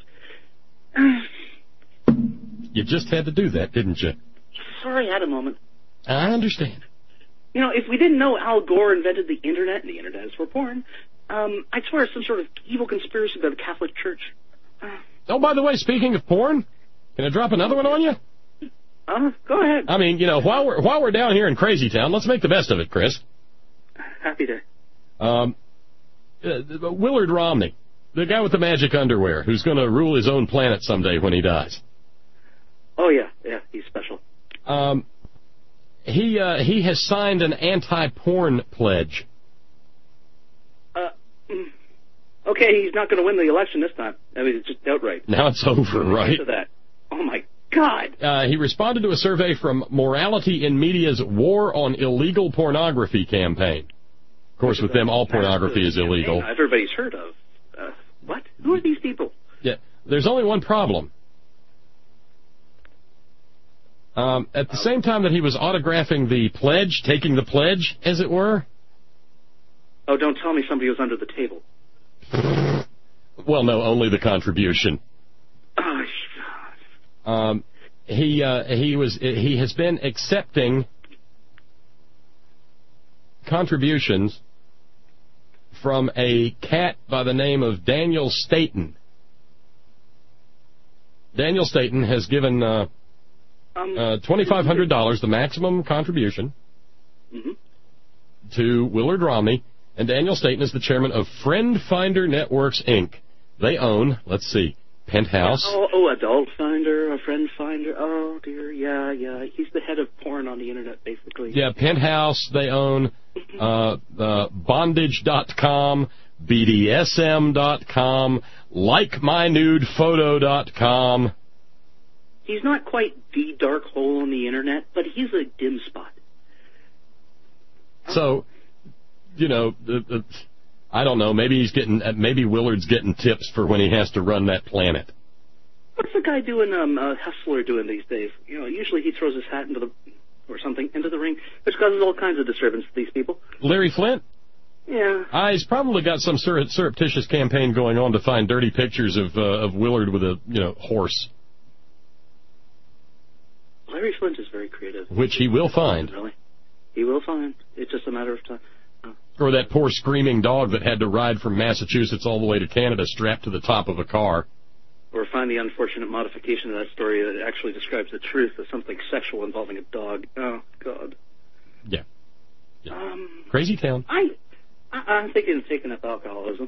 You just had to do that, didn't you? Sorry, I had a moment. I understand. You know, if we didn't know Al Gore invented the Internet, and the Internet is for porn, um, I'd swear it's some sort of evil conspiracy by the Catholic Church. Uh, oh, by the way, speaking of porn, can I drop another one on you? Uh, go ahead. I mean, you know, while we're while we're down here in Crazy Town, let's make the best of it, Chris. Happy to. Um... Uh, Willard Romney, the guy with the magic underwear, who's going to rule his own planet someday when he dies. Oh, yeah, yeah, he's special. Um, he uh, he has signed an anti-porn pledge. Uh, okay, he's not going to win the election this time. I mean, it's just outright. Now it's over, right? To that. Oh, my God. Uh, he responded to a survey from Morality in Media's War on Illegal Pornography campaign. Of course, with them, all pornography is illegal. Everybody's heard of. Uh, what? Who are these people? Yeah, there's only one problem. Um, at the same time that he was autographing the pledge, taking the pledge, as it were. Oh, don't tell me somebody was under the table. Well, no, only the contribution. Oh, um, he uh, he was he has been accepting contributions from a cat by the name of Daniel Staten. Daniel Staten has given uh, um, uh, twenty-five hundred dollars, the maximum contribution, mm-hmm. to Willard Romney, and Daniel Staten is the chairman of Friend Finder Networks, Incorporated. They own, let's see, Penthouse. Oh, oh, Adult Finder, a Friend Finder. Oh, dear, yeah, yeah. He's the head of porn on the Internet, basically. Yeah, Penthouse, they own uh, uh, bondage dot com, B D S M dot com, like my nude photo dot com. He's not quite the dark hole on the Internet, but he's a dim spot. So, you know, the, the, I don't know, maybe he's getting, maybe Willard's getting tips for when he has to run that planet. What's the guy doing, um, uh, Hustler doing these days? You know, usually he throws his hat into the, or something, into the ring, which causes all kinds of disturbance to these people. Larry Flint? Yeah. Uh, he's probably got some sur- surreptitious campaign going on to find dirty pictures of, uh, of Willard with a, you know, horse. Larry Flint is very creative. Which he will find. Really. He will find. It's just a matter of time. Oh. Or that poor screaming dog that had to ride from Massachusetts all the way to Canada strapped to the top of a car. Or find the unfortunate modification of that story that actually describes the truth of something sexual involving a dog. Oh, God. Yeah. yeah. Um, Crazy town. I, I, I'm thinking of taking up alcoholism.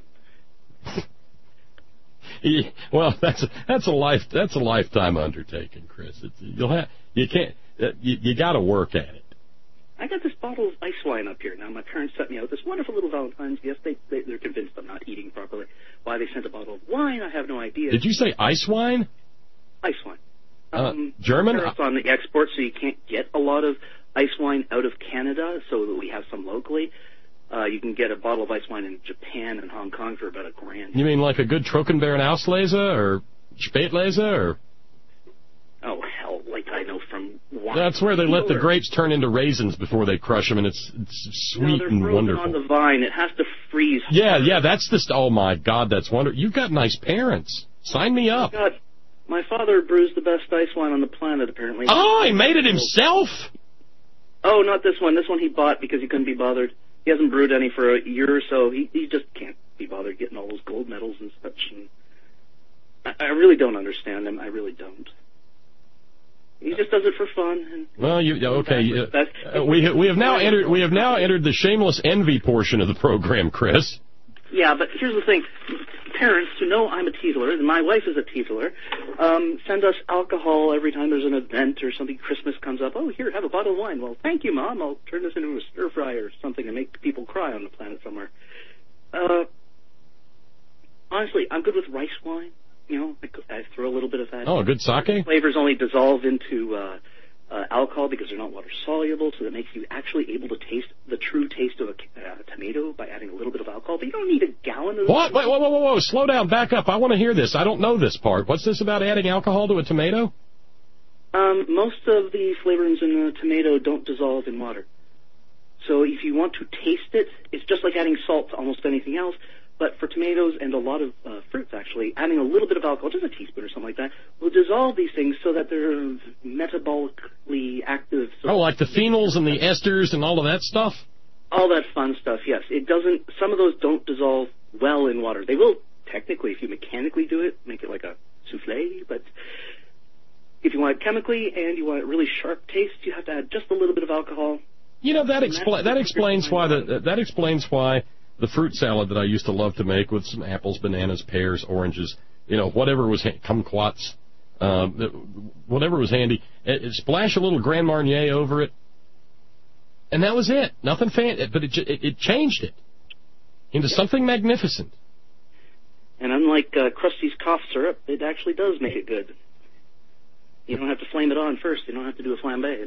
Yeah, well, that's a, that's a life that's a lifetime undertaking, Chris. It's, you'll have you can't uh, you, you got to work at it. I got this bottle of ice wine up here now. My parents sent me out this wonderful little Valentine's gift. They, they they're convinced I'm not eating properly. Why they sent a bottle of wine, I have no idea. Did you say ice wine? Ice wine. Um, uh, German. It's on the export, so you can't get a lot of ice wine out of Canada. So that we have some locally. Uh, you can get a bottle of ice wine in Japan and Hong Kong for about a grand. You mean like a good Trockenbeeren Auslese or Spätlese or? Oh, hell, like I know from wine. That's where they let the grapes turn into raisins before they crush them, and it's it's sweet no, and frozen wonderful. On the vine, it has to freeze. Yeah, yeah, that's the. St- oh my God, that's wonderful. You've got nice parents. Sign me up. God, my father brews the best ice wine on the planet, apparently. Oh, he made it himself. Oh, not this one. This one he bought because he couldn't be bothered. He hasn't brewed any for a year or so. He he just can't be bothered getting all those gold medals and such. And I, I really don't understand him. I really don't. He just does it for fun. And well, you okay? Uh, uh, we we have now entered we have now entered the shameless envy portion of the program, Chris. Yeah, but here's the thing: parents who know I'm a teetotaler, and my wife is a teetotaler, um, send us alcohol every time there's an event or something. Christmas comes up. Oh, here, have a bottle of wine. Well, thank you, Mom. I'll turn this into a stir fry or something and make people cry on the planet somewhere. Uh, honestly, I'm good with rice wine. You know, I, I throw a little bit of that. Oh, a good sake? Flavors only dissolve into uh, uh, alcohol because they're not water soluble, so that makes you actually able to taste the true taste of a uh, tomato by adding a little bit of alcohol. But you don't need a gallon of. What? Wait, whoa, whoa, whoa, whoa! Slow down, back up. I want to hear this. I don't know this part. What's this about adding alcohol to a tomato? Um, most of the flavorings in the tomato don't dissolve in water. So if you want to taste it, it's just like adding salt to almost anything else. But for tomatoes and a lot of uh, fruits, actually, adding a little bit of alcohol, just a teaspoon or something like that, will dissolve these things so that they're metabolically active. So oh, like the phenols and the esters and all of that stuff? All that fun stuff, yes. It doesn't. Some of those don't dissolve well in water. They will, technically, if you mechanically do it, make it like a souffle. But if you want it chemically and you want a really sharp taste, you have to add just a little bit of alcohol. You know, that, expl- that explains why the that explains why... the fruit salad that I used to love to make with some apples, bananas, pears, oranges, you know, whatever was, ha- kumquats, um, whatever was handy, it, it, splash a little Grand Marnier over it, and that was it. Nothing fancy, but it, it, it changed it into something magnificent. And unlike uh, Krusty's cough syrup, it actually does make it good. You don't have to flame it on first. You don't have to do a flambe.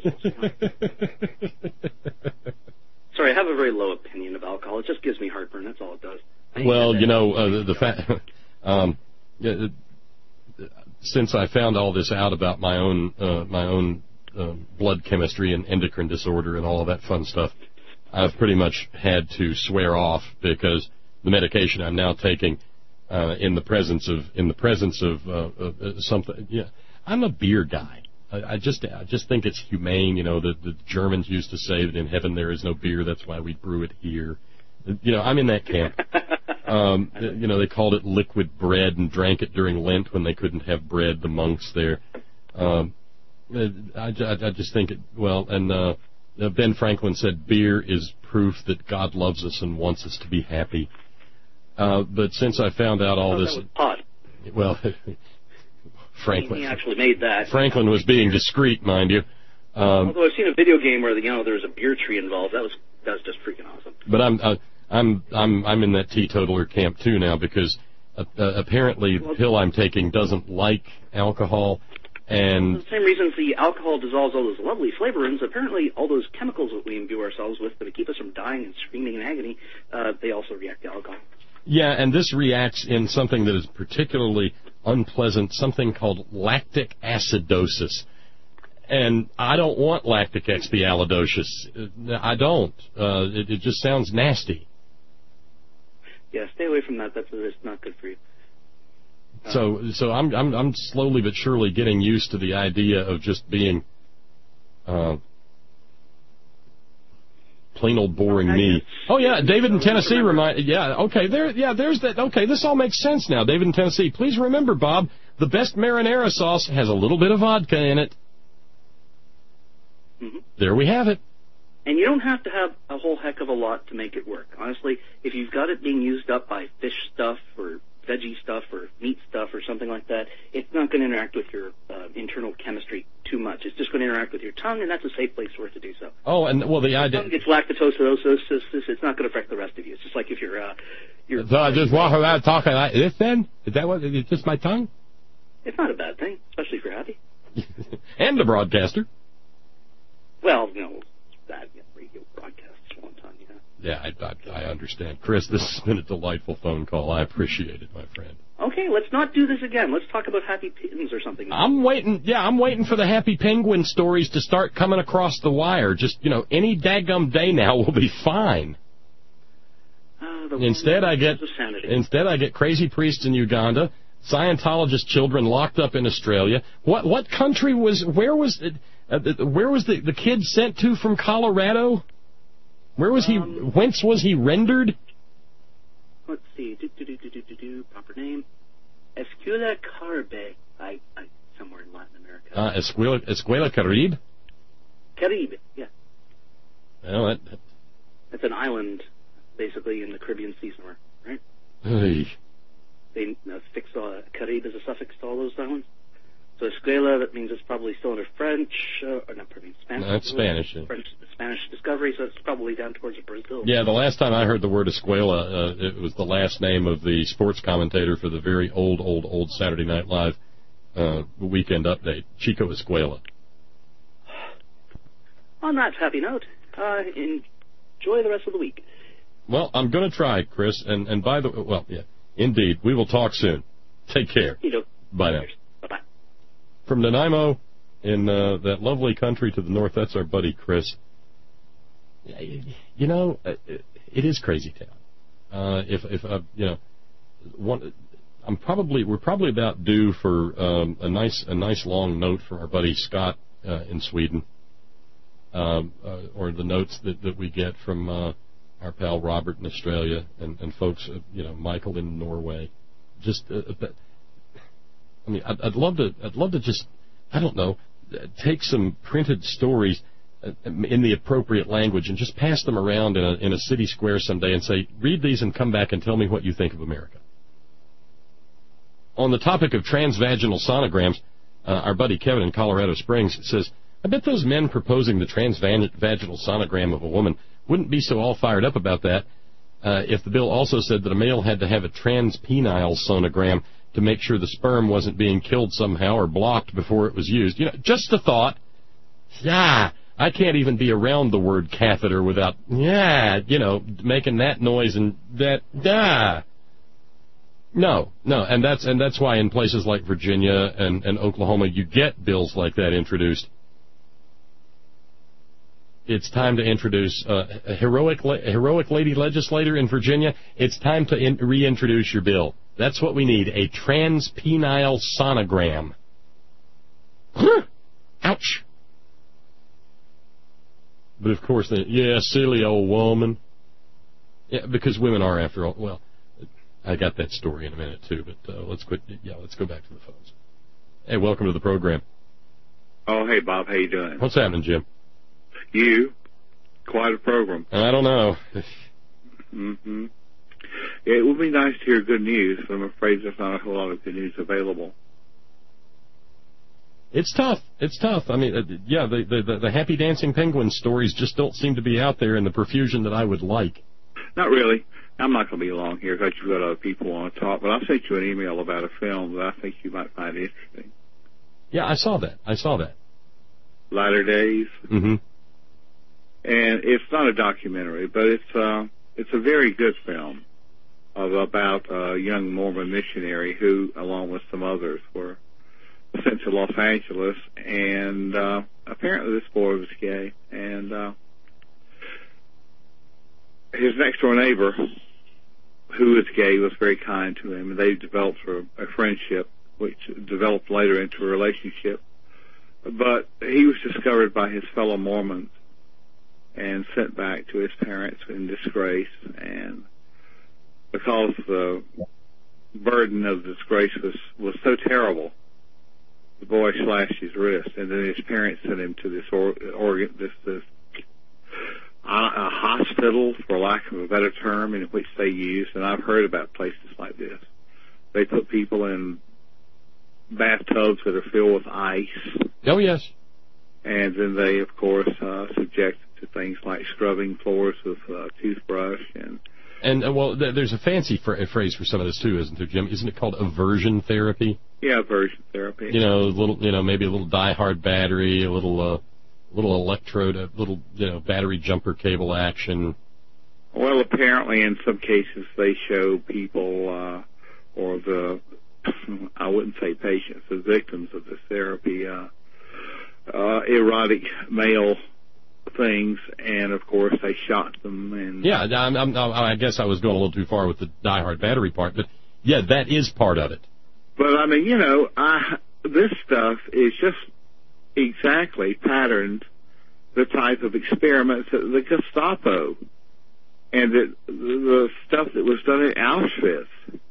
Sorry, I have a very low opinion of alcohol. It just gives me heartburn. That's all it does. Well, you know, uh, the, the fact, um, uh, since I found all this out about my own uh, my own uh, blood chemistry and endocrine disorder and all of that fun stuff, I've pretty much had to swear off because the medication I'm now taking uh, in the presence of in the presence of uh, uh, something. Yeah, I'm a beer guy. I just I just think it's humane. You know, the, the Germans used to say that in heaven there is no beer. That's why we brew it here. You know, I'm in that camp. Um, you know, they called it liquid bread and drank it during Lent when they couldn't have bread, the monks there. Um, I, I, I just think, it, well, and uh, Ben Franklin said beer is proof that God loves us and wants us to be happy. Uh, but since I found out all oh, this... That was pot. Well... Franklin. He actually made that. Franklin was being discreet, mind you. Um, Although I've seen a video game where you know there was a beer tree involved. That was that was just freaking awesome. But I'm uh, I'm I'm I'm in that teetotaler camp too now because uh, uh, apparently the pill I'm taking doesn't like alcohol, and for the same reasons the alcohol dissolves all those lovely flavorings. Apparently, all those chemicals that we imbue ourselves with that keep us from dying and screaming in agony, uh, they also react to alcohol. Yeah, and this reacts in something that is particularly unpleasant, something called lactic acidosis. And I don't want lactic expialidocious. I don't. Uh, it, it just sounds nasty. Yeah, stay away from that. That's it's not good for you. So, so I'm I'm I'm slowly but surely getting used to the idea of just being Uh, plain old boring me. Oh yeah, David in Tennessee remind. Yeah, okay, there. Yeah, there's that. Okay, this all makes sense now. David in Tennessee. Please remember, Bob, the best marinara sauce has a little bit of vodka in it. Mm-hmm. There we have it. And you don't have to have a whole heck of a lot to make it work. Honestly, if you've got it being used up by fish stuff or veggie stuff or meat stuff or something like that, it's not going to interact with your uh, internal chemistry too much. It's just going to interact with your tongue, and that's a safe place for it to do so. Oh, and well, the idea. If your tongue gets lactose, it's not going to affect the rest of you. It's just like if you're. Uh, you're so I just walk around talking like this. Then is that what? It's just my tongue. It's not a bad thing, especially if you're happy. And the broadcaster. Well, you know, bad you know, radio broadcasts one time, you know. Yeah, I, I, I understand. Chris, this has been a delightful phone call. I appreciate it, my friend. Okay, let's not do this again. Let's talk about happy pigeons or something. I'm waiting, yeah, I'm waiting for the happy penguin stories to start coming across the wire. Just, you know, any daggum day now will be fine. Uh, the instead, I get instead I get crazy priests in Uganda, Scientologist children locked up in Australia. What what country was, where was it, uh, where was the, the kid sent to from Colorado? Where was he, um, whence was he rendered? Let's see, do, do, do, do, do, do, do, proper name. Escuela Caribe, I, I, somewhere in Latin America. Uh, Escuela, Escuela Caribe? Caribe, yeah. Well, that, that... It's an island, basically, in the Caribbean Sea somewhere, right? Hey. They uh, fix uh, Caribe as a suffix to all those islands. So Escuela, that means it's probably still under French, uh, or not, pardon me, Spanish. No, that's Spanish. Yeah. French, Spanish discovery, so it's probably down towards Brazil. Yeah, the last time I heard the word Escuela, uh, it was the last name of the sports commentator for the very old, old, old Saturday Night Live uh, weekend update, Chico Escuela. On that happy note, uh, enjoy the rest of the week. Well, I'm going to try, Chris, and, and by the way, well, yeah, indeed, we will talk soon. Take care. You do. Bye now. Bye-bye. From Nanaimo, in uh, that lovely country to the north, that's our buddy Chris. You know, it is crazy town. Uh, if if uh, you know, one, I'm probably we're probably about due for um, a nice a nice long note from our buddy Scott uh, in Sweden, um, uh, or the notes that, that we get from uh, our pal Robert in Australia and, and folks, uh, you know, Michael in Norway. Just, uh, I mean, I'd, I'd love to I'd love to just I don't know take some printed stories in the appropriate language and just pass them around in a, in a city square someday and say, read these and come back and tell me what you think of America. On the topic of transvaginal sonograms, uh, our buddy Kevin in Colorado Springs says, I bet those men proposing the transvaginal sonogram of a woman wouldn't be so all fired up about that uh, if the bill also said that a male had to have a transpenile sonogram to make sure the sperm wasn't being killed somehow or blocked before it was used. You know, just a thought. Yeah. I can't even be around the word catheter without, yeah, you know, making that noise and that, ah. No, no, and that's and that's why in places like Virginia and, and Oklahoma you get bills like that introduced. It's time to introduce uh, a heroic, a heroic lady legislator in Virginia. It's time to in, reintroduce your bill. That's what we need, a transpenile sonogram. Ouch. But of course, they, yeah, silly old woman. Yeah, because women are, after all. Well, I got that story in a minute too. But uh, let's quit. Yeah, let's go back to the phones. Hey, welcome to the program. Oh, hey Bob, how you doing? What's happening, Jim? You, quite a program. I don't know. mm-hmm. Yeah, it would be nice to hear good news, but I'm afraid there's not a whole lot of good news available. It's tough. It's tough. I mean, uh, yeah, the, the the happy dancing penguin stories just don't seem to be out there in the profusion that I would like. Not really. I'm not going to be long here because you've got other people want to talk, but I sent you an email about a film that I think you might find interesting. Yeah, I saw that. I saw that. Latter Days. Mm-hmm. And it's not a documentary, but it's uh, it's a very good film of about a young Mormon missionary who, along with some others, were sent to Los Angeles, and uh, apparently this boy was gay, and uh, his next-door neighbor, who is gay, was very kind to him, and they developed a, a friendship, which developed later into a relationship. but he was discovered by his fellow Mormons and sent back to his parents in disgrace. And because the burden of disgrace was, was so terrible, the boy slashed his wrist, and then his parents sent him to this or, organ, this, this uh, a hospital, for lack of a better term, in which they used, and I've heard about places like this. They put people in bathtubs that are filled with ice. Oh, yes. And then they, of course, uh, subject to things like scrubbing floors with a toothbrush. And, and uh, well, th- there's a fancy fr- phrase for some of this, too, isn't there, Jim? Isn't it called aversion therapy? Yeah, aversion therapy. You know, a little, you know, maybe a little die-hard battery, a little, uh, little electrode, a little, you know, battery jumper cable action. Well, apparently in some cases they show people, uh, or the, I wouldn't say patients, the victims of this therapy, uh, uh, erotic male things, and of course they shot them. And yeah, I'm, I'm, I guess I was going a little too far with the die-hard battery part, but yeah, that is part of it. But I mean, you know, I, this stuff is just exactly patterned the type of experiments that the Gestapo and the, the stuff that was done at Auschwitz.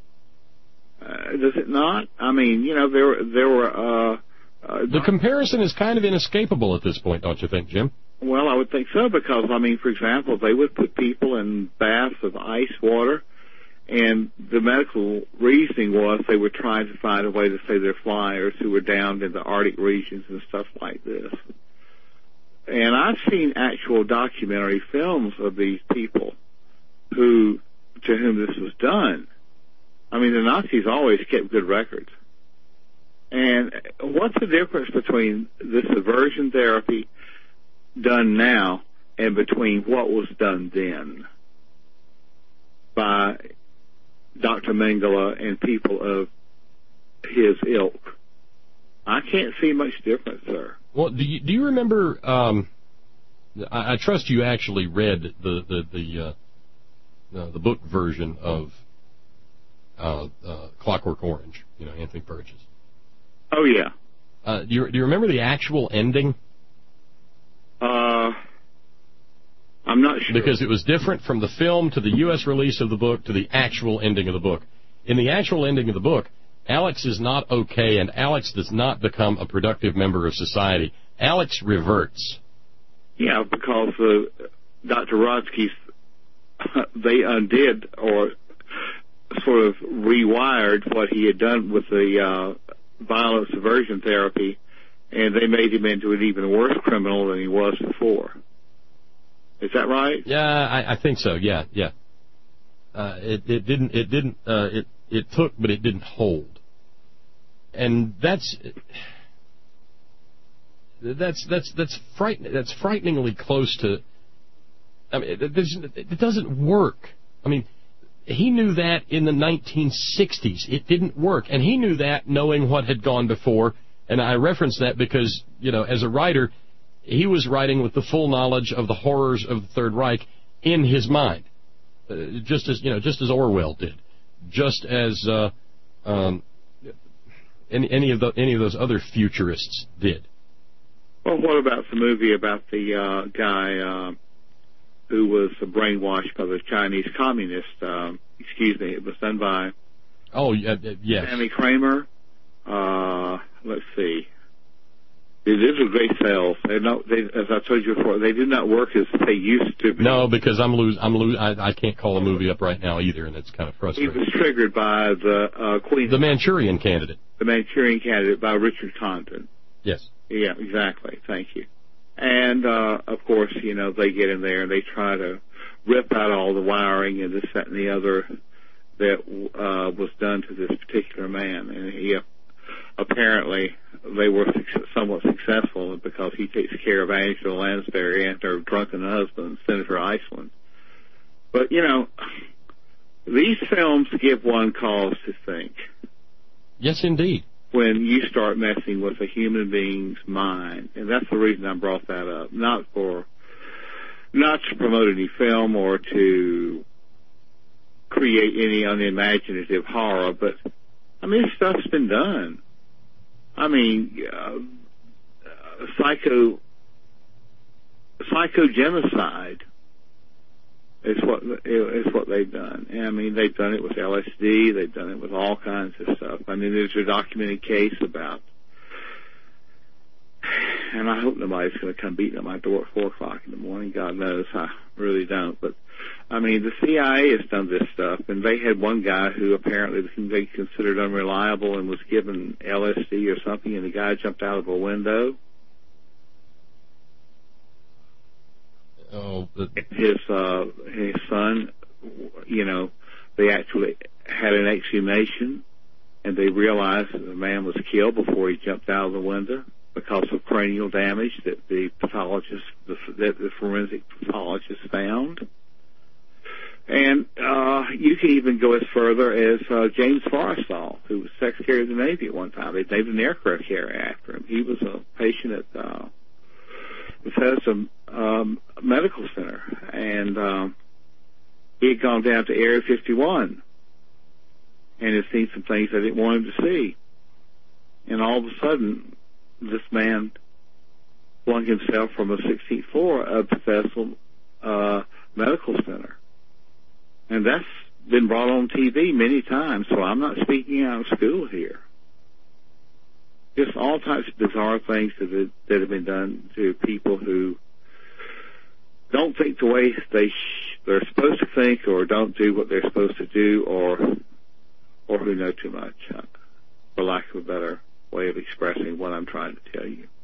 Uh, does it not? I mean, you know, there there were. Uh, uh, the comparison is kind of inescapable at this point, don't you think, Jim? Well, I would think so, because I mean, for example, they would put people in baths of ice water, and the medical reasoning was they were trying to find a way to save their flyers who were down in the Arctic regions and stuff like this. And I've seen actual documentary films of these people who, to whom this was done. I mean, the Nazis always kept good records. And what's the difference between this aversion therapy done now and between what was done then by Doctor Mengele and people of his ilk? I can't see much difference, sir. Well, do you, do you remember, um, I, I trust you actually read the, the, the, uh, uh, the book version of uh, uh, Clockwork Orange, you know, Anthony Burgess. Oh, yeah. Uh, do you, do you remember the actual ending? Uh, I'm not sure. Because it was different from the film to the U S release of the book to the actual ending of the book. In the actual ending of the book, Alex is not okay, and Alex does not become a productive member of society. Alex reverts. Yeah, because uh, Doctor Rodsky's, they undid or sort of rewired what he had done with the uh, violence aversion therapy, and they made him into an even worse criminal than he was before. Is that right? Yeah, I, I think so. Yeah, yeah. Uh, it, it didn't. It didn't. Uh, it it took, but it didn't hold. And that's that's that's that's frightening. That's frighteningly close to. I mean, it, it doesn't work. I mean, he knew that in the nineteen sixties. It didn't work, and he knew that knowing what had gone before. And I reference that because, you know, as a writer, he was writing with the full knowledge of the horrors of the Third Reich in his mind, uh, just as you know, just as Orwell did, just as uh, um, any any of the any of those other futurists did. Well, what about the movie about the uh, guy uh, who was brainwashed by the Chinese communists? Uh, excuse me, it was done by oh uh, yes, Stanley Kramer. Uh, let's see. These are great sales. They not, they, as I told you before, they do not work as they used to be. No, because I'm lose, I'm lose, I, I can't call a movie up right now either, and it's kind of frustrating. He was triggered by the uh, Queen. The Manchurian Candidate. The Manchurian Candidate by Richard Condon. Yes. Yeah, exactly. Thank you. And uh, of course, you know, they get in there and they try to rip out all the wiring and this, that, and the other that uh, was done to this particular man, and he. Apparently, they were somewhat successful because he takes care of Angela Lansbury and her drunken husband, Senator Iceland. But, you know, these films give one cause to think. Yes, indeed. When you start messing with a human being's mind. And that's the reason I brought that up. Not for, not to promote any film or to create any unimaginative horror, but, I mean, this stuff's been done. I mean, uh, psycho psychogenocide is what is what they've done. And I mean, they've done it with L S D. They've done it with all kinds of stuff. I mean, there's a documented case about, and I hope nobody's going to come beating at my door at four o'clock in the morning. God knows, I really don't. But I mean, the C I A has done this stuff, and they had one guy who apparently they considered unreliable and was given L S D or something, and the guy jumped out of a window. Oh, but... his uh, his son, you know, they actually had an exhumation, and they realized that the man was killed before he jumped out of the window because of cranial damage that the pathologist, the, that the forensic pathologist found. And uh, you can even go as further as uh, James Forrestal, who was Secretary of the Navy at one time. They named an aircraft carrier after him. He was a patient at uh, Bethesda um, Medical Center, and um, he had gone down to Area fifty-one and had seen some things I didn't want him to see. And all of a sudden, this man flung himself from a sixteenth floor of Bethesda uh, Medical Center. And that's been brought on T V many times, so I'm not speaking out of school here. Just all types of bizarre things that have, that have been done to people who don't think the way they sh- they're supposed to think, or don't do what they're supposed to do, or or who know too much, uh, for lack of a better way of expressing what I'm trying to tell you.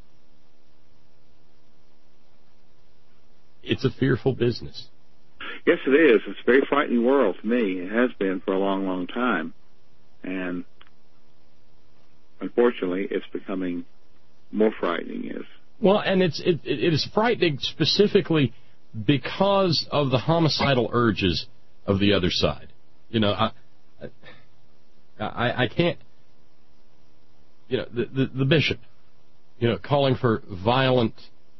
It's a fearful business. Yes, it is. It's a very frightening world to me. It has been for a long, long time. And unfortunately, it's becoming more frightening. Is Well, and it's it, it is frightening specifically because of the homicidal urges of the other side. You know, I I, I can't, you know, the, the, the bishop, you know, calling for violent,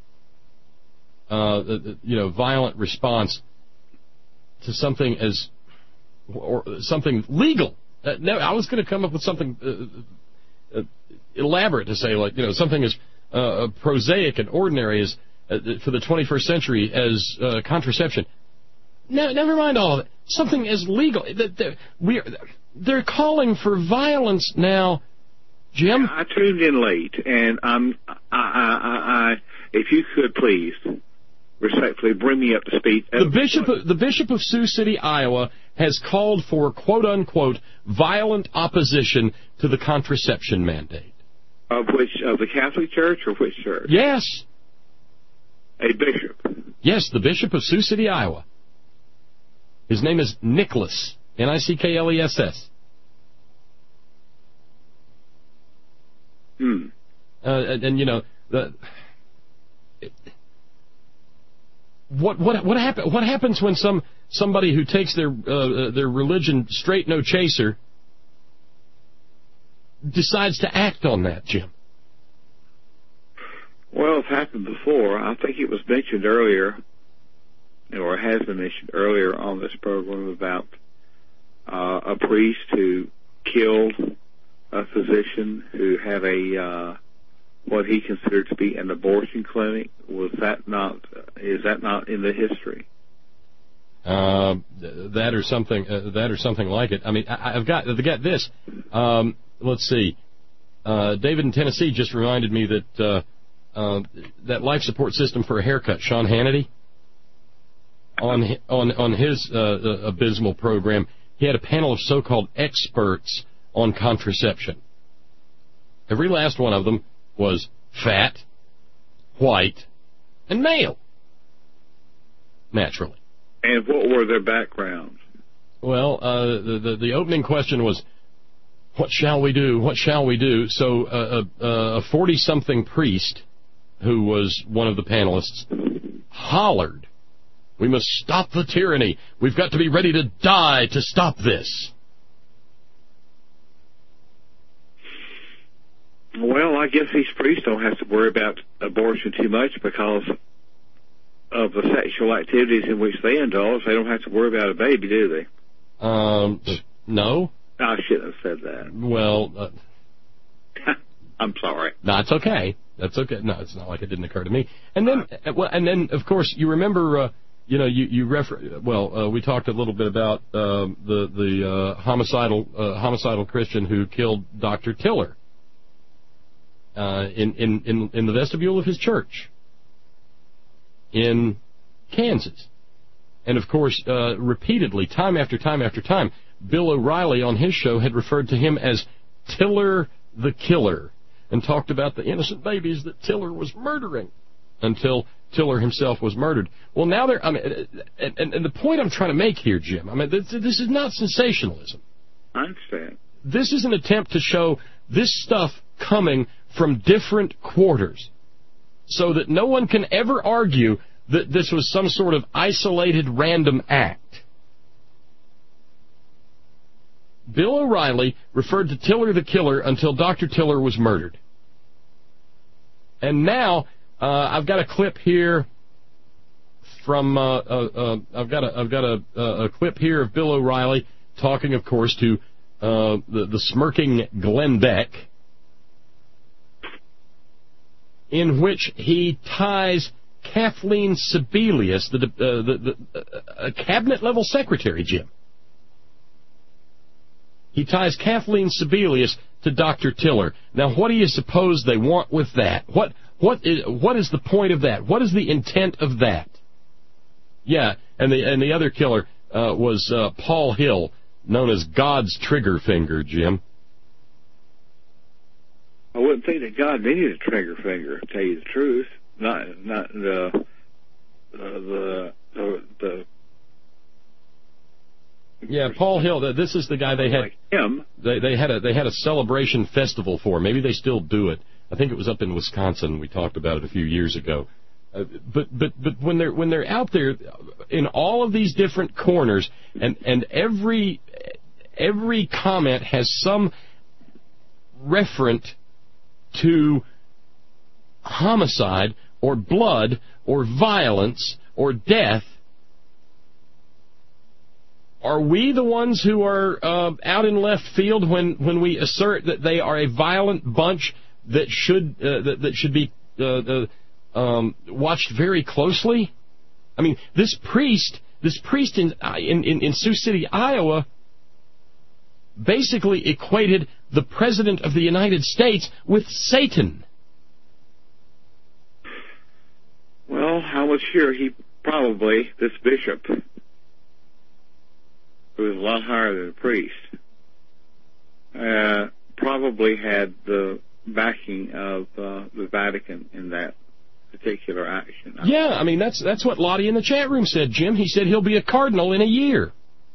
uh, you know, violent response to something as, or something legal. Uh, no, I was going to come up with something uh, uh, elaborate to say, like, you know, something as uh, prosaic and ordinary as, uh, for the twenty-first century as uh, contraception. No, never mind all of it. Something as legal. They're, we're, they're calling for violence now, Jim. I tuned in late, and um, I, I, I, I, if you could please, respectfully, bring me up to speed. The bishop, of, the bishop of Sioux City, Iowa, has called for "quote unquote" violent opposition to the contraception mandate. Of which, of the Catholic Church, or which church? Yes. A bishop. Yes, the bishop of Sioux City, Iowa. His name is Nicholas, N I C K L E S S. Hmm. Uh, and, and, you know, the, it, what what what happen, What happens when some somebody who takes their uh, their religion straight, no chaser, decides to act on that, Jim? Well, it's happened before. I think it was mentioned earlier, or has been mentioned earlier on this program, about uh, a priest who killed a physician who had a uh, what he considered to be an abortion clinic. Was that not? Is that not in the history? Uh, that or something. Uh, that or something like it. I mean, I, I've got. I've got this. Um, let's see. Uh, David in Tennessee just reminded me that uh, uh, that life support system for a haircut, Sean Hannity, on on on his uh, uh, abysmal program, he had a panel of so-called experts on contraception. Every last one of them was fat, white, and male. Naturally. And what were their backgrounds? Well, uh, the, the the opening question was, "What shall we do? What shall we do?" So uh, a, a forty-something priest, who was one of the panelists, hollered, "We must stop the tyranny. We've got to be ready to die to stop this." Well, I guess these priests don't have to worry about abortion too much because of the sexual activities in which they indulge. They don't have to worry about a baby, do they? Um, no. I shouldn't have said that. Well, uh, I'm sorry. No, it's okay. That's okay. No, it's not like it didn't occur to me. And then, uh, well, and then, of course, you remember, uh, you know, you you refer. Well, uh, we talked a little bit about uh, the the uh, homicidal uh, homicidal Christian who killed Doctor Tiller uh, in, in in in the vestibule of his church in Kansas. And, of course, uh, repeatedly, time after time after time, Bill O'Reilly on his show had referred to him as Tiller the Killer and talked about the innocent babies that Tiller was murdering until Tiller himself was murdered. Well, now they're, I mean, and, and, and the point I'm trying to make here, Jim, I mean, this, this is not sensationalism. I understand. This is an attempt to show this stuff coming from different quarters so that no one can ever argue that this was some sort of isolated random act. Bill O'Reilly referred to Tiller the Killer until Doctor Tiller was murdered. And now uh, I've got a clip here from uh, uh, uh, I've got a I've got a, a clip here of Bill O'Reilly talking, of course, to uh, the the smirking Glenn Beck, in which he ties Kathleen Sebelius, the, uh, the, the uh, a cabinet-level secretary, Jim. He ties Kathleen Sebelius to Doctor Tiller. Now, what do you suppose they want with that? What what is what is the point of that? What is the intent of that? Yeah, and the and the other killer uh, was uh, Paul Hill, known as God's trigger finger, Jim. I wouldn't think that God needed a trigger finger, to tell you the truth. Not, not the, uh, the, the, the. Yeah, Paul Hill. This is the guy they had. Like him. They they had a they had a celebration festival for. Maybe they still do it. I think it was up in Wisconsin. We talked about it a few years ago. Uh, but but but when they're when they're out there in all of these different corners, and and every every comment has some referent to homicide or blood or violence or death. Are we the ones who are uh, out in left field when, when we assert that they are a violent bunch that should uh, that, that should be uh, uh, um, watched very closely? I mean, this priest, this priest in in, in, in Sioux City, Iowa, basically equated the President of the United States with Satan. Well, I was sure he probably, this bishop, who was a lot higher than a priest, uh, probably had the backing of uh, the Vatican in that particular action. Yeah, I mean, that's that's what Lottie in the chat room said, Jim. He said he'll be a cardinal in a year.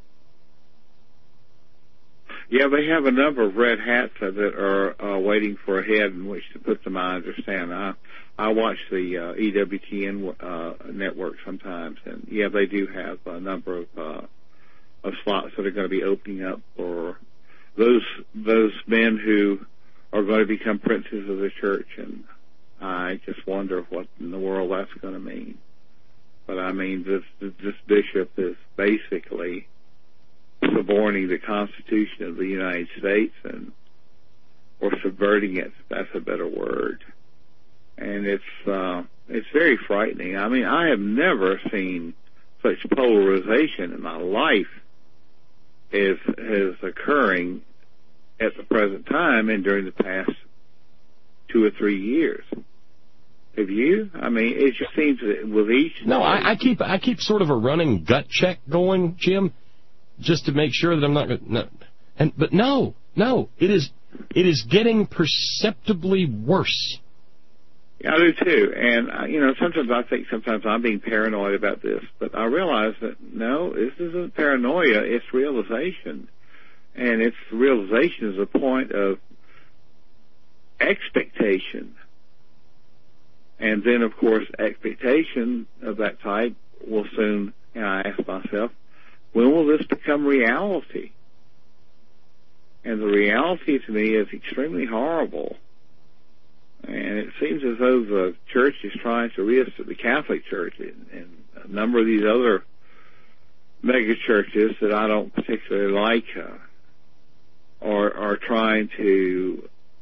Yeah, they have a number of red hats that are uh, waiting for a head in which to put them. I understand. I I watch the uh, E W T N uh, network sometimes, and yeah, they do have a number of uh, of slots that are going to be opening up for those those men who are going to become princes of the church. And I just wonder what in the world that's going to mean. But I mean, this this bishop is basically suborning the Constitution of the United States, and or subverting it. That's a better word. And it's uh, it's very frightening. I mean, I have never seen such polarization in my life as is occurring at the present time and during the past two or three years. Have you? I mean, it just seems that with each. No, I, I keep I keep sort of a running gut check going, Jim, just to make sure that I'm not going. No, and but no, no, it is it is getting perceptibly worse. Yeah, I do too. And uh, you know, sometimes I think sometimes I'm being paranoid about this, but I realize that no, this isn't paranoia; it's realization, and it's realization is a point of expectation. And then, of course, expectation of that type will soon, and I ask myself, when will this become reality? And the reality to me is extremely horrible. And it seems as though the church is trying to reassert, the Catholic Church and, and a number of these other mega churches that I don't particularly like, uh, are, are trying to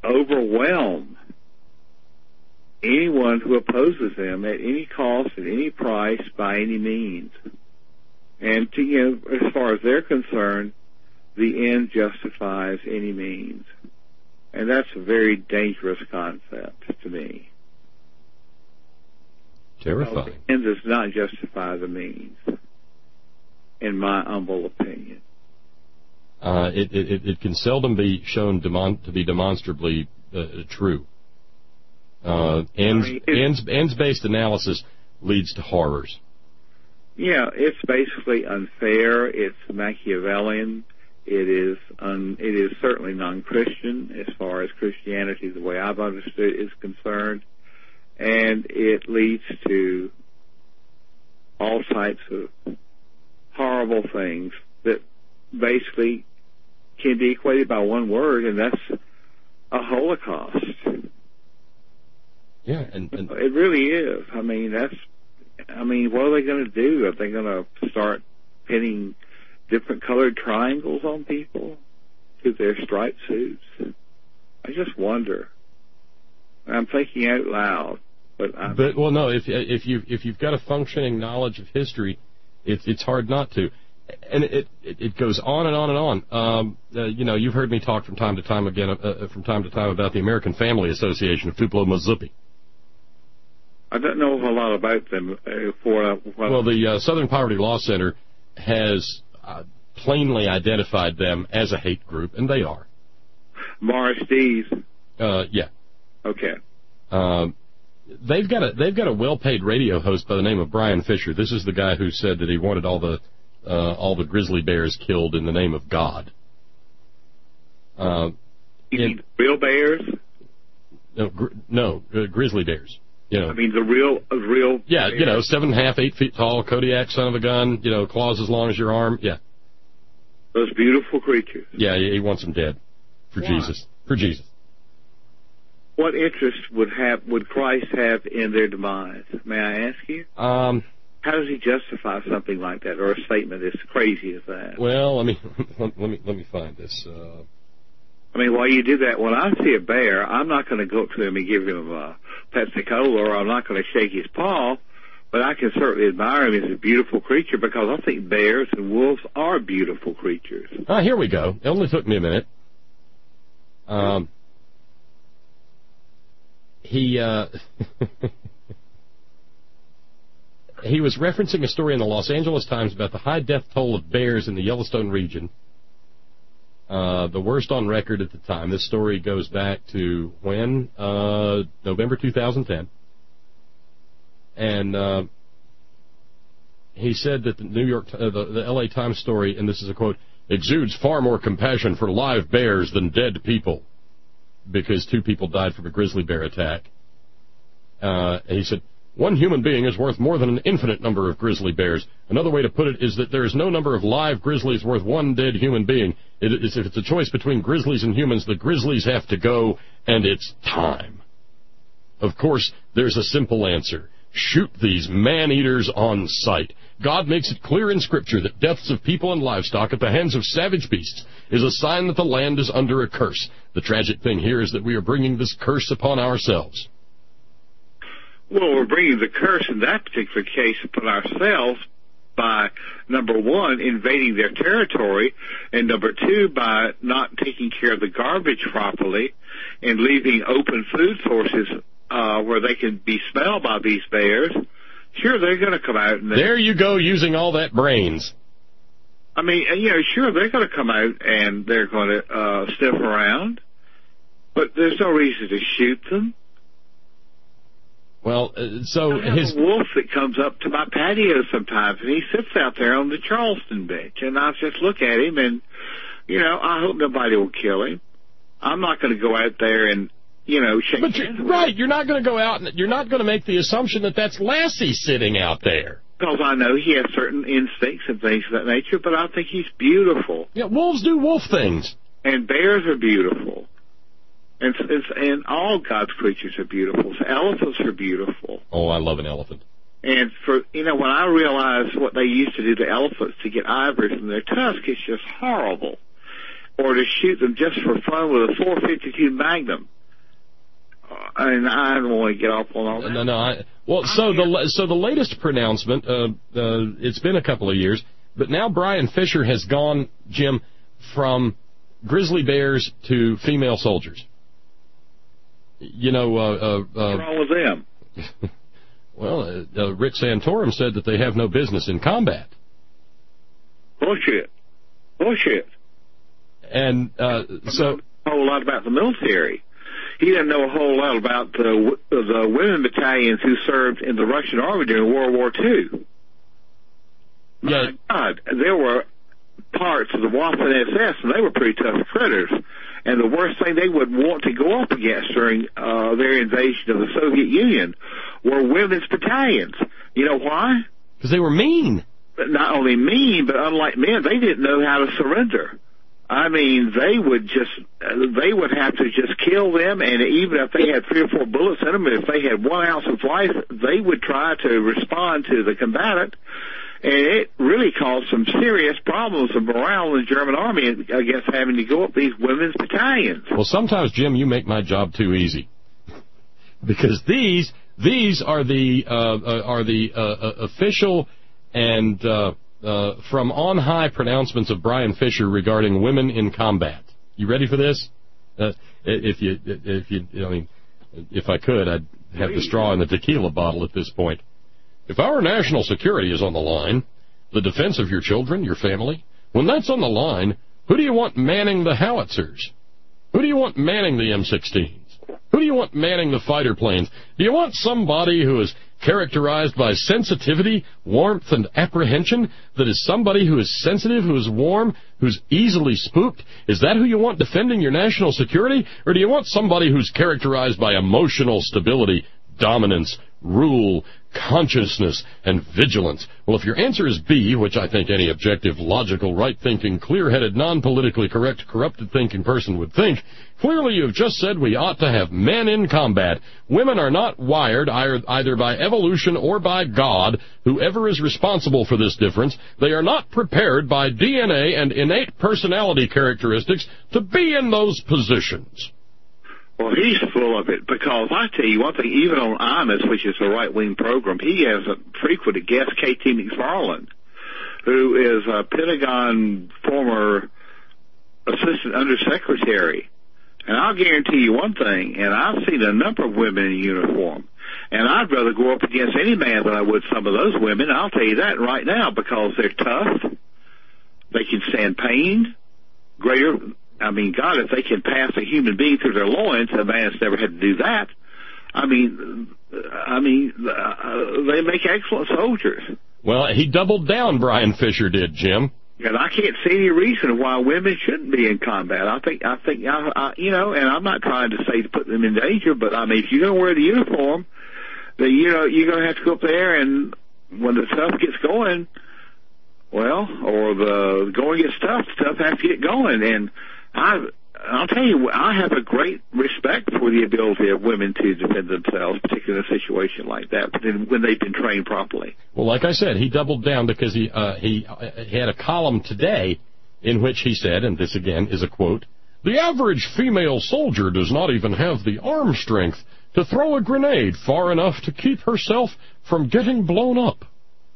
overwhelm anyone who opposes them at any cost, at any price, by any means. And to, you know, as far as they're concerned, the end justifies any means. And that's a very dangerous concept to me. Terrifying. The end does not justify the means, in my humble opinion. Uh, it, it, it can seldom be shown demon, to be demonstrably uh, true. Uh, ends, ends, ends-based analysis leads to horrors. Yeah, it's basically unfair. It's Machiavellian. It is un, it is certainly non-Christian as far as Christianity, the way I've understood it, is concerned. And it leads to all types of horrible things that basically can be equated by one word, and that's a Holocaust. Yeah, and, and it really is. I mean, that's. I mean, what are they going to do? Are they going to start pinning different colored triangles on people to their striped suits? I just wonder. I'm thinking out loud, but I'm, but well, no. If if you if you've got a functioning knowledge of history, it's it's hard not to, and it it, it goes on and on and on. Um, uh, you know, you've heard me talk from time to time again, uh, from time to time about the American Family Association of Tupelo, Missouri. I don't know a lot about them. Uh, for uh, well, well, the uh, Southern Poverty Law Center has uh, plainly identified them as a hate group, and they are. Morris Dees. Uh, yeah. Okay. Um, they've got a they've got a well-paid radio host by the name of Brian Fisher. This is the guy who said that he wanted all the uh, all the grizzly bears killed in the name of God. Uh, you mean real bears? No, gr- no, uh, grizzly bears. You know, I mean the real, uh, real. Yeah, bears. You know, seven and a half, eight feet tall, Kodiak son of a gun. You know, claws as long as your arm. Yeah. Those beautiful creatures. Yeah, he wants them dead for Why? Jesus. For Jesus. What interest would have would Christ have in their demise? May I ask you? Um. How does he justify something like that, or a statement as crazy as that? Well, let me let me let me find this. Uh, I mean, while you do that, when I see a bear, I'm not going to go up to him and give him a Pepsi Cola, or I'm not going to shake his paw, but I can certainly admire him as a beautiful creature, because I think bears and wolves are beautiful creatures. Ah, here we go. It only took me a minute. Um, he uh, he was referencing a story in the Los Angeles Times about the high death toll of bears in the Yellowstone region. Uh, the worst on record at the time. This story goes back to when? Uh, November two thousand ten. And uh, he said that the New York, uh, the, the L A Times story, and this is a quote, exudes far more compassion for live bears than dead people, because two people died from a grizzly bear attack. Uh, and he said, one human being is worth more than an infinite number of grizzly bears. Another way to put it is that there is no number of live grizzlies worth one dead human being. It is, if it's a choice between grizzlies and humans, the grizzlies have to go, and it's time. Of course, there's a simple answer. Shoot these man-eaters on sight. God makes it clear in Scripture that deaths of people and livestock at the hands of savage beasts is a sign that the land is under a curse. The tragic thing here is that we are bringing this curse upon ourselves. Well, we're bringing the curse in that particular case upon ourselves by, number one, invading their territory, and number two, by not taking care of the garbage properly and leaving open food sources uh, where they can be smelled by these bears. Sure, they're going to come out. And they, there you go, using all that brains. I mean, you know, sure, they're going to come out and they're going to uh, sniff around, but there's no reason to shoot them. Well, uh, so I have his a wolf that comes up to my patio sometimes, and he sits out there on the Charleston bench, and I just look at him, and you know, I hope nobody will kill him. I'm not going to go out there and you know shake but hands. You're, right, you're not going to go out, and you're not going to make the assumption that that's Lassie sitting out there. Because I know he has certain instincts and things of that nature, but I think he's beautiful. Yeah, wolves do wolf things, and bears are beautiful. And, and all God's creatures are beautiful. So elephants are beautiful. Oh, I love an elephant. And for you know, when I realize what they used to do to elephants to get ivory from their tusk, it's just horrible. Or to shoot them just for fun with a four fifty-two Magnum. and I don't want to get off on all that. No, no. I, well, so the so the latest pronouncement, uh, uh, it's been a couple of years, but now Brian Fisher has gone, Jim, from grizzly bears to female soldiers. You know, uh, uh, What's wrong with them? Well, uh, uh, Rick Santorum said that they have no business in combat. Bullshit. Bullshit. And uh, so... a whole lot about the military. He didn't know a whole lot about the, the women battalions who served in the Russian army during World War Two. Yeah. My God, there were parts of the Waffen S S, and they were pretty tough critters. And the worst thing they would want to go up against during uh, their invasion of the Soviet Union were women's battalions. You know why? Because they were mean. But not only mean, but unlike men, they didn't know how to surrender. I mean, they would just, they would have to just kill them, and even if they had three or four bullets in them, if they had one ounce of life, they would try to respond to the combatant. And it really caused some serious problems of morale in the German army against having to go up these women's battalions. Well, sometimes, Jim, you make my job too easy. Because these, these are the, uh, uh, are the, uh, uh, official and, uh, Uh, from on-high pronouncements of Brian Fisher regarding women in combat. You ready for this? Uh, if you, if you, I mean, if I could, I'd have the straw in the tequila bottle at this point. If our national security is on the line, the defense of your children, your family, when that's on the line, who do you want manning the howitzers? Who do you want manning the M sixteens? Who do you want manning the fighter planes? Do you want somebody who is characterized by sensitivity, warmth, and apprehension, that is somebody who is sensitive, who is warm, who's easily spooked? Is that who you want defending your national security? Or do you want somebody who's characterized by emotional stability, dominance, rule, consciousness, and vigilance? Well, if your answer is B, which I think any objective, logical, right-thinking, clear-headed, non-politically correct, corrupted-thinking person would think, clearly you've just said we ought to have men in combat. Women are not wired either by evolution or by God, whoever is responsible for this difference. They are not prepared by D N A and innate personality characteristics to be in those positions. Well, he's full of it, because I tell you one thing, even on Imus, which is a right-wing program, he has a frequent guest, K T McFarland, who is a Pentagon former assistant undersecretary. And I'll guarantee you one thing, and I've seen a number of women in uniform, and I'd rather go up against any man than I would some of those women. I'll tell you that right now, because they're tough, they can stand pain, greater... I mean, God, if they can pass a human being through their loins, a man's never had to do that. I mean, I mean, uh, they make excellent soldiers. Well, he doubled down, Brian Fisher did, Jim. And I can't see any reason why women shouldn't be in combat. I think, I think, I, I, you know, and I'm not trying to say to put them in danger, but I mean, if you're going to wear the uniform, then, you know, you're going to have to go up there, and when the stuff gets going, well, or the going gets tough, stuff has to get going. And I, I'll tell you, I have a great respect for the ability of women to defend themselves, particularly in a situation like that, when they've been trained properly. Well, like I said, he doubled down because he uh, he, uh, he had a column today in which he said, and this again is a quote, "The average female soldier does not even have the arm strength to throw a grenade far enough to keep herself from getting blown up."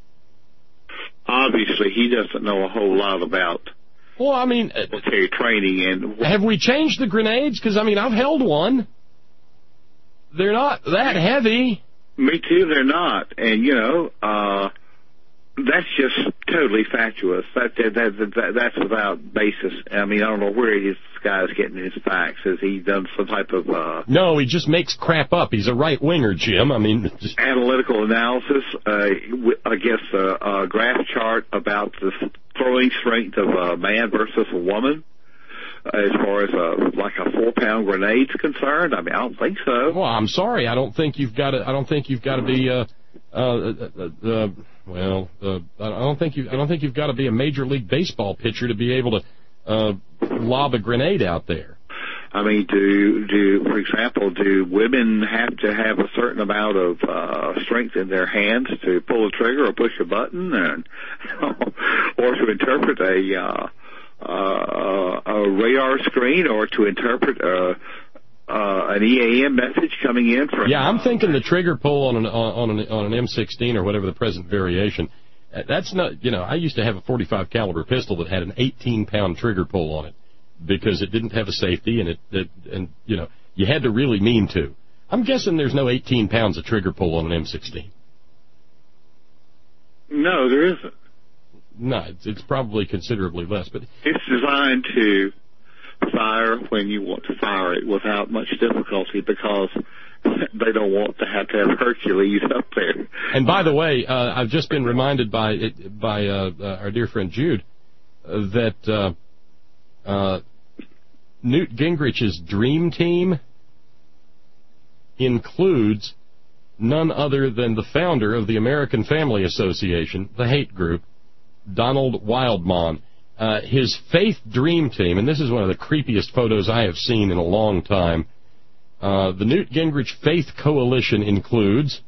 Obviously, he doesn't know a whole lot about Well, I mean, military training. And have we changed the grenades? Because, I mean, I've held one. They're not that heavy. Me too, they're not. And, you know, uh, that's just totally fatuous. That, that, that, that That's without basis. I mean, I don't know where this guy's getting his facts. Has he done some type of... Uh, no, he just makes crap up. He's a right-winger, Jim. I mean... Just... Analytical analysis uh, against a, a graph chart about the throwing strength of a man versus a woman. As far as a, like a four-pound grenade's concerned, I mean, I don't think so. Well, I'm sorry. I don't think you've got to. I don't think you've got to be. Uh, uh, uh, uh, well, uh, I don't think you. I don't think you've got to be a Major League Baseball pitcher to be able to uh, lob a grenade out there. I mean, do do for example, do women have to have a certain amount of uh, strength in their hands to pull a trigger or push a button, and or to interpret a uh, uh, a radar screen, or to interpret a, uh, an E A M message coming in from. Yeah, I'm thinking the trigger pull on an on an on an M sixteen or whatever the present variation. That's not, you know, I used to have a forty-five caliber pistol that had an eighteen pound trigger pull on it because it didn't have a safety, and it, it and you know, you had to really mean to. I'm guessing there's no eighteen pounds of trigger pull on an M sixteen. No, there isn't. No, it's, it's probably considerably less, but it's designed to fire when you want to fire it without much difficulty because they don't want to have to have Hercules up there. And by the way, uh, I've just been reminded by it, by uh, uh, our dear friend Jude uh, that uh, uh, Newt Gingrich's dream team includes none other than the founder of the American Family Association, the hate group, Donald Wildmon. Uh, his faith dream team, and this is one of the creepiest photos I have seen in a long time. Uh, the Newt Gingrich Faith Coalition includes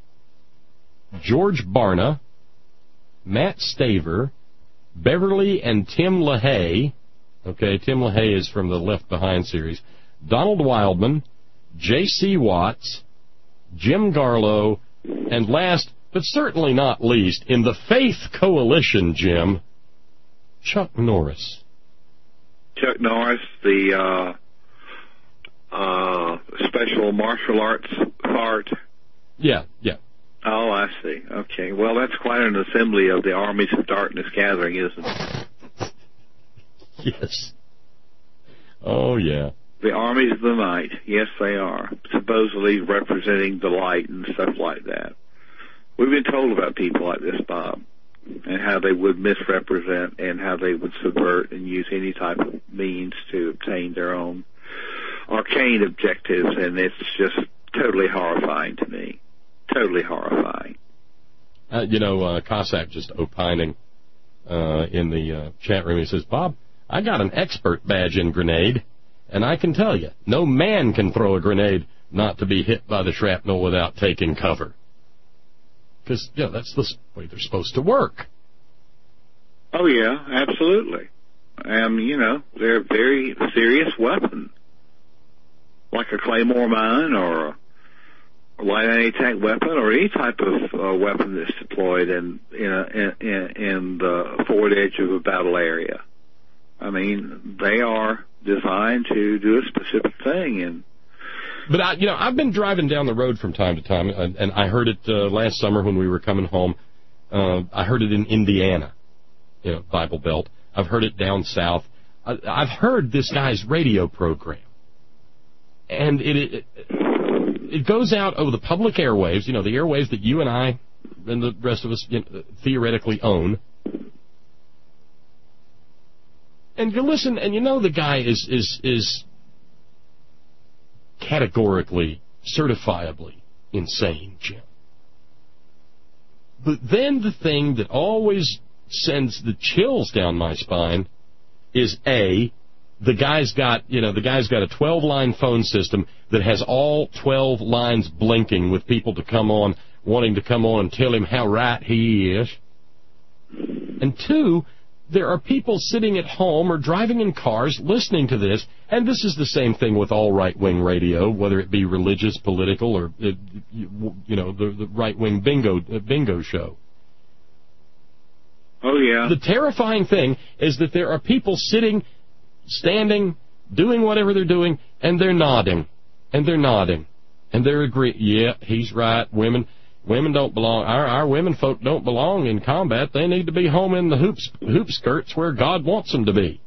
George Barna, Matt Staver, Beverly and Tim LaHaye. Okay, Tim LaHaye is from the Left Behind series. Donald Wildman, J C Watts, Jim Garlow, and last but certainly not least, in the Faith Coalition, Jim, Chuck Norris. Chuck Norris, the uh, uh, special martial arts part. Yeah, yeah. Oh, I see. Okay. Well, that's quite an assembly of the armies of darkness gathering, isn't it? Yes. Oh, yeah. The armies of the night. Yes, they are. Supposedly representing the light and stuff like that. We've been told about people like this, Bob, and how they would misrepresent and how they would subvert and use any type of means to obtain their own arcane objectives, and it's just totally horrifying to me. Totally horrifying. Uh, you know, uh, Cossack just opining uh, in the uh, chat room. He says, Bob, I got an expert badge in grenade, and I can tell you, no man can throw a grenade not to be hit by the shrapnel without taking cover. Because, you know, that's the way they're supposed to work. Oh, yeah, absolutely. Um, you know, they're a very serious weapon. Like a claymore mine or a light anti-tank weapon or any type of uh, weapon that's deployed in, in, a, in, in the forward edge of a battle area. I mean, they are designed to do a specific thing, and But, I, you know, I've been driving down the road from time to time, and, and I heard it uh, last summer when we were coming home. Uh, I heard it in Indiana, you know, Bible Belt. I've heard it down south. I, I've heard this guy's radio program. And it, it it goes out over the public airwaves, you know, the airwaves that you and I and the rest of us, you know, theoretically own. And you listen, and you know the guy is is is... categorically, certifiably insane, Jim. But then the thing that always sends the chills down my spine is A, the guy's got, you know, the guy's got a twelve line phone system that has all twelve lines blinking with people to come on, wanting to come on and tell him how right he is. And two, there are people sitting at home or driving in cars listening to this, and this is the same thing with all right-wing radio, whether it be religious, political, or, uh, you know, the, the right-wing bingo uh, bingo show. Oh, yeah. The terrifying thing is that there are people sitting, standing, doing whatever they're doing, and they're nodding, and they're nodding, and they're agreeing, yeah, he's right, women... Women don't belong, our, our women folk don't belong in combat. They need to be home in the hoops, hoop skirts where God wants them to be.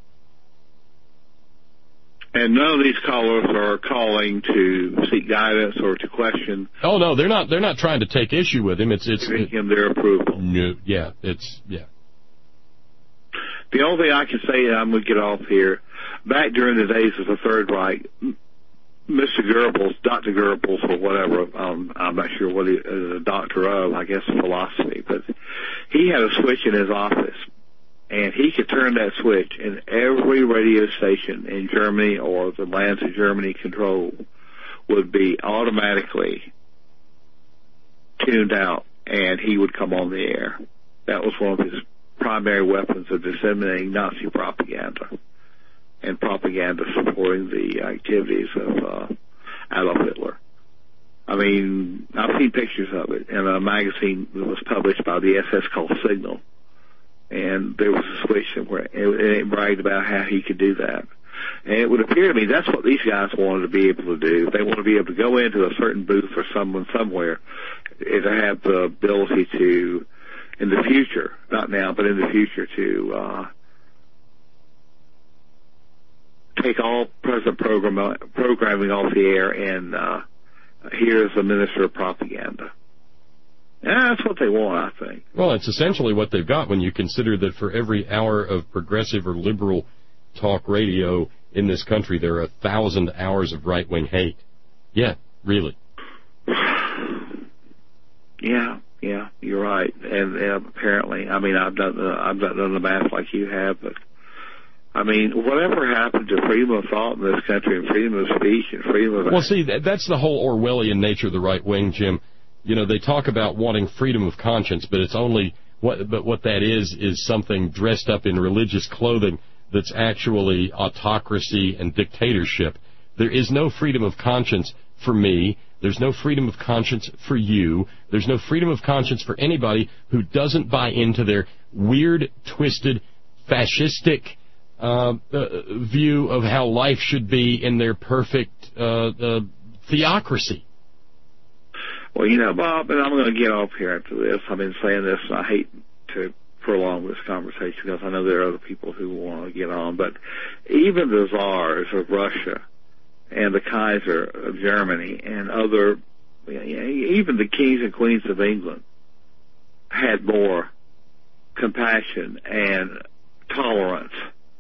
And none of these callers are calling to seek guidance or to question. Oh, no, they're not, they're not trying to take issue with him. It's, it's, giving him their approval. No, yeah, it's, yeah. The only thing I can say, and I'm going to get off here, back during the days of the Third Reich, Mister Goebbels, Doctor Goebbels, or whatever, um, I'm not sure what he is a doctor of, I guess philosophy, but he had a switch in his office, and he could turn that switch, and every radio station in Germany or the lands of Germany controlled would be automatically tuned out, and he would come on the air. That was one of his primary weapons of disseminating Nazi propaganda. and propaganda supporting the activities of uh, Adolf Hitler. I mean, I've seen pictures of it in a magazine that was published by the S S called Signal, and there was a switch where it, it bragged about how he could do that. And it would appear to me that's what these guys wanted to be able to do. They want to be able to go into a certain booth or someone somewhere and to have the ability to, in the future, not now, but in the future, to uh, take all present program, programming off the air and uh, here's the minister of propaganda. Yeah, that's what they want, I think. Well, it's essentially what they've got when you consider that for every hour of progressive or liberal talk radio in this country, there are a thousand hours of right-wing hate. Yeah, really. Yeah, yeah, you're right. And uh, apparently, I mean, I've done the, I've not done the math like you have, but I mean, whatever happened to freedom of thought in this country and freedom of speech and freedom of... Well, see, that, that's the whole Orwellian nature of the right wing, Jim. You know, they talk about wanting freedom of conscience, but it's only what, but what that is is something dressed up in religious clothing that's actually autocracy and dictatorship. There is no freedom of conscience for me. There's no freedom of conscience for you. There's no freedom of conscience for anybody who doesn't buy into their weird, twisted, fascistic uh, uh, view of how life should be in their perfect uh, uh, theocracy. Well, you know, Bob, and I'm going to get off here after this. I've been saying this, and I hate to prolong this conversation because I know there are other people who want to get on, but even the czars of Russia and the Kaiser of Germany and other, even the kings and queens of England had more compassion and tolerance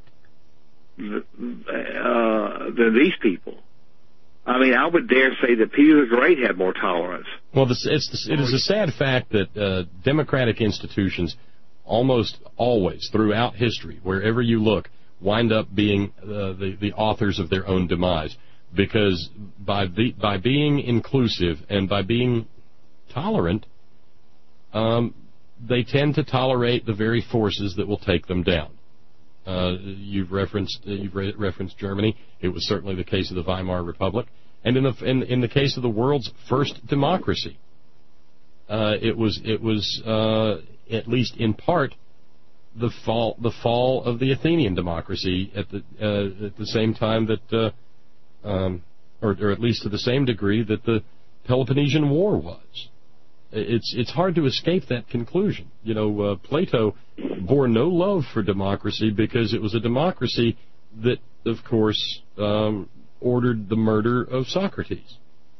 uh, than these people. I mean, I would dare say that Peter the Great had more tolerance. Well, this, it's, it is a sad fact that uh, democratic institutions almost always, throughout history, wherever you look, wind up being uh, the, the authors of their own demise. Because by the, by being inclusive and by being tolerant, um, they tend to tolerate the very forces that will take them down. Uh, you've referenced uh, you've re- referenced Germany. It was certainly the case of the Weimar Republic, and in the in, in the case of the world's first democracy, uh, it was it was uh, at least in part the fall the fall of the Athenian democracy at the uh, at the same time that, uh, um, or, or at least to the same degree that the Peloponnesian War was. It's it's hard to escape that conclusion. You know, uh, Plato bore no love for democracy because it was a democracy that, of course, um, ordered the murder of Socrates.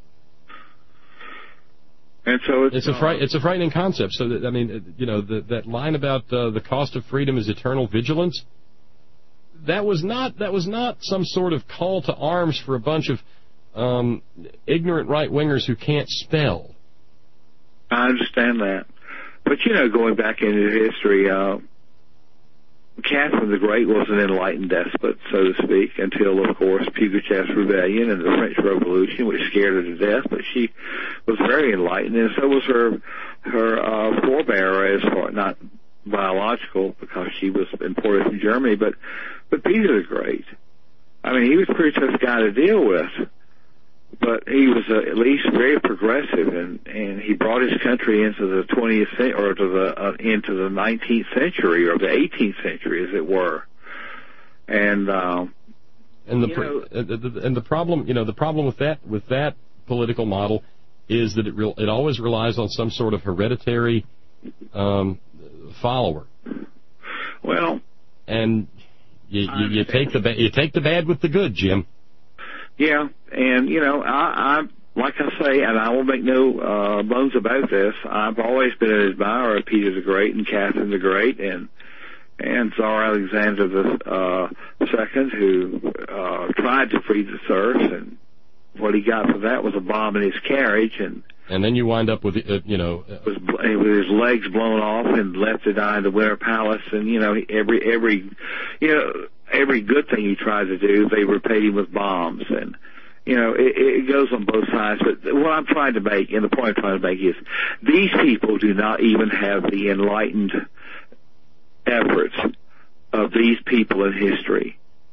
And so it's it's a fri- it's a frightening concept. So that, I mean, you know, the, that line about uh, the cost of freedom is eternal vigilance. That was not that was not some sort of call to arms for a bunch of um, ignorant right wingers who can't spell. I understand that. But, you know, going back into history, uh, Catherine the Great was an enlightened despot, so to speak, until, of course, Pugachev's Rebellion and the French Revolution, which scared her to death. But she was very enlightened, and so was her her uh, forebearer, as far, not biological, because she was imported from Germany, but, but Peter the Great. I mean, he was a pretty tough guy to deal with. But he was uh, at least very progressive, and, and he brought his country into the twentieth century, or to the uh, into the nineteenth century, or the eighteenth century, as it were. And um, and the, pr- and the problem, you know, the problem with that with that political model is that it re- it always relies on some sort of hereditary um, follower. Well, and you, you, you take the ba- you take the bad with the good, Jim. Yeah, and, you know, I, I like I say, and I will make no uh, bones about this, I've always been an admirer of Peter the Great and Catherine the Great and and Tsar Alexander the uh, Second, who uh, tried to free the serfs, and what he got for that was a bomb in his carriage, and and then you wind up with, uh, you know, uh, was, with his legs blown off and left to die in the Winter Palace, and, you know, every every, you know. Every good thing he tried to do, they repaid him with bombs. And, you know, it, it goes on both sides. But what I'm trying to make, and the point I'm trying to make is, these people do not even have the enlightened efforts of these people in history.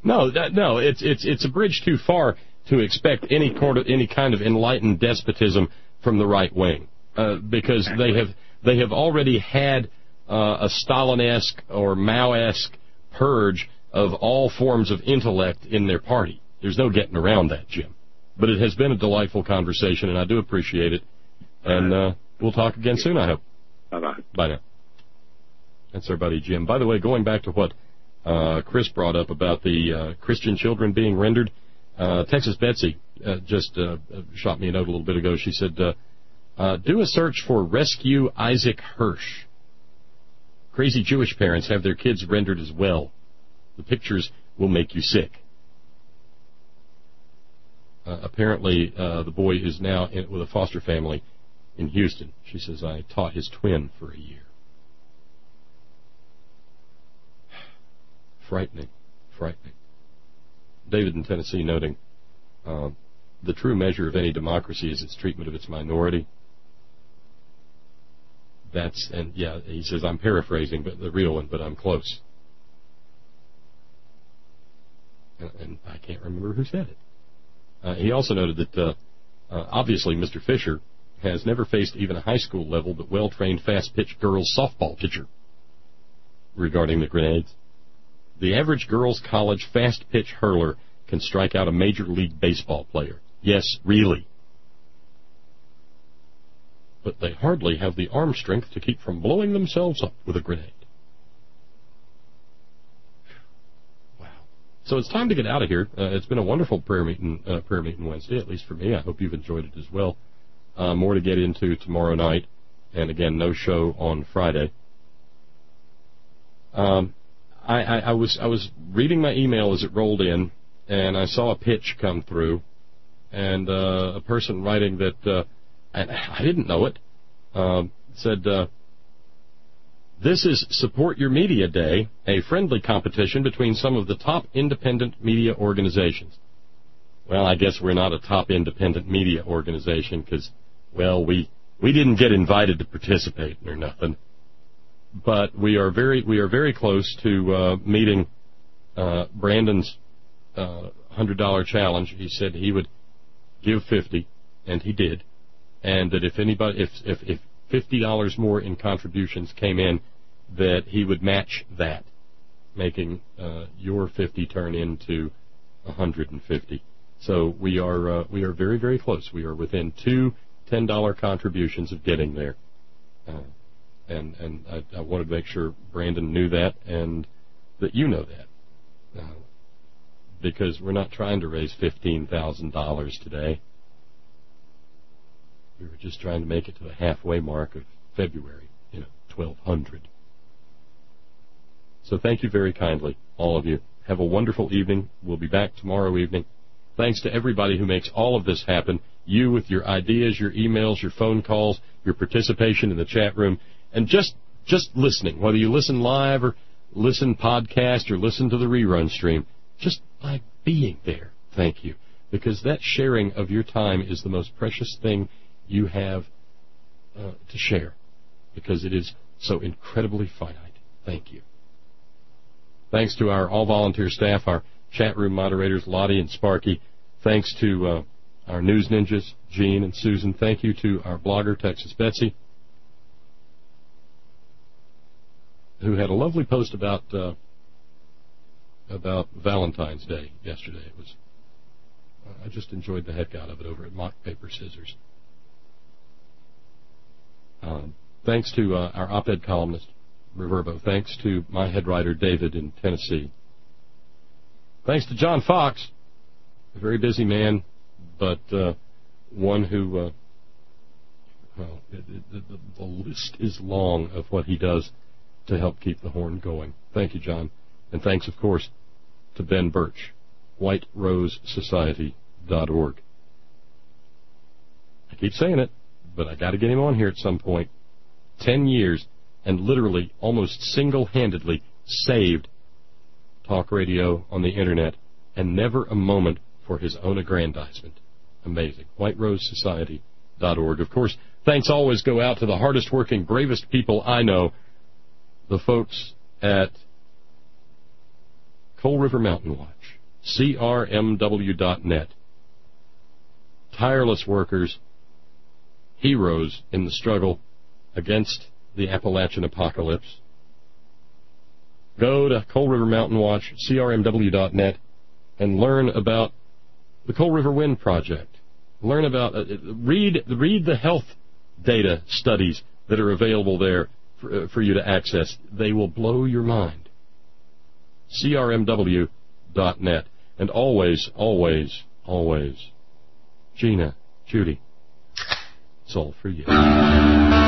No, that, no, it's it's it's a bridge too far to expect any kind of any kind of enlightened despotism from the right wing, uh, because they have they have already had uh, a Stalin-esque or Mao-esque purge of all forms of intellect in their party. There's no getting around that, Jim. But it has been a delightful conversation, and I do appreciate it. And uh, we'll talk again soon, I hope. Bye-bye. Bye now. That's our buddy Jim. By the way, going back to what uh, Chris brought up about the uh, Christian children being rendered, uh, Texas Betsy uh, just uh, shot me a note a little bit ago. She said, uh, uh, do a search for Rescue Isaac Hirsch. Crazy Jewish parents have their kids rendered as well. The pictures will make you sick. Uh, apparently, uh, the boy is now in, with a foster family in Houston. She says, I taught his twin for a year. Frightening. Frightening. David in Tennessee noting, uh, the true measure of any democracy is its treatment of its minority. That's, and yeah, he says, I'm paraphrasing but the real one, but I'm close. And, and I can't remember who said it. Uh, he also noted that, uh, uh, obviously, Mister Fisher has never faced even a high school level but well-trained fast-pitch girls softball pitcher regarding the grenades. The average girls' college fast-pitch hurler can strike out a Major League Baseball player. Yes, really. But they hardly have the arm strength to keep from blowing themselves up with a grenade. Wow. So it's time to get out of here. Uh, it's been a wonderful prayer meeting, uh, prayer meeting Wednesday, at least for me. I hope you've enjoyed it as well. Uh, more to get into tomorrow night. And again, no show on Friday. Um... I, I, I was I was reading my email as it rolled in, and I saw a pitch come through, and uh, a person writing that, uh, and I didn't know it, uh, said, uh, this is Support Your Media Day, a friendly competition between some of the top independent media organizations. Well, I guess we're not a top independent media organization because, well, we, we didn't get invited to participate or nothing. But we are very we are very close to uh, meeting uh, Brandon's uh, one hundred dollar challenge. He said he would give fifty, and he did. And that if anybody if if, if fifty dollars more in contributions came in, that he would match that, making uh, your fifty turn into one hundred fifty. So we are uh, we are very very close. We are within two ten dollar contributions of getting there. Uh, And, and I, I wanted to make sure Brandon knew that and that you know that. Uh, because we're not trying to raise fifteen thousand dollars today. We were just trying to make it to the halfway mark of February, you know, twelve hundred. So thank you very kindly, all of you. Have a wonderful evening. We'll be back tomorrow evening. Thanks to everybody who makes all of this happen. You with your ideas, your emails, your phone calls, your participation in the chat room. And just just listening, whether you listen live or listen podcast or listen to the rerun stream, just by being there, thank you. Because that sharing of your time is the most precious thing you have uh, to share. Because it is so incredibly finite. Thank you. Thanks to our all-volunteer staff, our chat room moderators, Lottie and Sparky. Thanks to uh, our news ninjas, Gene and Susan. Thank you to our blogger, Texas Betsy, who had a lovely post about uh, about Valentine's Day yesterday. It was uh, I just enjoyed the heck out of it over at Mock Paper Scissors. Um, thanks to uh, our op-ed columnist, Reverbo. Thanks to my head writer, David, in Tennessee. Thanks to John Fox, a very busy man, but uh, one who, uh, well, it, it, the, the list is long of what he does to help keep the horn going. Thank you, John. And thanks, of course, to Ben Birch, white rose society dot org. I keep saying it, but I got to get him on here at some point. Ten years, and literally, almost single-handedly saved talk radio on the Internet, and never a moment for his own aggrandizement. Amazing. white rose society dot org. Of course, thanks always go out to the hardest-working, bravest people I know, the folks at Coal River Mountain Watch. C R M W dot net. Tireless workers, heroes in the struggle against the Appalachian apocalypse. Go to Coal River Mountain Watch, C R M W dot net, and learn about the Coal River Wind Project. Learn about, uh, read read the health data studies that are available there for, uh, for you to access. They will blow your mind. C R M W dot net. And always, always, always, Gina, Judy, it's all for you.